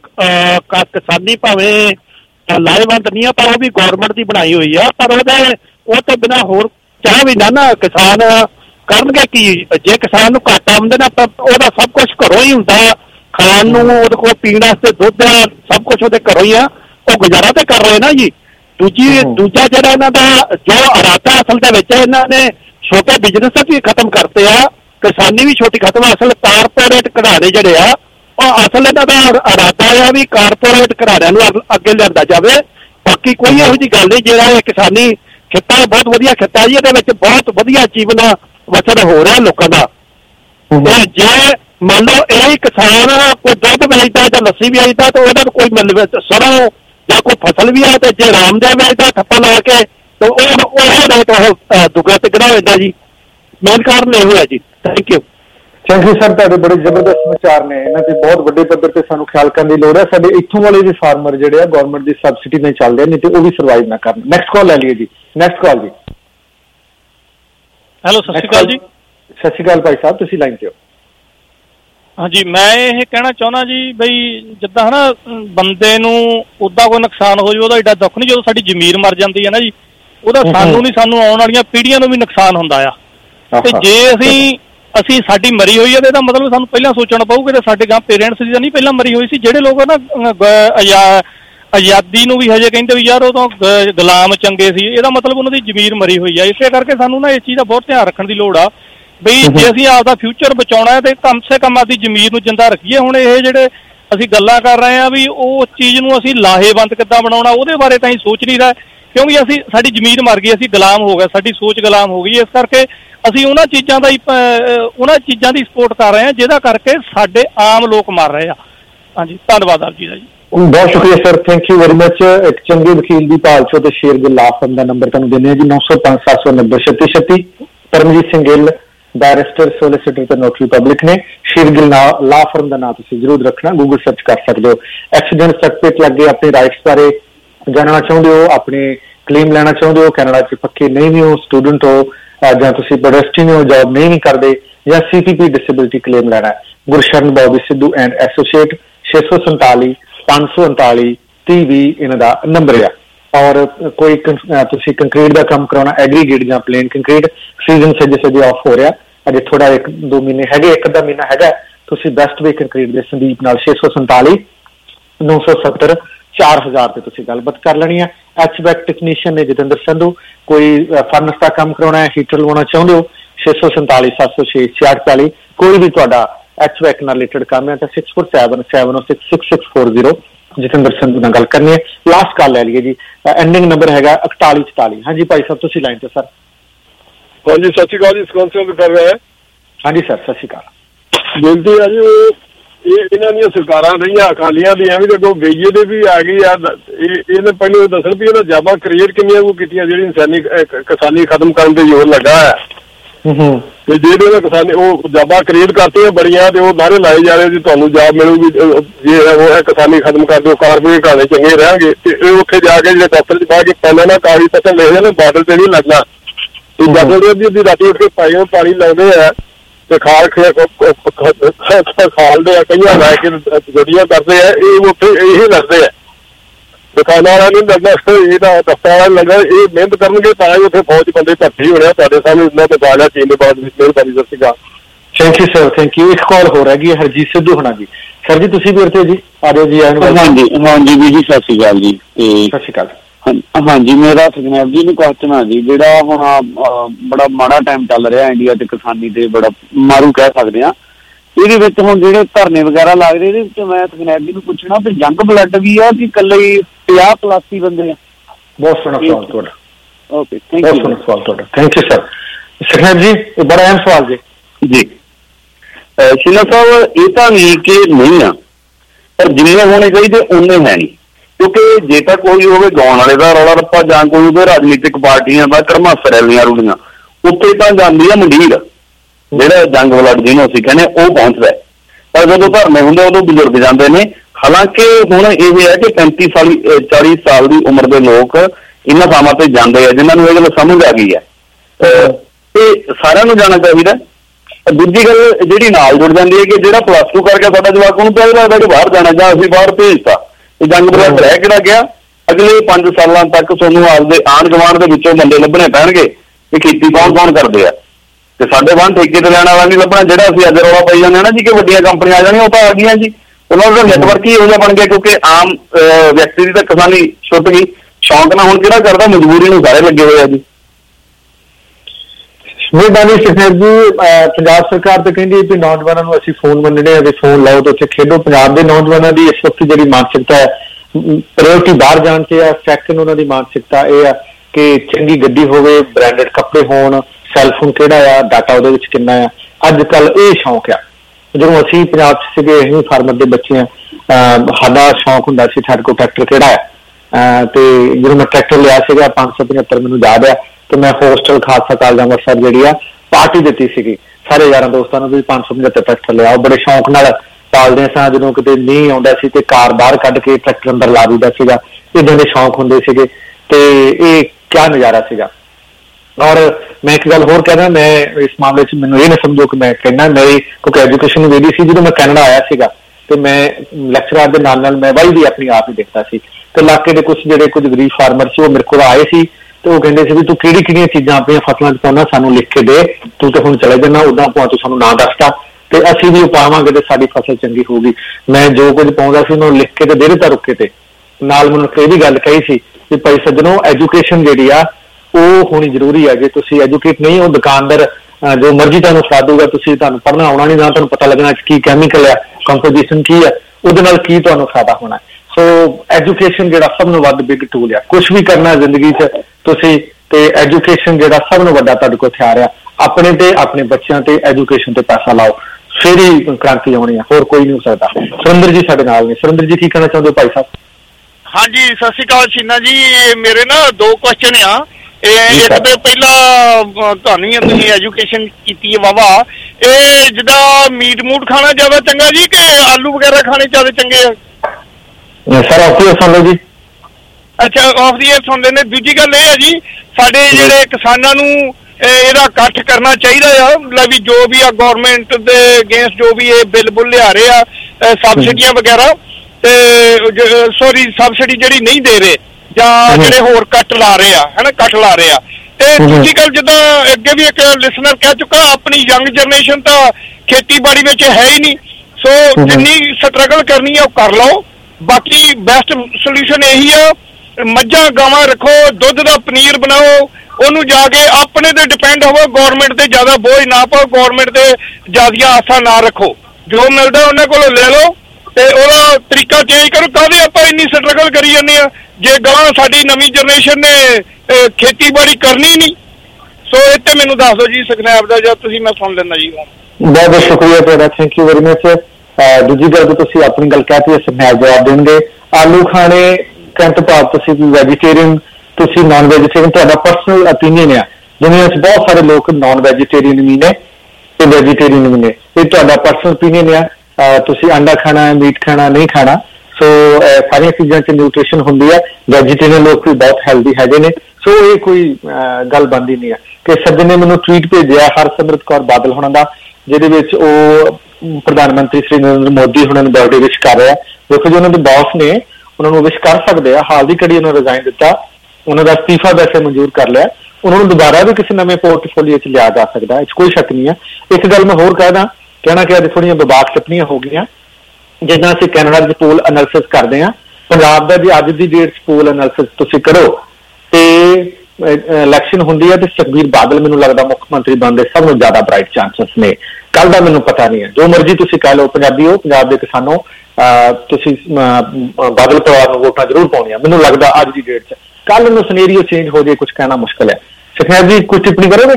किसानी भावें लाहेवंद नहीं है, पर वो भी गौरमेंट की बनाई हुई है, पर वो तो बिना होर चाह भी ना किसान करनगे की। जे किसान नूं घाटा आमदन है, ओहदा सब कुछ घरों ही हुंदा, खाण नूं ओहदे कोल पीण वास्ते दुध सब कुछ ओहदे घरों ही आ, वो गुजारा तो कर रहे ना जी। दूजा जिहड़ा इन्हां दा जो इरादा असल दे विच इन्हां ने छोटे बिजनेस भी खत्म करते आ, किसानी भी छोटी खत्म। असल कारपोरेट घराणे जिहड़े आ, और असल इन्हां दा इरादा है भी कारपोरेट घराणिਆਂ ਨੂੰ ਅੱਗੇ ਲਿਆਂਦਾ ਜਾਵੇ। बाकी कोई ਇਹੋ ਜਿਹੀ ਗੱਲ नहीं। ਜਿਹੜਾ ਇਹ किसानी ਖਿੱਤਾ बहुत ਵਧੀਆ ਖਿੱਤਾ जी, ਇਹਦੇ ਵਿੱਚ बहुत ਵਧੀਆ ਜੀਵਨ ਵਸਰ ਹੋ ਰਿਹਾ ਲੋਕਾਂ ਦਾ। ਤੇ ਜੇ ਮੰਨ ਲਓ ਇਹ ਕਿਸਾਨ ਕੋਈ ਦੁੱਧ ਵੇਚਦਾ ਜਾਂ ਲੱਸੀ ਵੇਚਦਾ, ਤਾਂ ਉਹਨਾਂ ਨੂੰ ਕੋਈ ਮਿਲ ਸਰੋਂ ਜਾਂ ਕੋਈ ਫਸਲ ਵੀ ਹੈ, ਤੇ ਜੇ ਰਾਮਦੇਵ ਵੇਚਦਾ ਠੱਪਾ ਲਾ ਕੇ, ਤੇ ਉਹ ਰੇਟ ਦੁੱਗਣਾ ਤਿੱਗਣਾ ਹੋ ਜਾਂਦਾ ਜੀ। ਮੇਨ ਕਾਰਨ ਇਹ ਹੋਇਆ ਜੀ। ਥੈਂਕ ਯੂ ਸਰ, ਤੁਹਾਡੇ ਬੜੇ ਜ਼ਬਰਦਸਤ ਵਿਚਾਰ ਨੇ। ਇਹਨਾਂ ਤੇ ਬਹੁਤ ਵੱਡੇ ਪੱਧਰ ਤੇ ਸਾਨੂੰ ਖਿਆਲ ਕਰਨ ਦੀ ਲੋੜ ਹੈ। ਸਾਡੇ ਇੱਥੋਂ ਵਾਲੇ ਵੀ ਫਾਰਮਰ ਜਿਹੜੇ ਆ ਗਵਰਨਮੈਂਟ ਦੀ ਸਬਸਿਡੀ ਨਾਲ ਚੱਲਦੇ ਨੇ, ਤੇ ਉਹ ਵੀ ਸਰਵਾਈਵ ਨਾ ਕਰਨ। ਨੈਕਸਟ ਕਾਲ ਲੈ ਲਈਏ ਜੀ। ਨੈਕਸਟ ਕਾਲ ਜੀ। ਹੈਲੋ, ਸਤਿ ਸ਼੍ਰੀ ਅਕਾਲ ਜੀ। ਸਤਿ ਸ਼੍ਰੀ ਅਕਾਲ ਭਾਈ ਸਾਹਿਬ, ਤੁਸੀਂ ਲਾਈਨ ਤੇ ਹੋ। ਹਾਂਜੀ, ਮੈਂ ਇਹ ਕਹਿਣਾ ਚਾਹੁੰਦਾ ਜੀ ਬਈ ਜਿੱਦਾਂ ਹਨਾ ਬੰਦੇ ਨੂੰ ਉੱਦਾਂ ਕੋਈ ਨੁਕਸਾਨ ਹੋ ਜਾਵੇ ਉਹਦਾ ਏਡਾ ਦੁੱਖ ਨਹੀਂ, ਜਦੋਂ ਸਾਡੀ ਜ਼ਮੀਰ ਮਰ ਜਾਂਦੀ ਹੈ ਨਾ ਜੀ, ਉਹਦਾ ਸਾਨੂੰ ਨਹੀਂ, ਸਾਨੂੰ ਆਉਣ ਵਾਲੀਆਂ ਪੀੜ੍ਹੀਆਂ ਨੂੰ ਵੀ ਨੁਕਸਾਨ ਹੁੰਦਾ ਆ। ਤੇ ਜੇ ਅਸੀਂ ਸਾਡੀ ਮਰੀ ਹੋਈ ਹੈ, ਤੇ ਇਹਦਾ ਮਤਲਬ ਸਾਨੂੰ ਪਹਿਲਾਂ ਸੋਚਣਾ ਪਊਗਾ ਕਿ ਸਾਡੇ ਗਾਂ ਪੇਰੈਂਟਸ ਦੀ ਤਾਂ ਨਹੀਂ ਪਹਿਲਾਂ ਮਰੀ ਹੋਈ ਸੀ। ਜਿਹੜੇ ਲੋਕ ਨਾ ਆਜ਼ਾਦੀ ਨੂੰ ਵੀ ਹਜੇ ਕਹਿੰਦੇ ਵੀ ਯਾਰ ਉਹ ਤਾਂ ਗੁਲਾਮ ਚੰਗੇ ਸੀ, ਇਹਦਾ ਮਤਲਬ ਉਹਨਾਂ ਦੀ ਜ਼ਮੀਰ ਮਰੀ ਹੋਈ ਆ। ਇਸੇ ਕਰਕੇ ਸਾਨੂੰ ਨਾ ਇਸ ਚੀਜ਼ ਦਾ ਬਹੁਤ ਧਿਆਨ ਰੱਖਣ ਦੀ ਲੋੜ ਆ ਬਈ ਜੇ ਅਸੀਂ ਆਪਦਾ ਫਿਊਚਰ ਬਚਾਉਣਾ ਹੈ, ਤੇ ਕਮ ਸੇ ਕਮ ਆਪਦੀ ਜ਼ਮੀਰ ਨੂੰ ਜਿੰਦਾ ਰੱਖੀਏ। ਹੁਣ ਇਹ ਜਿਹੜੇ ਅਸੀਂ ਗੱਲਾਂ ਕਰ ਰਹੇ ਹਾਂ ਵੀ ਉਹ ਚੀਜ਼ ਨੂੰ ਅਸੀਂ ਲਾਹੇਵੰਦ ਕਿੱਦਾਂ ਬਣਾਉਣਾ, ਉਹਦੇ ਬਾਰੇ ਤਾਂ ਅਸੀਂ ਸੋਚ ਨਹੀਂ ਰਹੇ, ਕਿਉਂਕਿ ਸਾਡੀ ਜ਼ਮੀਰ ਮਰ ਗਈ, ਅਸੀਂ ਗੁਲਾਮ ਹੋ ਗਏ, ਸਾਡੀ ਸੋਚ ਗੁਲਾਮ ਹੋ ਗਈ। ਇਸ ਕਰਕੇ ਅਸੀਂ ਉਹਨਾਂ ਚੀਜ਼ਾਂ ਦੀ ਸਪੋਰਟ ਕਰ ਰਹੇ ਹਾਂ ਜਿਹਦਾ ਕਰਕੇ ਸਾਡੇ ਆਮ ਲੋਕ ਮਰ ਰਹੇ ਆ। ਹਾਂਜੀ, ਧੰਨਵਾਦ ਆਪ ਜੀ ਦਾ ਜੀ। ਬਹੁਤ ਸ਼ੁਕਰੀਆ sir, thank you very much. ਇੱਕ ਚੰਗੇ ਵਕੀਲ ਦੀ ਭਾਲ ਚੋਂ ਤੇ ਸ਼ੇਰ ਗੁਲਾਫ ਦਾ ਨੰਬਰ ਤੁਹਾਨੂੰ ਦਿੰਦੇ ਹਾਂ ਜੀ, 905 790 3636। ਪਰਮਜੀਤ ਸਿੰਘ ਗਿੱਲ बैरिस्टर सोलिसिटर ते नोटरी पब्लिक ने। शेरगिल ला फर्म का नाम तुसीं जरूर रखना, गूगल सर्च कर सकते हो। एक्सीडेंट सर्टिफिकेट लगे, अपने राइट्स बारे जानना चाहते हो, अपने क्लेम लेना चाहते हो, कैनेडा च पक्के नहीं भी हो, स्टूडेंट हो ਜਾਂ ਤੁਸੀਂ ਪੈਡੈਸਟਰੀਅਨ ਹੋ, ਜॉब नहीं ਕਰਦੇ, ਜਾਂ CPP डिसेबिलिटी क्लेम लेना है, Gursharan Bobby Sidhu and associate 647 539 30 इन्हां दा नंबर है। और कोई तुसीं कंक्रीट का काम कराना, एग्रीगेट या प्लेन कंक्रीट, सीजन सजे ऑफ हो रहा अजे थोड़ा 1-2 महीने है, एक अद्धा महीना है, तुसीं बेस्ट वे कंक्रीट के संदीप नाल 647 970 4000 से तुसीं गलबात कर लेनी है। HVAC टेक्नीशियन ने जतिंदर संधू, कोई फर्नस का काम कराना है, हीटर लवाना चाहते हो 647 706 6640, कोई भी तुहाडा HVAC नाल रिलेटेड काम है तो 647 706 6640 जतिंदर संधू नाल गल करनी है। लास्ट कॉल ले लीए जी, एंडिंग नंबर हैगा 4844। हाँ जी भाई साहब तुसीं लाइन ते सर। हाँ जी सत श्री अकाल जी, स्पॉन्सर कर रहे हैं। हाँ जी सर सत श्री अकाल। बेनती है जी ਇਹਨਾਂ ਦੀਆਂ ਸਰਕਾਰਾਂ ਰਹੀਆਂ ਅਕਾਲੀਆਂ ਦੀਆਂ ਵੀ, ਅੱਗੋਂ ਵੇਈਏ ਦੇ ਵੀ ਆ ਗਈ ਆ। ਇਹਨੇ ਪਹਿਲਾਂ ਦੱਸਣ ਵੀ ਇਹਨਾਂ ਜਾਬਾਂ ਕ੍ਰੀਏਟ ਕਿੰਨੀਆਂ ਕੁ ਕੀਤੀਆਂ ਜਿਹੜੀ ਇਨਸਾਨੀ ਕਿਸਾਨੀ ਖਤਮ ਕਰਨ ਤੇ ਜ਼ੋਰ ਲੱਗਾ ਹੈ। ਤੇ ਜਿਹੜੇ ਕਿਸਾਨੀ ਉਹ ਜਾਬਾਂ ਕ੍ਰੀਏਟ ਕਰਤੀਆਂ ਬੜੀਆਂ, ਤੇ ਉਹ ਨਾਰੇ ਲਾਏ ਜਾ ਰਹੇ ਜੀ ਤੁਹਾਨੂੰ ਜਾਬ ਮਿਲੂਗੀ ਜੇ ਉਹ ਹੈ ਕਿਸਾਨੀ ਖਤਮ ਕਰ ਦਿਓ, ਕਾਰਪੋਰੇਟ ਘਾਣੇ ਚੰਗੇ ਰਹਿਣਗੇ। ਤੇ ਉੱਥੇ ਜਾ ਕੇ ਜਿਹੜੇ ਦਫ਼ਤਰ 'ਚ ਬਹਿ ਕੇ ਪਹਿਲਾਂ ਨਾ ਕਾਗਜ਼ ਪੱਤਰ ਲਿਖਦੇ ਨੇ, ਬਾਰਡਰ ਤੇ ਨਹੀਂ ਲੱਗਣਾ। ਤੇ ਬਾਰਡਰ ਦੀ ਰਾਤੀ ਉੱਠ ਕੇ ਪਾਣੀ ਲਾਉਂਦੇ ਆ ਤੇ ਖਾਲ ਖਾਲਦੇ ਆ, ਕਈਆਂ ਲੈ ਕੇ ਗੱਡੀਆਂ ਕਰਦੇ ਆ, ਇਹ ਉੱਥੇ ਇਹੀ ਲੜਦੇ ਆ। ਦੁਕਾਨਾਂ ਵਾਲਾ ਨਹੀਂ ਲੜਨਾ, ਇਹਦਾ ਦਫ਼ਤਰ ਵਾਲਾ ਲੜਨਾ। ਇਹ ਮਿਹਨਤ ਕਰਨਗੇ ਤਾਂ ਹੀ ਉੱਥੇ ਫੌਜ ਬੰਦੇ ਭਰਤੀ ਹੋਣੇ ਆ। ਤੁਹਾਡੇ ਸਾਹਮਣੇ ਇਹਨਾਂ ਤੇ ਬਾਲਾ ਚੀਨ ਦੇ ਬਾਅਦ ਵਿੱਚ ਮਿਹਰਬਾਨੀ Sat Sri Akal. Thank you sir, thank you. एक कॉल हो रही है हरजीत सिद्धू होना जी। सर जी तुसीं भी उठे जी, आ जाओ जी। हाँ जी भी जी सत श्री अकाल जी। सत श्री अकाल। हाँ जी मेरा सुखनैब जी ने क्वेश्चन है जी, जिहड़ा हुण बड़ा माड़ा टाइम चल रहा इंडिया च किसानी ते बड़ा मारू कह सकते हैं। ਇਹਦੇ ਵਿੱਚ ਹੁਣ ਜਿਹੜੇ ਧਰਨੇ ਵਗੈਰਾ ਲੱਗਦੇ, ਇਹਦੇ ਵਿੱਚ ਮੈਂ ਸੁਖਨੈਬ ਜੀ ਨੂੰ ਪੁੱਛਣਾ ਵੀ ਜੰਗ ਬਲੱਡ ਵੀ ਆ ਕਿ ਇਕੱਲੇ 50+ ਹੀ ਬੰਦੇ ਆ? ਬਹੁਤ ਸੋਹਣਾ ਸਵਾਲ ਤੁਹਾਡਾ। Okay thank you. ਬਹੁਤ ਸੋਹਣਾ ਸਵਾਲ ਤੁਹਾਡਾ, ਥੈਂਕ ਯੂ ਸਰ। ਸੁਖਨੈਬ ਜੀ ਇਹ ਬੜਾ ਅਹਿਮ ਸਵਾਲ ਜੀ। ਜੀ ਸ਼ੀਨਾ ਸਾਹਿਬ, ਇਹ ਤਾਂ ਨਹੀਂ ਕਿ ਨਹੀਂ ਆ, ਪਰ ਜਿੰਨੇ ਹੋਣੇ ਚਾਹੀਦੇ ਉਨੇ ਹੈ ਨਹੀਂ। ਕਿਉਂਕਿ ਜੇ ਤਾਂ ਕੋਈ ਹੋਵੇ ਗਾਉਣ ਵਾਲੇ ਦਾ ਰੌਲਾ ਰੱਪਾ ਜਾਂ ਕੋਈ ਹੋਵੇ ਰਾਜਨੀਤਿਕ ਪਾਰਟੀਆਂ ਦਾ ਧਰਮਾਸਰ ਰੈਲੀਆਂ ਰੂਲੀਆਂ, ਉੱਤੇ ਤਾਂ ਜਾਂਦੀ ਆ ਮੰਡੀਰ, ਜਿਹੜਾ ਜੰਗ ਬਲੱਡ ਜਿਹਨੂੰ ਅਸੀਂ ਕਹਿੰਦੇ ਉਹ ਪਹੁੰਚਦਾ। ਪਰ ਜਦੋਂ ਧਰਨੇ ਹੁੰਦੇ ਉਦੋਂ ਬਜ਼ੁਰਗ ਜਾਂਦੇ ਨੇ। ਹਾਲਾਂਕਿ ਹੁਣ ਇਹ ਹੈ ਕਿ 35-40 ਸਾਲ ਦੀ ਉਮਰ ਦੇ ਲੋਕ ਇਹਨਾਂ ਥਾਵਾਂ ਤੇ ਜਾਂਦੇ ਆ, ਜਿਨ੍ਹਾਂ ਨੂੰ ਇਹ ਗੱਲ ਸਮਝ ਆ ਗਈ ਹੈ। ਤੇ ਸਾਰਿਆਂ ਨੂੰ ਜਾਣਾ ਚਾਹੀਦਾ। ਦੂਜੀ ਗੱਲ ਜਿਹੜੀ ਨਾਲ ਜੁੜ ਜਾਂਦੀ ਹੈ ਕਿ ਜਿਹੜਾ +2 ਕਰਕੇ ਸਾਡਾ ਜਵਾਕ ਉਹਨੂੰ ਤਾਂ ਲੱਗਦਾ ਕਿ ਬਾਹਰ ਜਾਣਾ, ਜਾਂ ਅਸੀਂ ਬਾਹਰ ਭੇਜਤਾ, ਇਹ ਜੰਗ ਬਲੱਡ ਰਹਿ ਕਿਹੜਾ ਗਿਆ। ਅਗਲੇ 5 ਸਾਲਾਂ ਤੱਕ ਤੁਹਾਨੂੰ ਆਪਦੇ ਆਂਢ ਗੁਆਂਢ ਦੇ ਵਿੱਚੋਂ ਬੰਦੇ ਲੱਭਣੇ ਪੈਣਗੇ ਕਿ ਖੇਤੀ ਕੌਣ ਕਰਦੇ ਆ। ਤੇ ਸਾਡੇ ਵਾਂ ਠੇਕੇ ਤੇ ਲੈਣ ਵਾਲਾ ਨਹੀਂ ਲੱਭਣਾ। ਜਿਹੜਾ ਅਸੀਂ ਅੱਜ ਰੌਲਾ ਪਾਈ ਜਾਂਦੇ ਨਾ ਜੀ ਕਿ ਵੱਡੀਆਂ ਕੰਪਨੀਆਂ ਆ ਜਾਣੀਆਂ, ਉਹ ਤਾਂ ਆ ਗਈਆਂ ਜੀ। ਉਹਨਾਂ ਦਾ ਨੈਟਵਰਕ ਹੀ ਇਹੋ ਜਿਹਾ ਬਣ ਗਿਆ, ਕਿਉਂਕਿ ਆਮ ਵਿਅਕਤੀ ਦੀ ਤਾਂ ਕਿਸਾਨੀ ਛੁੱਟ ਗਈ। ਸ਼ੌਂਕ ਨਾਲ ਹੁਣ ਕਿਹੜਾ ਕਰਦਾ, ਮਜਬੂਰੀ ਨੂੰ ਸਾਰੇ ਲੱਗੇ ਹੋਏ ਆ ਜੀ। ਮਿਹਰਬਾਨੀ ਸੁਖਨੈਬ ਜੀ। ਪੰਜਾਬ ਸਰਕਾਰ ਤਾਂ ਕਹਿੰਦੀ ਵੀ ਨੌਜਵਾਨਾਂ ਨੂੰ ਅਸੀਂ ਫੋਨ ਵੰਡਣੇ ਆ, ਫੋਨ ਲਾਓ ਤੇ ਉੱਥੇ ਖੇਡੋ। ਪੰਜਾਬ ਦੇ ਨੌਜਵਾਨਾਂ ਦੀ ਇਸ ਵਕਤ ਜਿਹੜੀ ਮਾਨਸਿਕਤਾ ਹੈ, ਪ੍ਰਾਇਓਰਟੀ ਬਾਹਰ ਜਾਣ ਤੇ ਆ। ਸੈਕੰਡ ਉਹਨਾਂ ਦੀ ਮਾਨਸਿਕਤਾ ਇਹ ਆ ਕਿ ਚੰਗੀ ਗੱਡੀ ਹੋਵੇ, ਬ੍ਰਾਂਡਡ ਕੱਪੜੇ ਹੋਣ, ਸੈਲਫੋਨ ਕਿਹੜਾ ਆ, ਡਾਟਾ ਉਹਦੇ ਵਿੱਚ ਕਿੰਨਾ ਆ। ਅੱਜ ਕੱਲ ਇਹ ਸ਼ੌਂਕ ਆ। ਜਦੋਂ ਅਸੀਂ ਪੰਜਾਬ 'ਚ ਸੀਗੇ, ਅਸੀਂ ਫਾਰਮਰ ਦੇ ਬੱਚੇ ਆ, ਸਾਡਾ ਸ਼ੌਂਕ ਹੁੰਦਾ ਸੀ ਸਾਡੇ ਕੋਲ ਟਰੈਕਟਰ ਕਿਹੜਾ ਆ। ਤੇ ਜਦੋਂ ਮੈਂ ਟਰੈਕਟਰ ਲਿਆ ਸੀਗਾ 575 ਮੈਨੂੰ ਯਾਦ ਆ, ਤੇ ਮੈਂ ਹੋਸਟਲ ਖਾਲਸਾ ਕਾਲਜ ਅੰਮ੍ਰਿਤਸਰ ਜਿਹੜੀ ਆ ਪਾਰਟੀ ਦਿੱਤੀ ਸੀਗੀ ਸਾਰੇ ਯਾਰਾਂ ਦੋਸਤਾਂ ਨੂੰ ਵੀ 575 ਟਰੈਕਟਰ ਲਿਆ। ਉਹ ਬੜੇ ਸ਼ੌਂਕ ਨਾਲ ਪਾਲਦੇ ਸਾਂ। ਜਦੋਂ ਕਿਤੇ ਮੀਂਹ ਆਉਂਦਾ ਸੀ ਤੇ ਕਾਰ ਬਾਹਰ ਕੱਢ ਕੇ ਟਰੈਕਟਰ ਅੰਦਰ ਲਾ ਦਿੰਦਾ ਸੀਗਾ। ਇੱਦਾਂ ਦੇ ਸ਼ੌਂਕ ਹੁੰਦੇ ਸੀਗੇ ਤੇ ਇਹ ਕਿਆ ਨਜ਼ਾਰਾ ਸੀਗਾ। ਔਰ ਮੈਂ ਇੱਕ ਗੱਲ ਹੋਰ ਕਹਿਣਾ, ਮੈਂ ਇਸ ਮਾਮਲੇ 'ਚ ਮੈਨੂੰ ਇਹ ਨਾ ਸਮਝੋ ਕਿ ਮੈਂ ਕਹਿਣਾ ਮੇਰੀ ਕਿਉਂਕਿ ਐਜੂਕੇਸ਼ਨ ਵੇਦੀ ਸੀ। ਜਦੋਂ ਮੈਂ ਕੈਨੇਡਾ ਆਇਆ ਸੀਗਾ ਤੇ ਮੈਂ ਲੈਕਚਰਾਰ ਦੇ ਨਾਲ ਮੈਂ ਵਾਈ ਵੀ ਆਪਣੀ ਆਪ ਹੀ ਦੇਖਦਾ ਸੀ। ਤੇ ਇਲਾਕੇ ਦੇ ਕੁਝ ਗਰੀਬ ਫਾਰਮਰ ਸੀ, ਉਹ ਮੇਰੇ ਕੋਲ ਆਏ ਸੀ ਤੇ ਉਹ ਕਹਿੰਦੇ ਸੀ ਵੀ ਤੂੰ ਕਿਹੜੀਆਂ ਚੀਜ਼ਾਂ ਆਪਣੀਆਂ ਫਸਲਾਂ 'ਚ ਪਾਉਣਾ, ਸਾਨੂੰ ਲਿਖ ਕੇ ਦੇ, ਤੂੰ ਤਾਂ ਹੁਣ ਚਲੇ ਜਾਣਾ, ਉੱਦਾਂ ਭਾਵੇਂ ਤੂੰ ਸਾਨੂੰ ਨਾ ਦੱਸਦਾ ਤੇ ਅਸੀਂ ਵੀ ਉਹ ਪਾਵਾਂਗੇ ਤੇ ਸਾਡੀ ਫਸਲ ਚੰਗੀ ਹੋਊਗੀ। ਮੈਂ ਜੋ ਕੁਝ ਪਾਉਂਦਾ ਸੀ ਉਹਨੂੰ ਲਿਖ ਕੇ ਤੇ ਦੇ ਦਿੱਤਾ ਰੁਕੇ ਤੇ। ਨਾਲ ਮੈਨੂੰ ਇਹ ਵੀ ਗੱਲ ਕਹੀ ਸੀ ਕਿ ਭਾਈ ਸੱਜਣੋ, ਐਜੂਕੇਸ਼ਨ ਜਿਹੜੀ ਆ ਉਹ ਹੋਣੀ ਜ਼ਰੂਰੀ ਹੈ। ਜੇ ਤੁਸੀਂ ਐਜੂਕੇਟ ਨਹੀਂ, ਉਹ ਦੁਕਾਨਦਾਰ ਜੋ ਮਰਜ਼ੀ ਤੁਹਾਨੂੰ ਫੜਾ ਦੂਗਾ, ਤੁਹਾਨੂੰ ਪੜ੍ਹਨਾ ਆਉਣਾ ਨਹੀਂ, ਨਾ ਤੁਹਾਨੂੰ ਪਤਾ ਲੱਗਣਾ ਕੀ ਕੈਮੀਕਲ ਆ, ਕੰਪੋਜੀਸ਼ਨ ਕੀ ਆ, ਉਹਦੇ ਨਾਲ ਕੀ ਤੁਹਾਨੂੰ ਫਾਇਦਾ ਹੋਣਾ। ਸੋ ਐਜੂਕੇਸ਼ਨ ਜਿਹੜਾ ਸਭ ਨੂੰ ਵੱਧ ਬਿਗ ਟੂਲ ਆ। ਕੁਛ ਵੀ ਕਰਨਾ ਜ਼ਿੰਦਗੀ 'ਚ ਤੁਸੀਂ ਤੇ ਐਜੂਕੇਸ਼ਨ ਜਿਹੜਾ ਸਭ ਨੂੰ ਵੱਡਾ ਤੁਹਾਡੇ ਕੋਲ ਹਥਿਆਰ ਆ। ਆਪਣੇ ਤੇ ਆਪਣੇ ਬੱਚਿਆਂ ਤੇ ਐਜੂਕੇਸ਼ਨ ਤੇ ਪੈਸਾ ਲਾਓ, ਫਿਰ ਹੀ ਕ੍ਰਾਂਤੀ ਆਉਣੀ ਆ, ਹੋਰ ਕੋਈ ਨਹੀਂ ਹੋ ਸਕਦਾ। ਸੁਰਿੰਦਰ ਜੀ ਸਾਡੇ ਨਾਲ ਨੇ। ਸੁਰਿੰਦਰ ਜੀ ਕੀ ਕਹਿਣਾ ਚਾਹੁੰਦੇ ਹੋ ਭਾਈ ਸਾਹਿਬ? ਹਾਂਜੀ ਸਤਿ ਸ਼੍ਰੀ ਅਕਾਲ ਸ਼ੀਨਾ ਜੀ। ਮੇਰੇ ਨਾ 2 ਕੁਐਸਚਨ ਆ। ਇਹ ਇੱਕ ਤੇ ਪਹਿਲਾਂ ਤੁਹਾਨੂੰ ਹੀ ਤੁਸੀਂ ਐਜੂਕੇਸ਼ਨ ਕੀਤੀ ਹੈ ਵਾਵਾ, ਇਹ ਜਿੱਦਾਂ ਮੀਟ ਮੂਟ ਖਾਣਾ ਜ਼ਿਆਦਾ ਚੰਗਾ ਜੀ ਕਿ ਆਲੂ ਵਗੈਰਾ ਖਾਣੇ ਜ਼ਿਆਦਾ ਚੰਗੇ ਆ? ਸਰ ਆਫ ਦੀ ਸੁਣ ਲਓ ਜੀ। ਅੱਛਾ, ਆਫ ਦੀ ਏਅਰ ਸੁਣ ਲੈਂਦੇ। ਦੂਜੀ ਗੱਲ ਇਹ ਹੈ ਜੀ, ਸਾਡੇ ਜਿਹੜੇ ਕਿਸਾਨਾਂ ਨੂੰ ਇਹਦਾ ਇਕੱਠ ਕਰਨਾ ਚਾਹੀਦਾ ਆ, ਮਤਲਬ ਵੀ ਜੋ ਵੀ ਆ ਗੌਰਮੈਂਟ ਦੇ ਅਗੇਂਸਟ ਜੋ ਵੀ ਇਹ ਬਿੱਲ ਬੁੱਲ ਲਿਆ ਰਹੇ ਆ, ਸਬਸਿਡੀਆਂ ਵਗੈਰਾ, ਤੇ ਸੌਰੀ ਸਬਸਿਡੀ ਜਿਹੜੀ ਨਹੀਂ ਦੇ ਰਹੇ ਜਾਂ ਜਿਹੜੇ ਹੋਰ ਕੱਟ ਲਾ ਰਹੇ ਆ, ਹੈ ਨਾ, ਕੱਟ ਲਾ ਰਹੇ ਆ। ਤੇ ਦੂਜੀ ਗੱਲ, ਜਿੱਦਾਂ ਅੱਗੇ ਵੀ ਇੱਕ ਲਿਸਨਰ ਕਹਿ ਚੁੱਕਾ, ਆਪਣੀ ਯੰਗ ਜਨਰੇਸ਼ਨ ਤਾਂ ਖੇਤੀਬਾੜੀ ਵਿੱਚ ਹੈ ਹੀ ਨਹੀਂ, ਸੋ ਜਿੰਨੀ ਸਟਰਗਲ ਕਰਨੀ ਆ ਉਹ ਕਰ ਲਓ। ਬਾਕੀ ਬੈਸਟ ਸੋਲਿਊਸ਼ਨ ਇਹੀ ਆ, ਮੱਝਾਂ ਗਾਵਾਂ ਰੱਖੋ, ਦੁੱਧ ਦਾ ਪਨੀਰ ਬਣਾਓ, ਉਹਨੂੰ ਜਾ ਕੇ ਆਪਣੇ ਤੇ ਡਿਪੈਂਡ ਹੋਵੋ, ਗੌਰਮੈਂਟ ਤੇ ਜ਼ਿਆਦਾ ਬੋਝ ਨਾ ਪਾਓ, ਗੌਰਮੈਂਟ ਤੇ ਜ਼ਿਆਦੀਆਂ ਆਸਾਂ ਨਾ ਰੱਖੋ, ਜੋ ਮਿਲਦਾ ਉਹਨਾਂ ਕੋਲੋਂ ਲੈ ਲਓ ਤੇ ਉਹਦਾ ਤਰੀਕਾ ਚੇਂਜ ਕਰੋ। ਕਾਹਦੇ ਆਪਾਂ ਇੰਨੀ ਸਟਰਗਲ ਕਰੀ ਜਾਂਦੇ ਆ ਜੇ ਗਾਂ ਸਾਡੀ ਨਵੀਂ ਜਨਰੇਸ਼ਨ ਨੇ ਖੇਤੀਬਾੜੀ ਕਰਨੀ ਨਹੀਂ। ਸੋ ਇਹ ਤੇ ਮੈਨੂੰ ਦੱਸ ਦਿਓ ਜੀ ਸਕਨੈਪ ਦਾ, ਜਾਂ ਤੁਸੀਂ, ਮੈਂ ਸੁਣ ਲੈਂਦਾ ਜੀ। ਬਹੁਤ ਬਹੁਤ ਸ਼ੁਕਰੀਆ ਤੁਹਾਡਾ, ਥੈਂਕ ਯੂ ਵੈਰੀ ਮਚ। ਦੂਜੀ ਗੱਲ ਤਾਂ ਤੁਸੀਂ ਆਪਣੀ ਗੱਲ ਕਹਿਤੀ, ਸਕਨੈਪ ਜਵਾਬ ਦੇਣਗੇ। ਆਲੂ ਖਾਣੇ ਕਹਿਣ ਤੋਂ ਭਾਵ ਤੁਸੀਂ ਵੈਜੀਟੇਰੀਅਨ, ਤੁਸੀਂ ਨਾਨ ਵੈਜੀਟੇਰੀਅਨ, ਤੁਹਾਡਾ ਪਰਸਨਲ ਓਪੀਨੀਅਨ ਆ। ਦੁਨੀਆ 'ਚ ਬਹੁਤ ਸਾਰੇ ਲੋਕ ਨਾਨ ਵੈਜੀਟੇਰੀਅਨ ਵੀ ਨੇ ਤੇ ਵੈਜੀਟੇਰੀਅਨ ਵੀ ਨੇ, ਇਹ ਤੁਹਾਡਾ ਪਰਸਨਲ ਓਪੀਨੀਅਨ ਆ। ਤੁਸੀਂ ਅੰਡਾ ਖਾਣਾ ਹੈ, ਮੀਟ ਖਾਣਾ, ਨਹੀਂ ਖਾਣਾ। ਸੋ ਸਾਰੀਆਂ ਚੀਜ਼ਾਂ 'ਚ ਨਿਊਟ੍ਰੀਸ਼ਨ ਹੁੰਦੀ ਹੈ। ਵੈਜੀਟੇਰੀਅਨ ਲੋਕ ਵੀ ਬਹੁਤ ਹੈਲਦੀ ਹੈਗੇ ਨੇ, ਸੋ ਇਹ ਕੋਈ ਗੱਲ ਬਣਦੀ ਨਹੀਂ ਹੈ। ਕਿ ਸੱਜਣ ਨੇ ਮੈਨੂੰ ਟਵੀਟ ਭੇਜਿਆ ਹਰਸਿਮਰਤ ਕੌਰ ਬਾਦਲ ਹੋਣਾ ਦਾ, ਜਿਹਦੇ ਵਿੱਚ ਉਹ ਪ੍ਰਧਾਨ ਮੰਤਰੀ ਸ਼੍ਰੀ ਨਰਿੰਦਰ ਮੋਦੀ ਹੁਣਾਂ ਨੂੰ ਬਰਥਡੇ ਵਿਸ਼ ਕਰ ਰਿਹਾ। ਦੇਖੋ ਜੀ, ਉਹਨਾਂ ਦੇ ਬੌਸ ਨੇ ਉਹਨਾਂ ਨੂੰ ਵਿਸ਼ ਕਰ ਸਕਦੇ ਆ, ਹਾਲ ਦੀ ਘੜੀ ਉਹਨਾਂ ਨੂੰ ਰਿਜ਼ਾਈਨ ਦਿੱਤਾ, ਉਹਨਾਂ ਦਾ ਅਸਤੀਫਾ ਵੈਸੇ ਮਨਜ਼ੂਰ ਕਰ ਲਿਆ, ਉਹਨਾਂ ਨੂੰ ਦੁਬਾਰਾ ਵੀ ਕਿਸੇ ਨਵੇਂ ਪੋਰਟਫੋਲੀਓ 'ਚ ਲਿਆ ਜਾ ਸਕਦਾ, ਇਹ 'ਚ ਕੋਈ ਸ਼ੱਕ ਨਹੀਂ ਹੈ। ਇੱਕ ਗੱਲ ਮੈਂ ਹੋਰ ਕਹਿਣਾ ਕਿ ਅੱਜ ਥੋੜ੍ਹੀਆਂ ਵਿਵਾਦ ਟਿੱਪਣੀਆਂ ਹੋ ਗਈਆਂ। ਜਿੱਦਾਂ ਅਸੀਂ ਕੈਨੇਡਾ 'ਚ ਪੋਲ ਐਨਾਲਿਸਿਸ ਕਰਦੇ ਹਾਂ, ਪੰਜਾਬ ਦਾ ਜੇ ਅੱਜ ਦੀ ਡੇਟ 'ਚ ਪੋਲ ਐਨਾਲਿਸਿਸ ਤੁਸੀਂ ਕਰੋ ਤੇ ਇਲੈਕਸ਼ਨ ਹੁੰਦੀ ਹੈ ਤੇ ਸੁਖਬੀਰ ਬਾਦਲ ਮੈਨੂੰ ਲੱਗਦਾ ਮੁੱਖ ਮੰਤਰੀ ਬਣਦੇ ਸਭ ਨੂੰ ਜ਼ਿਆਦਾ ਬ੍ਰਾਈਟ ਚਾਂਸਸ ਨੇ। ਕੱਲ ਦਾ ਮੈਨੂੰ ਪਤਾ ਨਹੀਂ ਹੈ, ਜੋ ਮਰਜ਼ੀ ਤੁਸੀਂ ਕਹਿ ਲਓ, ਪੰਜਾਬੀਓ, ਪੰਜਾਬ ਦੇ ਕਿਸਾਨੋ, ਤੁਸੀਂ ਬਾਦਲ ਪਰਿਵਾਰ ਨੂੰ ਵੋਟਾਂ ਜ਼ਰੂਰ ਪਾਉਣੀਆਂ। ਮੈਨੂੰ ਲੱਗਦਾ ਅੱਜ ਦੀ ਡੇਟ 'ਚ, ਕੱਲ ਨੂੰ ਸਿਨੇਰੀਓ ਚੇਂਜ ਹੋ ਜਾਏ, ਕੁਝ ਕਹਿਣਾ ਮੁਸ਼ਕਿਲ ਹੈ। ਸੁਖਨੈਬ ਜੀ ਕੁਝ ਟਿੱਪਣੀ ਕਰੋਗੇ?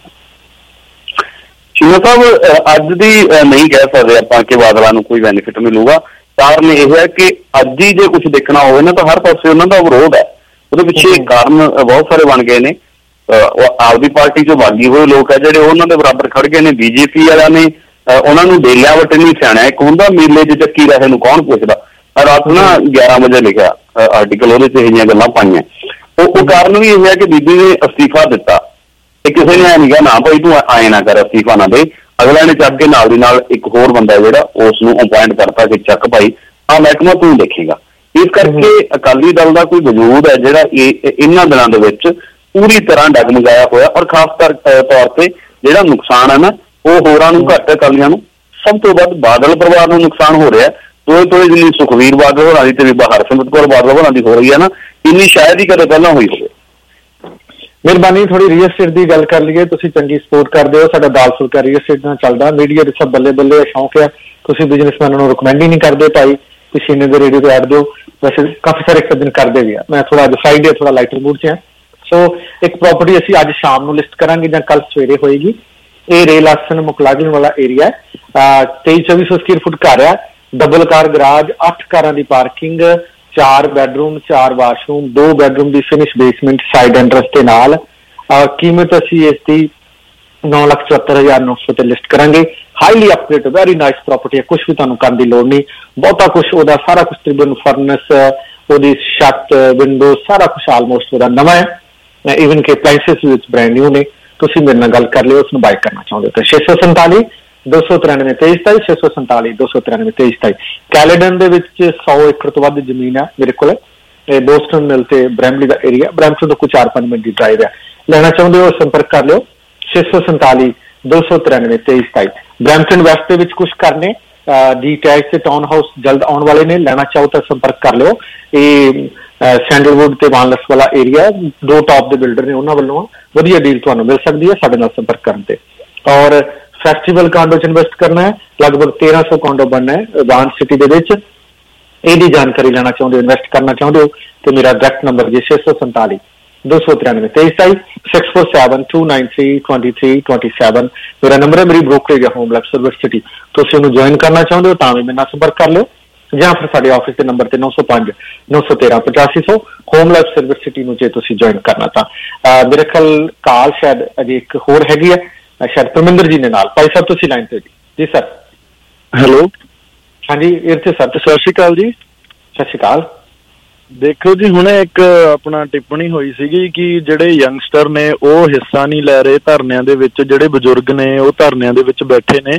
ਸ਼ਿਵਾ ਸਾਹਿਬ, ਅੱਜ ਦੀ ਨਹੀਂ ਕਹਿ ਸਕਦੇ ਆਪਾਂ ਕਿ ਬਾਦਲਾਂ ਨੂੰ ਕੋਈ ਬੈਨੀਫਿਟ ਮਿਲੂਗਾ। ਕਾਰਨ ਇਹ ਹੈ ਕਿ ਅੱਜ ਹੀ ਜੇ ਕੁਝ ਦੇਖਣਾ ਹੋਵੇ ਨਾ ਤਾਂ ਹਰ ਪਾਸੇ ਉਹਨਾਂ ਦਾ ਵਿਰੋਧ ਹੈ। ਉਹਦੇ ਪਿੱਛੇ ਕਾਰਨ ਬਹੁਤ ਸਾਰੇ ਬਣ ਗਏ ਨੇ। ਆਪਦੀ ਪਾਰਟੀ 'ਚੋਂ ਬਾਗੀ ਹੋਏ ਲੋਕ ਹੈ ਜਿਹੜੇ ਉਹਨਾਂ ਦੇ ਬਰਾਬਰ ਖੜ ਗਏ ਨੇ। ਬੀਜੇਪੀ ਵਾਲਿਆਂ ਨੇ ਉਹਨਾਂ ਨੂੰ ਡੇਲਿਆਂ ਵਟ ਨਹੀਂ ਸਿਆਣਿਆ। ਇੱਕ ਹੁੰਦਾ ਮੇਲੇ 'ਚ ਚੱਕੀ ਰਹੇ ਨੂੰ ਕੌਣ ਪੁੱਛਦਾ। ਰਾਤ ਨਾ 11 ਵਜੇ ਲਿਖਿਆ ਆਰਟੀਕਲ, ਉਹਦੇ 'ਚ ਇਹ ਜਿਹੀਆਂ ਗੱਲਾਂ ਪਾਈਆਂ। ਉਹ ਕਾਰਨ ਵੀ ਇਹ ਹੈ ਕਿ ਬੀਬੀ ਨੇ ਅਸਤੀਫਾ ਦਿੱਤਾ ਤੇ ਕਿਸੇ ਨੇ ਨਹੀਂ ਕਿਹਾ ਨਾ ਭਾਈ ਤੂੰ ਆਏ ਨਾ ਕਰ, ਅਸਤੀਫਾ ਨਾ ਦੇ। ਅਗਲਾ ਨੇ ਚੱਕ ਕੇ ਨਾਲ ਦੀ ਨਾਲ ਇੱਕ ਹੋਰ ਬੰਦਾ ਜਿਹੜਾ ਉਸ ਨੂੰ ਅਪੁਆਇੰਟ ਕਰਤਾ ਕਿ ਚੱਕ ਭਾਈ ਆਹ ਮਹਿਕਮਾ ਤੂੰ ਦੇਖੇਗਾ। ਇਸ ਕਰਕੇ ਅਕਾਲੀ ਦਲ ਦਾ ਕੋਈ ਵਜੂਦ ਹੈ ਜਿਹੜਾ ਇਹਨਾਂ ਦਿਨਾਂ ਦੇ ਵਿੱਚ ਪੂਰੀ ਤਰ੍ਹਾਂ ਡਗਮਗਾਇਆ ਹੋਇਆ, ਔਰ ਖਾਸ ਤੌਰ ਤੇ ਜਿਹੜਾ ਨੁਕਸਾਨ ਹੈ ਨਾ ਉਹ ਹੋਰਾਂ ਨੂੰ ਘੱਟ, ਅਕਾਲੀਆਂ ਨੂੰ ਸਭ ਤੋਂ ਵੱਧ ਬਾਦਲ ਪਰਿਵਾਰ ਨੂੰ ਨੁਕਸਾਨ ਹੋ ਰਿਹਾ। ਤੋਏ ਜਿੰਨੀ ਸੁਖਬੀਰ ਬਾਦਲ ਹੋਰਾਂ ਦੀ ਤੇ ਬੀਬਾ ਹਰਸਿਮਰਤ ਕੌਰ ਬਾਦਲ ਹੋਰਾਂ ਦੀ ਹੋ ਰਹੀ ਹੈ ਨਾ, ਇੰਨੀ ਸ਼ਾਇਦ ਹੀ ਕਦੇ ਪਹਿਲਾਂ ਹੋਈ ਹੋਵੇ। ਮਿਹਰਬਾਨੀ, ਥੋੜੀ ਰੀਅਲ ਸਟੇਟ ਦੀ ਗੱਲ ਕਰ ਲਈਏ। ਤੁਸੀਂ ਚੰਗੀ ਸਪੋਰਟ ਕਰਦੇ ਹੋ, ਸਾਡਾ ਦਾਲ ਫੁਲਕਾ ਰੀਅਲ ਸਟੇਟ ਨਾਲ ਚੱਲਦਾ। ਮੀਡੀਆ ਦੇ ਸਭ ਬੱਲੇ ਬੱਲੇ ਸ਼ੌਂਕ ਆ, ਤੁਸੀਂ ਬਿਜ਼ਨਸਮੈਨਾਂ ਨੂੰ ਰਿਕਮੈਂਡ ਹੀ ਨਹੀਂ ਕਰਦੇ ਭਾਈ ਤੁਸੀਂ ਇੰਨੇ ਦੇ ਰੇਡੀਓ ਤੇ ਐਡ ਦਿਓ। ਵੈਸੇ ਕਾਫੀ ਸਾਰੇ ਸੱਜਣ ਕਰਦੇ ਵੀ ਆ। ਮੈਂ ਥੋੜਾ ਅੱਜ ਫਰਾਈਡੇ ਥੋੜਾ ਲਾਈਟਰ ਮੂਡ 'ਚ ਆ। ਸੋ ਇੱਕ ਪ੍ਰਾਪਰਟੀ ਅਸੀਂ ਅੱਜ ਸ਼ਾਮ ਨੂੰ ਲਿਸਟ ਕਰਾਂਗੇ ਜਾਂ ਕੱਲ ਸਵੇਰੇ ਹੋਏਗੀ। ਇਹ ਰੇਲ ਆਸਨ ਮੁਕਲਾਗਨ ਵਾਲਾ ਏਰੀਆ ਹੈ। 2300-2400 ਸਕੁਅਰ ਫੁੱਟ ਘਰ ਹੈ, ਡਬਲ ਕਾਰ ਗਰਾਜ, 8 ਕਾਰਾਂ ਦੀ ਪਾਰਕਿੰਗ, 4 ਬੈਡਰੂਮ, 4 ਵਾਸ਼ਰੂਮ, 2 ਬੈਡਰੂਮ ਦੀ ਫਿਨਿਸ਼ ਬੇਸਮੈਂਟ ਸਾਈਡ ਐਂਟਰੈਂਸ ਦੇ ਨਾਲ। ਕੀਮਤ ਅਸੀਂ ਇਸ ਦੀ 9,74,900 ਤੇ ਲਿਸਟ ਕਰਾਂਗੇ। Highly update, very nice property ਹੈ, ਕੁਝ ਵੀ ਤੁਹਾਨੂੰ ਕਰਨ ਦੀ ਲੋੜ ਨਹੀਂ। ਬਹੁਤਾ ਕੁਝ ਉਹਦਾ ਸਾਰਾ ਕੁਝ ਤਕਰੀਬਨ ਫਰਨਸ, ਉਹਦੀ ਛੱਤ, ਵਿੰਡੋ ਸਾਰਾ ਕੁਝ ਆਲਮੋਸਟ ਉਹਦਾ ਨਵਾਂ ਹੈ। ਈਵਨ ਕਿ ਅਪਲਾਈਐਂਸਸ ਵਿੱਚ ਬ੍ਰਾਂਡ ਨਿਊ ਨੇ। ਤੁਸੀਂ ਮੇਰੇ ਨਾਲ ਗੱਲ ਕਰ ਲਿਓ, ਉਸਨੂੰ ਬਾਈ ਕਰਨਾ ਚਾਹੁੰਦੇ ਹੋ ਤਾਂ 647-293-2327 647-293-2327। ਕੈਲੇਡਨ ਦੇ ਵਿੱਚ 100 ਏਕੜ ਤੋਂ ਵੱਧ ਜ਼ਮੀਨ ਹੈ ਮੇਰੇ ਕੋਲ। ਬੋਸਟਨ ਮਿਲ ਤੇ ਬ੍ਰੈਮਲੀ ਦਾ ਏਰੀਆ, ਬ੍ਰੈਂਪਟਨ ਤੋਂ ਕੋਈ 4-5 ਮਿੰਟ ਦੀ ਡਰਾਈਵ ਹੈ। ਲੈਣਾ ਚਾਹੁੰਦੇ ਹੋ ਸੰਪਰਕ ਕਰ ਲਿਓ 647-293-2327। ਬ੍ਰੈਂਪਟਨ ਵੈਸਟ ਦੇ ਵਿੱਚ ਕੁਝ ਕਰਨੇ ਡੀਟੈਚ ਤੇ ਟਾਊਨ ਹਾਊਸ ਜਲਦ ਆਉਣ ਵਾਲੇ ਨੇ। ਲੈਣਾ ਚਾਹੋ ਤਾਂ ਸੰਪਰਕ ਕਰ ਲਿਓ। ਇਹ ਸੈਂਡਲਵੁੱਡ ਤੇ ਵਾਨਲਸ ਵਾਲਾ ਏਰੀਆ, 2 ਟਾਪ ਦੇ ਬਿਲਡਰ ਨੇ, ਉਹਨਾਂ ਵੱਲੋਂ ਵਧੀਆ ਡੀਲ ਤੁਹਾਨੂੰ ਮਿਲ ਸਕਦੀ ਹੈ ਸਾਡੇ ਨਾਲ ਸੰਪਰਕ ਕਰਨ ਤੇ। ਔਰ ਫੈਸਟੀਵਲ ਕਾਂਡੋ 'ਚ ਇਨਵੈਸਟ ਕਰਨਾ ਹੈ, ਲਗਭਗ 1300 ਕਾਂਡੋ ਬਣਨਾ ਹੈ ਵਾਨ ਸਿਟੀ ਦੇ ਵਿੱਚ। ਇਹਦੀ ਜਾਣਕਾਰੀ ਲੈਣਾ ਚਾਹੁੰਦੇ ਹੋ, ਇਨਵੈਸਟ ਕਰਨਾ ਚਾਹੁੰਦੇ ਹੋ ਤੇ ਮੇਰਾ ਡਾਇਰੈਕਟ ਨੰਬਰ ਜੀ 647-293-2327 647-293-2327 ਮੇਰਾ ਨੰਬਰ ਹੈ। ਮੇਰੀ brokerage home life service city. ਤੁਸੀਂ ਉਹਨੂੰ ਜੁਆਇਨ ਕਰਨਾ ਚਾਹੁੰਦੇ ਹੋ ਤਾਂ ਵੀ ਮੇਰੇ ਨਾਲ ਸੰਪਰਕ ਕਰ ਲਿਓ, ਜਾਂ ਫਿਰ ਸਾਡੇ ਆਫਿਸ ਦੇ ਨੰਬਰ ਤੇ 905-913-8500। ਹੋਮ ਲਾਈਫ ਸਿਲਵਰ ਸਿਟੀ ਨੂੰ ਜੇ ਤੁਸੀਂ ਜੁਆਇਨ ਕਰਨਾ ਤਾਂ ਮੇਰੇ ਖਿਆਲ ਕਾਲ ਸ਼ਾਇਦ ਅਜੇ ਇੱਕ ਹੋਰ ਹੈਗੀ ਹੈ, ਸ਼ਾਇਦ ਪਰਮਿੰਦਰ ਜੀ ਨੇ ਨਾਲ। ਭਾਈ ਸਾਹਿਬ ਤੁਸੀਂ ਲਾਈਨ ਤੇ ਜੀ। ਸਰ ਹੈਲੋ, ਹਾਂਜੀ ਇਰਥੇ ਸਰ। ਸਤਿ ਸ਼੍ਰੀ ਅਕਾਲ ਜੀ। ਸਤਿ ਸ਼੍ਰੀ ਅਕਾਲ। ਦੇਖੋ ਜੀ, ਹੁਣੇ ਇੱਕ ਆਪਣਾ ਟਿੱਪਣੀ ਹੋਈ ਸੀਗੀ ਕਿ ਜਿਹੜੇ ਯੰਗਸਟਰ ਨੇ ਉਹ ਹਿੱਸਾ ਨਹੀਂ ਲੈ ਰਹੇ ਧਰਨਿਆਂ ਦੇ ਵਿੱਚ, ਜਿਹੜੇ ਬਜ਼ੁਰਗ ਨੇ ਉਹ ਧਰਨਿਆਂ ਦੇ ਵਿੱਚ ਬੈਠੇ ਨੇ।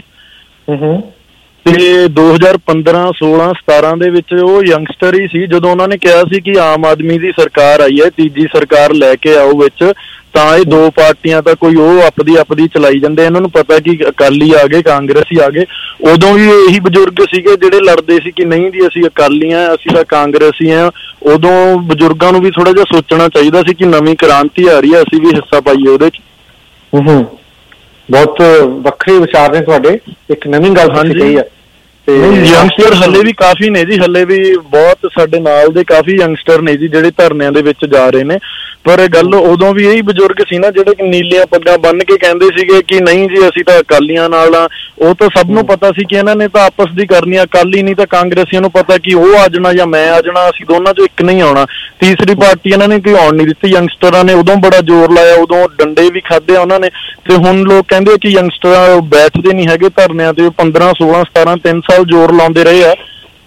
ਤੇ 2015, 16, 17 ਦੇ ਵਿੱਚ ਉਹ ਯੰਗਸਟਰ ਹੀ ਸੀ ਜਦੋਂ ਉਹਨਾਂ ਨੇ ਕਿਹਾ ਸੀ ਕਿ ਆਮ ਆਦਮੀ ਦੀ ਸਰਕਾਰ ਆਈ ਹੈ, ਤੀਜੀ ਸਰਕਾਰ ਲੈ ਕੇ ਆਓ ਵਿੱਚ। ਤਾਂ ਇਹ ਦੋ ਪਾਰਟੀਆਂ ਤਾਂ ਕੋਈ ਉਹ ਆਪਦੀ ਚਲਾਈ ਜਾਂਦੇ, ਇਹਨਾਂ ਨੂੰ ਪਤਾ ਕਿ ਅਕਾਲੀ ਆ ਗਏ, ਕਾਂਗਰਸੀ ਆ ਗਏ। ਉਦੋਂ ਵੀ ਇਹੀ ਬਜ਼ੁਰਗ ਸੀਗੇ ਜਿਹੜੇ ਲੜਦੇ ਸੀ ਕਿ ਨਹੀਂ ਜੀ ਅਸੀਂ ਅਕਾਲੀ ਆ, ਅਸੀਂ ਤਾਂ ਕਾਂਗਰਸੀ ਆ। ਉਦੋਂ ਬਜ਼ੁਰਗਾਂ ਨੂੰ ਵੀ ਥੋੜਾ ਜਿਹਾ ਸੋਚਣਾ ਚਾਹੀਦਾ ਸੀ ਕਿ ਨਵੀਂ ਕ੍ਰਾਂਤੀ ਆ ਰਹੀ ਹੈ, ਅਸੀਂ ਵੀ ਹਿੱਸਾ ਪਾਈਏ ਉਹਦੇ ਚ। ਬਹੁਤ ਵੱਖਰੇ ਵਿਚਾਰ ਨੇ ਤੁਹਾਡੇ, ਇੱਕ ਨਵੀਂ ਗੱਲ ਤੁਸੀਂ ਕਹੀ ਹੈ। ਯੰਗਸਟਰ ਹੱਲੇ ਵੀ ਕਾਫੀ ਨੇ ਜੀ, ਹੱਲੇ ਵੀ ਬਹੁਤ ਸਾਡੇ ਨਾਲ ਦੇ ਕਾਫੀ ਯੰਗਸਟਰ ਨੇ ਜੀ ਜਿਹੜੇ ਧਰਨਿਆਂ ਦੇ ਵਿੱਚ ਜਾ ਰਹੇ ਨੇ। ਪਰ ਗੱਲ ਉਦੋਂ ਵੀ ਇਹੀ ਬਜ਼ੁਰਗ ਸੀ ਨਾ ਜਿਹੜੇ ਨੀਲੀਆਂ ਪੱਗਾਂ ਬੰਨ੍ਹ ਕੇ ਕਹਿੰਦੇ ਸੀਗੇ ਕਿ ਨਹੀਂ ਜੀ ਅਸੀਂ ਤਾਂ ਅਕਾਲੀਆਂ ਨਾਲ ਆ। ਉਹ ਤਾਂ ਸਭ ਨੂੰ ਪਤਾ ਸੀ ਕਿ ਇਹਨਾਂ ਨੇ ਤਾਂ ਆਪਸ ਦੀ ਕਰਨੀ, ਅਕਾਲੀ ਨਹੀਂ ਤਾਂ ਕਾਂਗਰਸੀਆਂ ਨੂੰ ਪਤਾ ਕਿ ਉਹ ਆ ਜਾਣਾ ਜਾਂ ਮੈਂ ਆ ਜਾਣਾ, ਅਸੀਂ ਦੋਨਾਂ ਚੋਂ ਇੱਕ ਨਹੀਂ ਆਉਣਾ। ਤੀਸਰੀ ਪਾਰਟੀ ਇਹਨਾਂ ਨੇ ਕੋਈ ਆਉਣ ਨਹੀਂ ਦਿੱਤੀ। ਯੰਗਸਟਰਾਂ ਨੇ ਉਦੋਂ ਬੜਾ ਜ਼ੋਰ ਲਾਇਆ, ਉਦੋਂ ਡੰਡੇ ਵੀ ਖਾਧੇ ਉਹਨਾਂ ਨੇ। ਤੇ ਹੁਣ ਲੋਕ ਕਹਿੰਦੇ ਕਿ ਯੰਗਸਟਰ ਬੈਠਦੇ ਨਹੀਂ ਹੈਗੇ ਧਰਨਿਆਂ ਤੇ। 15, 16, 17, 3 ਸਾਲ ਜ਼ੋਰ ਲਾਉਂਦੇ ਰਹੇ ਆ।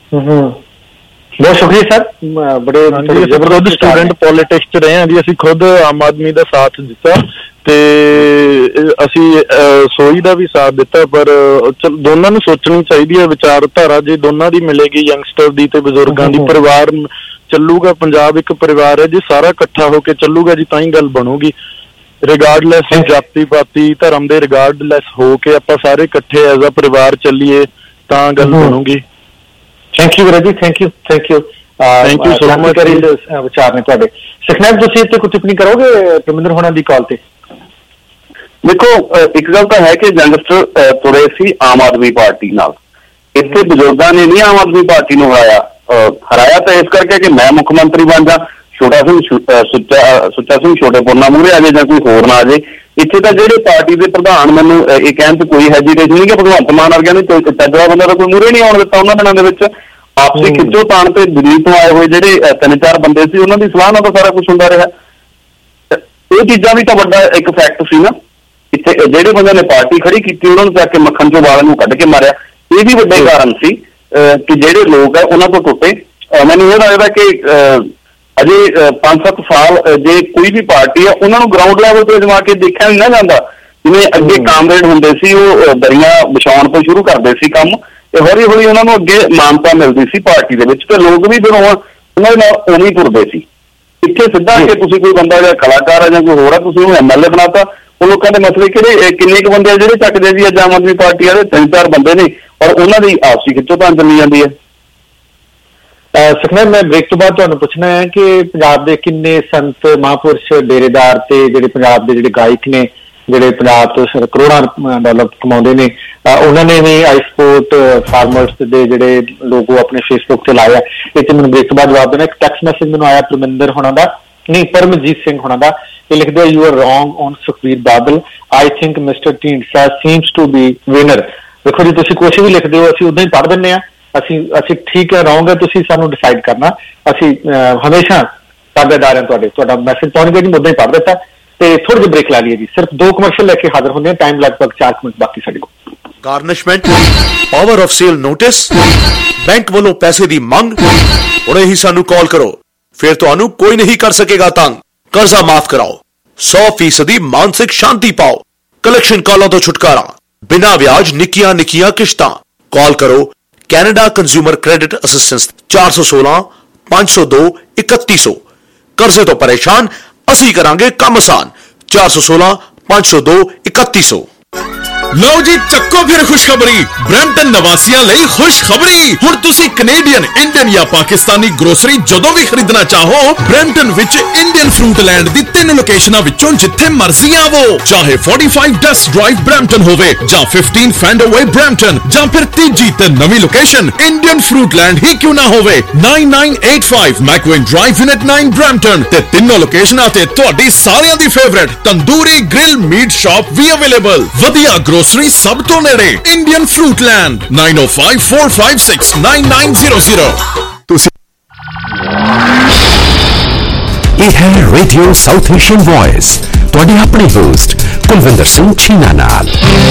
ਬਹੁਤ ਸ਼ੁਕਰੀਆ ਸਰ, ਬੜੇ ਜ਼ਬਰਦਸਤ ਸਟੂਡੈਂਟ ਪੋਲਿਟਿਕਸ ਚ ਰਹੇ ਹਾਂ ਜੀ। ਅਸੀਂ ਖੁਦ ਆਮ ਆਦਮੀ ਦਾ ਸਾਥ ਦਿੱਤਾ ਤੇ ਅਸੀਂ ਸੋਈ ਦਾ ਵੀ ਸਾਥ ਦਿੱਤਾ। ਪਰ ਦੋਨਾਂ ਨੂੰ ਸੋਚਣੀ ਚਾਹੀਦੀ ਹੈ ਵਿਚਾਰਧਾਰਾ, ਜੇ ਦੋਨਾਂ ਦੀ ਮਿਲੇਗੀ, ਯੰਗਸਟਰ ਦੀ ਤੇ ਬਜ਼ੁਰਗਾਂ ਦੀ। ਪਰਿਵਾਰ ਚੱਲੂਗਾ, ਪੰਜਾਬ ਇੱਕ ਪਰਿਵਾਰ ਹੈ ਜੀ, ਸਾਰਾ ਇਕੱਠਾ ਹੋ ਕੇ ਚੱਲੂਗਾ ਜੀ ਤਾਂ ਹੀ ਗੱਲ ਬਣੂਗੀ। ਰਿਗਾਰਡਲੈਸ ਜਾਤੀ ਪਾਤੀ ਧਰਮ ਦੇ ਰਿਗਾਰਡਲੈਸ ਹੋ ਕੇ ਆਪਾਂ ਸਾਰੇ ਇਕੱਠੇ ਐਜ਼ ਅ ਪਰਿਵਾਰ ਚੱਲੀਏ ਤਾਂ ਗੱਲ ਬਣੂਗੀ। ਥੈਂਕ ਯੂ ਵੀਰ ਜੀ, ਥੈਂਕ ਯੂ ਸੋ ਮਚ। ਵਿਚਾਰ ਨੇ ਤੁਹਾਡੇ। ਸੁਖਨੈਬ ਤੁਸੀਂ ਇੱਥੇ ਕੋਈ ਟਿੱਪਣੀ ਕਰੋਗੇ ਪਰਮਿੰਦਰ ਹੋਣਾ ਦੀ ਕਾਲ ਤੇ? ਦੇਖੋ, ਇੱਕ ਗੱਲ ਤਾਂ ਹੈ ਕਿ ਯੰਗਸਟਰ ਤੁਰੇ ਸੀ ਆਮ ਆਦਮੀ ਪਾਰਟੀ ਨਾਲ। ਇੱਥੇ ਬਜ਼ੁਰਗਾਂ ਨੇ ਨਹੀਂ ਆਮ ਆਦਮੀ ਪਾਰਟੀ ਨੂੰ ਹਰਾਇਆ ਤਾਂ ਇਸ ਕਰਕੇ ਕਿ ਮੈਂ ਮੁੱਖ ਮੰਤਰੀ ਬਣ ਜਾ, ਸੁੱਚਾ ਸਿੰਘ ਛੋਟੇਪੁਰਨਾ ਮੂਹਰੇ ਆ ਜਾਏ ਜਾਂ ਕੋਈ ਹੋਰ ਨਾ ਆ ਜਾਏ। ਇੱਥੇ ਤਾਂ ਜਿਹੜੇ ਪਾਰਟੀ ਦੇ ਪ੍ਰਧਾਨ, ਮੈਨੂੰ ਇਹ ਕਹਿਣ ਤੇ ਕੋਈ ਹੈਜੀਟੇਸ਼ਨ ਨਹੀਂ ਕਿ ਭਗਵੰਤ ਮਾਨ ਵਰਗਿਆਂ ਨੇ ਚੱਜਦਾ ਬੰਦਾ ਤਾਂ ਕੋਈ ਮੂਹਰੇ ਨਹੀਂ ਆਉਣ ਦਿੱਤਾ ਉਹਨਾਂ ਦਿਨਾਂ ਦੇ ਵਿੱਚ। ਆਪਸੀ ਖਿੱਚੋ ਤਾਣ ਤੇ ਦਿੱਲੀ ਤੋਂ ਆਏ ਹੋਏ ਜਿਹੜੇ 3-4 ਬੰਦੇ ਸੀ ਉਹਨਾਂ ਦੀ ਸਲਾਹ ਨਾਲ ਤਾਂ ਸਾਰਾ ਕੁਝ ਹੁੰਦਾ ਰਿਹਾ। ਇਹ ਚੀਜ਼ਾਂ ਵੀ ਤਾਂ ਵੱਡਾ ਇੱਕ ਫੈਕਟ ਸੀ ਨਾ। ਇੱਥੇ ਜਿਹੜੇ ਬੰਦੇ ਨੇ ਪਾਰਟੀ ਖੜੀ ਕੀਤੀ ਉਹਨਾਂ ਨੂੰ ਚੱਕ ਕੇ ਮੱਖਣ ਚੋਂ ਵਾਲਾਂ ਨੂੰ ਕੱਢ ਕੇ ਮਾਰਿਆ। ਇਹ ਵੀ ਵੱਡੇ ਕਾਰਨ ਸੀ ਕਿ ਜਿਹੜੇ ਲੋਕ ਆ ਉਹਨਾਂ ਤੋਂ ਟੁੱਟੇ। ਮੈਨੂੰ ਇਹ ਲੱਗਦਾ ਕਿ ਅਜੇ 5-7 ਸਾਲ ਜੇ ਕੋਈ ਵੀ ਪਾਰਟੀ ਆ ਉਹਨਾਂ ਨੂੰ ਗਰਾਊਂਡ ਲੈਵਲ ਤੇ ਅਜਮਾ ਕੇ ਦੇਖਿਆ ਨਹੀਂ ਨਾ ਜਾਂਦਾ। ਜਿਵੇਂ ਅੱਗੇ ਕਾਮਰੇਡ ਹੁੰਦੇ ਸੀ, ਉਹ ਦਰੀਆਂ ਵਿਛਾਉਣ ਤੋਂ ਸ਼ੁਰੂ ਕਰਦੇ ਸੀ ਕੰਮ, ਤੇ ਹੌਲੀ ਹੌਲੀ ਉਹਨਾਂ ਨੂੰ ਅੱਗੇ ਮਾਨਤਾ ਮਿਲਦੀ ਸੀ ਪਾਰਟੀ ਦੇ ਵਿੱਚ, ਤੇ ਲੋਕ ਵੀ ਫਿਰ ਉਹਨਾਂ ਦੇ ਨਾਲ ਉਵੇਂ ਹੀ ਤੁਰਦੇ ਸੀ। ਇੱਥੇ ਸਿੱਧਾ ਕਿ ਤੁਸੀਂ ਕੋਈ ਬੰਦਾ ਜਾਂ ਕਲਾਕਾਰ ਆ ਜਾਂ ਕੋਈ ਹੋਰ ਆ, ਤੁਸੀਂ ਉਹਨੂੰ MLA ਬਣਾਤਾ। ਉਹ ਲੋਕਾਂ ਦੇ ਮਸਲੇ ਕਿੰਨੇ ਕੁ ਬੰਦੇ ਆ ਜਿਹੜੇ ਚੱਕਦੇ ਜੀ ਅੱਜ ਆਮ ਆਦਮੀ ਪਾਰਟੀ ਵਾਲੇ? 3-4 ਬੰਦੇ ਨੇ, ਔਰ ਉਹਨਾਂ ਦੀ ਆਪਸੀ ਖਿੱਚੋਤਾਣ ਚੱਲੀ ਜਾਂਦੀ ਹੈ। ਸੁਖਨੈਬ, ਮੈਂ ਬ੍ਰੇਕ ਤੋਂ ਬਾਅਦ ਤੁਹਾਨੂੰ ਪੁੱਛਣਾ ਹੈ ਕਿ ਪੰਜਾਬ ਦੇ ਕਿੰਨੇ ਸੰਤ ਮਹਾਂਪੁਰਸ਼ ਡੇਰੇਦਾਰ ਤੇ ਜਿਹੜੇ ਪੰਜਾਬ ਦੇ ਜਿਹੜੇ ਗਾਇਕ ਨੇ, ਜਿਹੜੇ ਪੰਜਾਬ ਤੋਂ ਕਰੋੜਾਂ ਡਾਲਰ ਕਮਾਉਂਦੇ ਨੇ, ਉਹਨਾਂ ਨੇ ਵੀ ਆਈਸਪੋਰਟ ਫਾਰਮਰਸ ਦੇ ਜਿਹੜੇ ਲੋਗੋ ਆਪਣੇ ਫੇਸਬੁੱਕ ਤੇ ਲਾਇਆ। ਇਹ ਤੇ ਮੈਨੂੰ ਬ੍ਰੇਕ ਤੋਂ ਬਾਅਦ ਜਵਾਬ ਦੇਣਾ। ਇੱਕ ਟੈਕਸਟ ਮੈਸੇਜ ਮੈਨੂੰ ਆਇਆ ਪਰਮਿੰਦਰ ਹੋਣਾ ਦਾ, ਨਹੀਂ ਪਰਮਜੀਤ ਸਿੰਘ ਹੋਣਾ ਦਾ। ਇਹ ਲਿਖਦੇ you are wrong on Sukhbir Badal, I think mister Dhindsa seems to be winner. ਦੇਖੋ ਜੀ, ਤੁਸੀਂ ਕੁਛ ਵੀ ਲਿਖਦੇ ਹੋ, ਅਸੀਂ ਉਦਾਂ ਹੀ ਪੜ੍ਹ ਦਿੰਦੇ ਹਾਂ। ਅਸੀਂ ਠੀਕ ਹੈ, ਰੋਂਗ ਹੈ, ਤੁਸੀਂ ਸਾਨੂੰ ਡਿਸਾਈਡ ਕਰਨਾ। ਅਸੀਂ ਹਮੇਸ਼ਾ ਤਾਬੇਦਾਰ ਹਾਂ ਤੁਹਾਡੇ। ਤੁਹਾਡਾ ਮੈਸੇਜ ਪਹੁੰਚ ਗਿਆ ਜੀ, ਮੁੱਦਾ ਹੀ ਪੜ੍ਹ ਦਿੱਤਾ। ਤੇ ਥੋੜੀ ਜਿਹੀ ਬ੍ਰੇਕ ਲਾ ਲਈਏ ਜੀ, ਸਿਰਫ 2 ਕਮਰਸ਼ੀਅਲ ਲੈ ਕੇ ਹਾਜ਼ਰ ਹੁੰਦੇ ਹਾਂ। ਟਾਈਮ ਲਗਭਗ 4 ਮਿੰਟ ਬਾਕੀ ਸਾਡੇ ਕੋਲ। Garnishment, power of sale notice, bank ਵੱਲੋਂ ਪੈਸੇ ਦੀ ਮੰਗ। ਹੁਣੇ ਹੀ ਸਾਨੂੰ ਕਾਲ ਕਰੋ, ਫਿਰ ਤੁਹਾਨੂੰ ਕੋਈ ਨਹੀਂ ਕਰ ਸਕੇਗਾ ਤੰਗ। ਕਰਜ਼ਾ ਮਾਫ ਕਰਾਓ, 100% ਮਾਨਸਿਕ ਸ਼ਾਂਤੀ ਪਾਓ, ਕਲੈਕਸ਼ਨ ਕਾਲਾਂ ਤੋਂ ਛੁਟਕਾਰਾ, ਬਿਨਾਂ ਵਿਆਜ ਨਿੱਕੀਆਂ ਨਿੱਕੀਆਂ ਕਿਸ਼ਤਾਂ। ਕਾਲ ਕਰੋ ਕੈਨੇਡਾ ਕੰਜ਼ਿਊਮਰ ਕ੍ਰੈਡਿਟ ਅਸਿਸਟੈਂਸ 416-502-3100। ਕਰਜ਼ੇ ਤੋਂ ਪਰੇਸ਼ਾਨ, ਅਸੀਂ ਕਰਾਂਗੇ ਕੰਮ ਆਸਾਨ। 416-502-3100। ਲਓ ਜੀ, ਚੱਕੋ ਫਿਰ ਖੁਸ਼ਖਬਰੀ। ਬਰੈਂਪਟਨ ਨਿਵਾਸੀਆਂ ਲਈ ਖੁਸ਼ਖਬਰੀ। ਹੁਣ ਤੁਸੀਂ ਕੈਨੇਡੀਅਨ, ਇੰਡੀਅਨ ਜਾਂ ਪਾਕਿਸਤਾਨੀ ਗਰੋਸਰੀ ਜਦੋਂ ਵੀ ਖਰੀਦਣਾ ਚਾਹੋ, ਬਰੈਂਪਟਨ ਵਿੱਚ ਇੰਡੀਅਨ ਫਰੂਟ ਲੈਂਡ ਦੀ 3 ਲੋਕੇਸ਼ਨਾਂ ਵਿੱਚੋਂ ਜਿੱਥੇ ਮਰਜ਼ੀ ਆਵੋ। ਚਾਹੇ 45 ਡਸਟ ਡਰਾਈਵ ਬਰੈਂਪਟਨ ਹੋਵੇ ਜਾਂ 15 ਫੈਂਡਰਵੇ ਬਰੈਂਪਟਨ, ਜਾਂ ਫਿਰ ਤੀਜੀ ਤੇ ਨਵੀਂ ਲੋਕੇਸ਼ਨ ਇੰਡੀਅਨ ਫਰੂਟ ਲੈਂਡ ਹੀ ਕਿਉਂ ਨਾ ਹੋਵੇ। 9985 ਮੈਕਵਿਨ ਡਰਾਈਵ ਯੂਨਿਟ 9 ਬਰੈਂਪਟਨ। ਤੇ ਤਿੰਨੋਂ ਲੋਕੇਸ਼ਨਾਂ ਤੇ ਤੁਹਾਡੀ ਸਾਰਿਆਂ ਦੀ favourite tandoori grill meat shop ਵੀ ਅਵੇਲੇਬਲ। ਵਧੀਆ ਗਰੋਸਰੀ ਸਭ ਤੋਂ ਨੇੜੇ ਇੰਡੀਅਨ ਫਰੂਟ ਲੈਂਡ। 9054569900। ਤੁਸੀਂ ਇਹ ਹੈ ਰੇਡੀਓ ਸਾਊਥ ਏਸ਼ੀਅਨ ਵੌਇਸ, ਤੁਹਾਡੇ ਆਪਣੇ ਹੋਸਟ ਕੁਲਵਿੰਦਰ ਸਿੰਘ ਛੀਨਾ ਨਾਲ।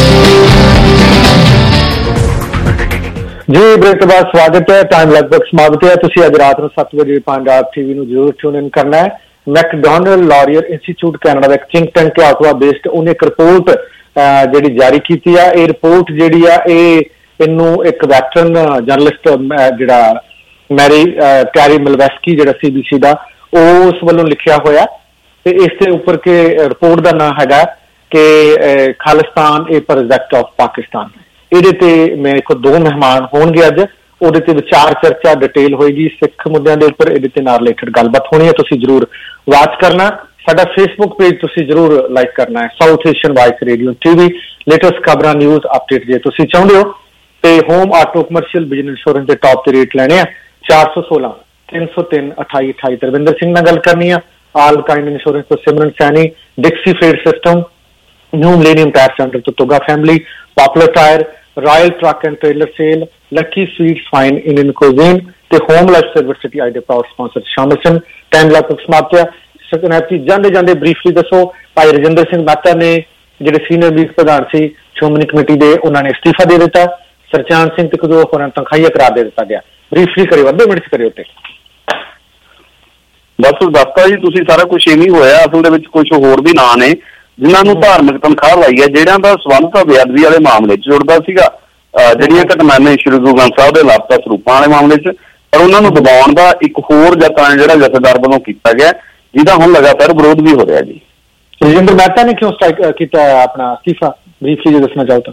ਜੀ ਬ੍ਰੇਕ ਤੋਂ ਬਾਅਦ ਸਵਾਗਤ ਹੈ। ਟਾਈਮ ਲਗਭਗ ਸਮਾਪਤ ਹੈ। ਤੁਸੀਂ ਅੱਜ ਰਾਤ ਨੂੰ 7 ਵਜੇ ਪੰਜਾਬ ਟੀਵੀ ਨੂੰ ਜ਼ਰੂਰ ਟਿਊਨ ਇਨ ਕਰਨਾ ਹੈ। ਮੈਕਡੋਨਲਡ ਲਾਰੀਅਰ ਇੰਸਟੀਚਿਊਟ ਕੈਨੇਡਾ ਦਾ ਇੱਕ ਥਿੰਕ ਟੈਂਕ ਆਟਵਾ ਬੇਸਡ ਉਹਨੇ ਇੱਕ ਰਿਪੋਰਟ ਜਿਹੜੀ ਜਾਰੀ ਕੀਤੀ ਆ। ਇਹ ਰਿਪੋਰਟ ਜਿਹੜੀ ਆ ਇਹਨੂੰ ਇੱਕ ਵੈਟਰਨ ਜਰਨਲਿਸਟ ਜਿਹੜਾ ਕੈਰੀ ਮਿਲਵੈਸਕੀ ਜਿਹੜਾ CBC ਦਾ ਉਸ ਵੱਲੋਂ ਲਿਖਿਆ ਹੋਇਆ ਤੇ ਇਸ ਦੇ ਉੱਪਰ ਕਿ ਰਿਪੋਰਟ ਦਾ ਨਾਂ ਹੈਗਾ ਕਿ Khalistan a project of Pakistan. ਇਹਦੇ ਤੇ ਮੇਰੇ ਕੋਲ 2 ਮਹਿਮਾਨ ਹੋਣਗੇ ਅੱਜ। ਉਹਦੇ ਤੇ ਵਿਚਾਰ ਚਰਚਾ ਡਿਟੇਲ ਹੋਏਗੀ ਸਿੱਖ ਮੁੱਦਿਆਂ ਦੇ ਉੱਪਰ। ਇਹਦੇ ਤੇ ਨਾਲ ਰਿਲੇਟਡ ਗੱਲਬਾਤ ਹੋਣੀ ਹੈ। ਤੁਸੀਂ ਜ਼ਰੂਰ ਵਾਚ ਕਰਨਾ। ਸਾਡਾ ਫੇਸਬੁੱਕ ਪੇਜ ਤੁਸੀਂ ਜ਼ਰੂਰ ਲਾਈਕ ਕਰਨਾ ਹੈ, South Asian voice radio TV। Latest ਖਬਰਾਂ, ਨਿਊਜ਼ ਅਪਡੇਟ ਜੇ ਤੁਸੀਂ ਚਾਹੁੰਦੇ ਹੋ ਤੇ home auto commercial business insurance ਦੇ ਟੌਪ ਤੇ ਰੇਟ ਲੈਣੇ ਆ 416 303 28 28। ਤਰਵਿੰਦਰ ਸਿੰਘ ਨਾਲ ਗੱਲ ਕਰਨੀ ਆ। ਆਲ ਕਾਈਂਡ ਇੰਸ਼ੋਰੈਂਸ ਤੋਂ Simran Saini, Dixie freight system, new millennium tyre centre ਤੋਂ Toga family, popular tyre, royal truck and trailer sale, lucky sweets fine Indian cuisine ਤੇ ਹੋਮ ਲਾਈਫ ਸਰਵਿਸ ਸਿਟੀ ਆਈ ਦੇ ਪ੍ਰਾਊਡ ਸਪਾਂਸਰ ਸ਼ਾਮਿਲ ਸਨ। ਟਾਈਮ ਲਗਭਗ ਸਮਾਪਤ ਹੈ। ਸਕਨੈਪੀ ਜਾਂਦੇ ਬਰੀਫਲੀ ਦੱਸੋ, ਭਾਈ ਰਜਿੰਦਰ ਸਿੰਘ ਮਹਿਤਾ ਨੇ ਜਿਹੜੇ ਸੀਨੀਅਰ ਵੀਕ ਪ੍ਰਧਾਨ ਸੀ ਸ਼੍ਰੋਮਣੀ ਕਮੇਟੀ ਦੇ, ਉਹਨਾਂ ਨੇ ਅਸਤੀਫਾ ਦੇ ਦਿੱਤਾ। ਸਰਚਾਨ ਸਿੰਘ ਤੇ ਕੁਝ ਹੋਰਾਂ ਤਨਖਾਹੀਆ ਕਰਾਰ ਦੇ ਦਿੱਤਾ ਗਿਆ। ਬਰੀਫਲੀ ਕਰਿਓ, ਅੱਧੇ ਮਿੰਟ ਚ ਕਰਿਓ। ਤੇ ਬਸ ਦੱਸਤਾ ਜੀ ਤੁਸੀਂ ਸਾਰਾ ਕੁਝ ਇਵੇਂ ਹੋਇਆ। ਅਸਲ ਦੇ ਵਿੱਚ ਕੁਝ ਹੋਰ ਵੀ ਨਾਂ ਨੇ ਜਿਨ੍ਹਾਂ ਨੂੰ ਧਾਰਮਿਕ ਤਨਖਾਹ ਲਾਈ ਹੈ, ਜਿਹੜਿਆਂ ਦਾ ਸਬੰਧ ਤਾਂ ਬੇਅਦਬੀ ਵਾਲੇ ਮਾਮਲੇ 'ਚ ਜੁੜਦਾ ਸੀਗਾ, ਜਿਹੜੀਆਂ ਘਟਨਾਵਾਂ ਸ਼੍ਰੀ ਗੁਰੂ ਗ੍ਰੰਥ ਸਾਹਿਬ ਦੇ ਲਾਪਤਾ ਸਰੂਪਾਂ ਵਾਲੇ ਮਾਮਲੇ 'ਚ, ਪਰ ਉਹਨਾਂ ਨੂੰ ਦਬਾਉਣ ਦਾ ਇੱਕ ਹੋਰ ਯਤਨ ਜਿਹੜਾ ਜਥੇਦਾਰ ਵੱਲੋਂ ਕੀਤਾ ਗਿਆ, ਜਿਹਦਾ ਹੁਣ ਲਗਾਤਾਰ ਵਿਰੋਧ ਵੀ ਹੋ ਰਿਹਾ ਜੀ। ਰਜਿੰਦਰ ਮਹਿਤਾ ਨੇ ਕਿਉਂ ਕੀਤਾ ਆਪਣਾ ਅਸਤੀਫਾ, ਬਰੀਫਲੀ ਜੇ ਦੱਸਣਾ ਚਾਹੋ ਤਾਂ?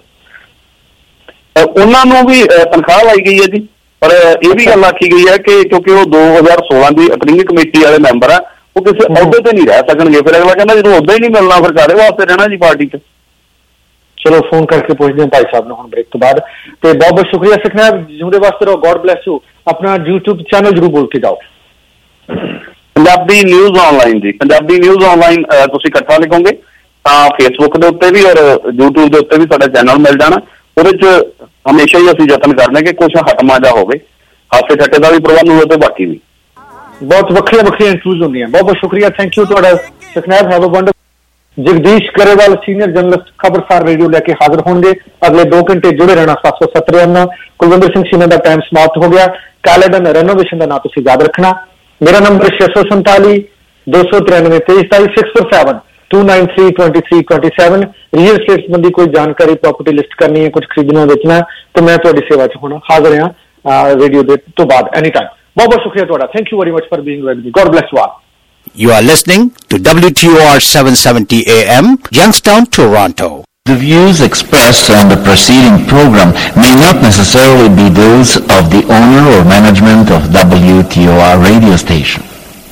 ਉਹਨਾਂ ਨੂੰ ਵੀ ਤਨਖਾਹ ਲਾਈ ਗਈ ਹੈ ਜੀ, ਪਰ ਇਹ ਵੀ ਗੱਲ ਆਖੀ ਗਈ ਹੈ ਕਿ ਕਿਉਂਕਿ ਉਹ 2016 ਦੀ ਅਪਰਿੰਗ ਕਮੇਟੀ ਵਾਲੇ ਮੈਂਬਰ ਆ, ਉਹ ਕਿਸੇ ਅਹੁਦੇ ਤੇ ਨਹੀਂ ਰਹਿ ਸਕਣਗੇ। ਫਿਰ ਅਗਲਾ ਕਹਿੰਦਾ ਜਦੋਂ ਅਹੁਦਾ ਹੀ ਨਹੀਂ ਮਿਲਣਾ ਫਿਰ ਕਾਹਦੇ ਵਾਸਤੇ ਰਹਿਣਾ ਜੀ ਪਾਰਟੀ 'ਚ। ਚਲੋ ਫੋਨ ਕਰਕੇ ਪੁੱਛਦੇ ਹਾਂ ਭਾਈ ਸਾਹਿਬ ਨੂੰ ਹੁਣ ਬ੍ਰੇਕ ਤੋਂ ਬਾਅਦ। ਤੇ ਬਹੁਤ ਬਹੁਤ ਸ਼ੁਕਰੀਆ ਸਿਖਨਾਬ, ਜਿਉਂਦੇ ਵਾਸਤੇ ਰਹੋ, ਗੋਡ ਬਲੈਸ ਯੂ। ਆਪਣਾ YouTube ਚੈਨਲ ਜ਼ਰੂਰ ਬੋਲ ਕੇ ਜਾਓ। ਪੰਜਾਬੀ ਨਿਊਜ਼ ਆਨਲਾਈਨ ਜੀ, ਪੰਜਾਬੀ ਨਿਊਜ਼ ਆਨਲਾਈਨ ਤੁਸੀਂ ਇਕੱਠਾ ਲਿਖੋਗੇ ਤਾਂ ਫੇਸਬੁੱਕ ਦੇ ਉੱਤੇ ਵੀ ਔਰ YouTube ਦੇ ਉੱਤੇ ਵੀ ਸਾਡਾ ਚੈਨਲ ਮਿਲ ਜਾਣਾ। ਉਹਦੇ 'ਚ ਹਮੇਸ਼ਾ ਹੀ ਅਸੀਂ ਯਤਨ ਕਰਦੇ ਕਿ ਕੁਛ ਹਟਮਾ ਜਾ ਹੋਵੇ, ਹਾਸੇ ਠੱਟੇ ਦਾ ਵੀ ਪ੍ਰਬੰਧ ਹੋਵੇ ਤੇ ਬਾਕੀ ਵੀ ਬਹੁਤ ਵੱਖਰੀਆਂ ਇੰਟਰਵਿਊਜ਼ ਹੁੰਦੀਆਂ। ਬਹੁਤ ਬਹੁਤ ਸ਼ੁਕਰੀਆ, ਥੈਂਕ ਯੂ ਤੁਹਾਡਾ ਸਿਖਨਾਬ। Have a wonderful. Jagdish Grewal senior journalist Khabarsar radio ਲੈ ਕੇ ਹਾਜ਼ਰ ਹੋਣਗੇ। ਅਗਲੇ 2 ਘੰਟੇ ਜੁੜੇ ਰਹਿਣਾ 770 ਨਾਲ। ਕੁਲਵਿੰਦਰ ਸਿੰਘ ਛੀਨਾ ਦਾ ਟਾਈਮ ਸਮਾਪਤ ਹੋ ਗਿਆ। ਕੈਲੇਡਨ ਰੈਨੋਵੇਸ਼ਨ ਦਾ ਨਾਂ ਤੁਸੀਂ ਯਾਦ ਰੱਖਣਾ। ਮੇਰਾ ਨੰਬਰ 647 293 23 647 293 2327। ਰੀਅਲ estate ਸੰਬੰਧੀ ਕੋਈ ਜਾਣਕਾਰੀ, ਪ੍ਰਾਪਰਟੀ ਲਿਸਟ ਕਰਨੀ ਹੈ, ਕੁਝ ਖਰੀਦਣਾ ਵੇਚਣਾ, ਤੇ ਮੈਂ ਤੁਹਾਡੀ ਸੇਵਾ 'ਚ ਹੁਣ ਹਾਜ਼ਰ ਹਾਂ ਰੇਡੀਓ ਦੇ ਤੋਂ ਬਾਅਦ ਐਨੀ ਟਾਈਮ। ਬਹੁਤ ਬਹੁਤ ਸ਼ੁਕਰੀਆ ਤੁਹਾਡਾ। Thank you very much for being with me. God bless you all. You are listening to WTOR 770 AM, Youngstown, Toronto. The views expressed on the preceding program may not necessarily be those of the owner or management of WTOR radio station.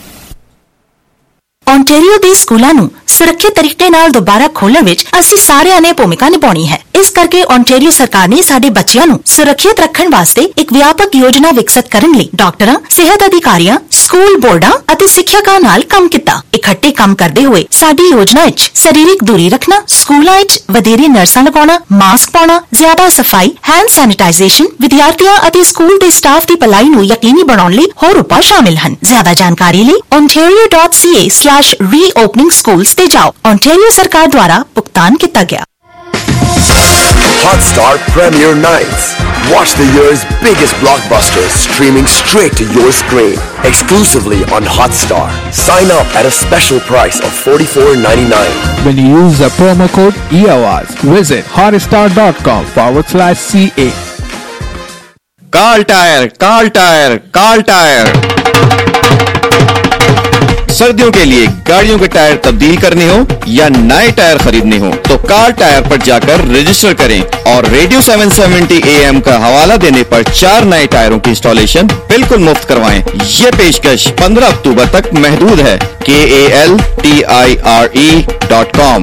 Ontario ਦੇ ਸਕੂਲਾਂ ਨੂੰ ਸੁਰੱਖਿਅਤ ਤਰੀਕੇ ਨਾਲ ਦੁਬਾਰਾ ਖੋਲ੍ਹਣ ਵਿੱਚ ਅਸੀਂ ਸਾਰਿਆਂ ਨੇ ਭੂਮਿਕਾ ਨਿਭਾਉਣੀ ਹੈ। ਇਸ ਕਰਕੇ Ontario ਸਰਕਾਰ ਨੇ ਸਾਡੇ ਬੱਚਿਆਂ ਨੂੰ ਸੁਰੱਖਿਅਤ ਰੱਖਣ ਵਾਸਤੇ ਇੱਕ ਵਿਆਪਕ ਯੋਜਨਾ ਵਿਕਸਿਤ ਕਰਨ ਲਈ ਡਾਕਟਰਾਂ, ਸਿਹਤ ਅਧਿਕਾਰੀਆਂ, ਸਕੂਲ ਬੋਰਡਾਂ ਅਤੇ ਸਿੱਖਿਅਕਾਂ ਨਾਲ ਕੰਮ ਕੀਤਾ। ਇਕੱਠੇ ਕੰਮ ਕਰਦੇ ਹੋਏ ਸਾਡੀ ਯੋਜਨਾ ਵਿੱਚ ਸਰੀਰਕ ਦੂਰੀ ਰੱਖਣਾ, ਸਕੂਲਾਂ ਵਿੱਚ ਵਧੇਰੇ ਨਰਸਾਂ ਲਗਾਉਣਾ, ਮਾਸਕ ਪਾਉਣਾ, ਜ਼ਿਆਦਾ ਸਫਾਈ, ਹੈਂਡ ਸੈਨੀਟਾਈਜ਼ੇਸ਼ਨ, ਵਿਦਿਆਰਥੀਆਂ ਅਤੇ ਸਕੂਲ ਦੇ ਸਟਾਫ ਦੀ ਭਲਾਈ ਨੂੰ ਯਕੀਨੀ ਬਣਾਉਣ ਲਈ ਹੋਰ ਉਪਾਅ ਸ਼ਾਮਿਲ ਹਨ। ਜ਼ਿਆਦਾ ਜਾਣਕਾਰੀ ਲਈ ontario.ca/reopening schools ਤੇ ਜਾਓ। Ontario ਸਰਕਾਰ ਦੁਆਰਾ ਭੁਗਤਾਨ ਕੀਤਾ ਗਿਆ। Hotstar Premiere Nights. Watch the year's biggest blockbusters streaming straight to your screen. Exclusively on Hotstar. Sign up at a special price of $44.99. When you use the promo code EAWAZ, visit hotstar.com/CA. Carl Tire. सर्दियों के लिए गाड़ियों के tyre तब्दील करने हो या नए टायर खरीदने हो तो कार्ल टायर पर जाकर रजिस्टर करें और रेडियो 770 AM का हवाला देने पर 4 नए टायरों की इंस्टॉलेशन बिल्कुल मुफ्त करवाएं। ये पेशकश 15 अक्टूबर तक महदूद है। KALTIRE.com।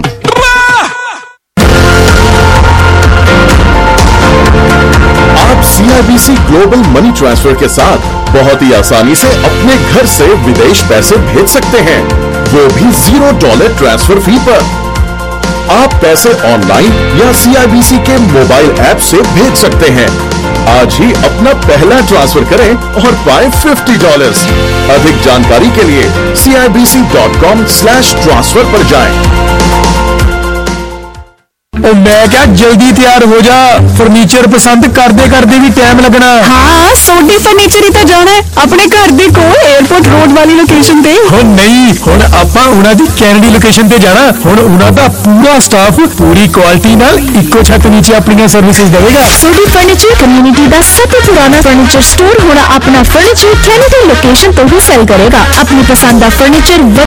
आप CIBC ग्लोबल मनी ट्रांसफर के साथ बहुत ही आसानी से अपने घर से विदेश पैसे भेज सकते हैं, वो भी $0 ट्रांसफर फी पर। आप पैसे ऑनलाइन या CIBC के मोबाइल ऐप से भेज सकते हैं। आज ही अपना पहला ट्रांसफर करें और पाएं $50। अधिक जानकारी के लिए CIBC.com/transfer पर जाएं। मैं क्या जल्दी तैयार हो जा, फर्नीचर पसंद करते करते भी टाइम लगना। हाँ सोडी फर्नीचर ही तो जाना है अपने घर दे कोल एयरपोर्ट रोड वाली लोकेशन ते। हो नहीं हुण आपां उन्हां दी कैनेडी लोकेशन ते जाना। हुण उन्हां दा पूरा स्टाफ पूरी क्वालिटी नाल इक्को छत नीचे अपनी सर्विसेज देगा। सोडी फर्नीचर कम्युनिटी दा सबसे पुराना फर्नीचर स्टोर हुण अपना फर्नीचर कैनेडी लोकेशन तो ही सेल करेगा। अपनी पसंद दा फर्नीचर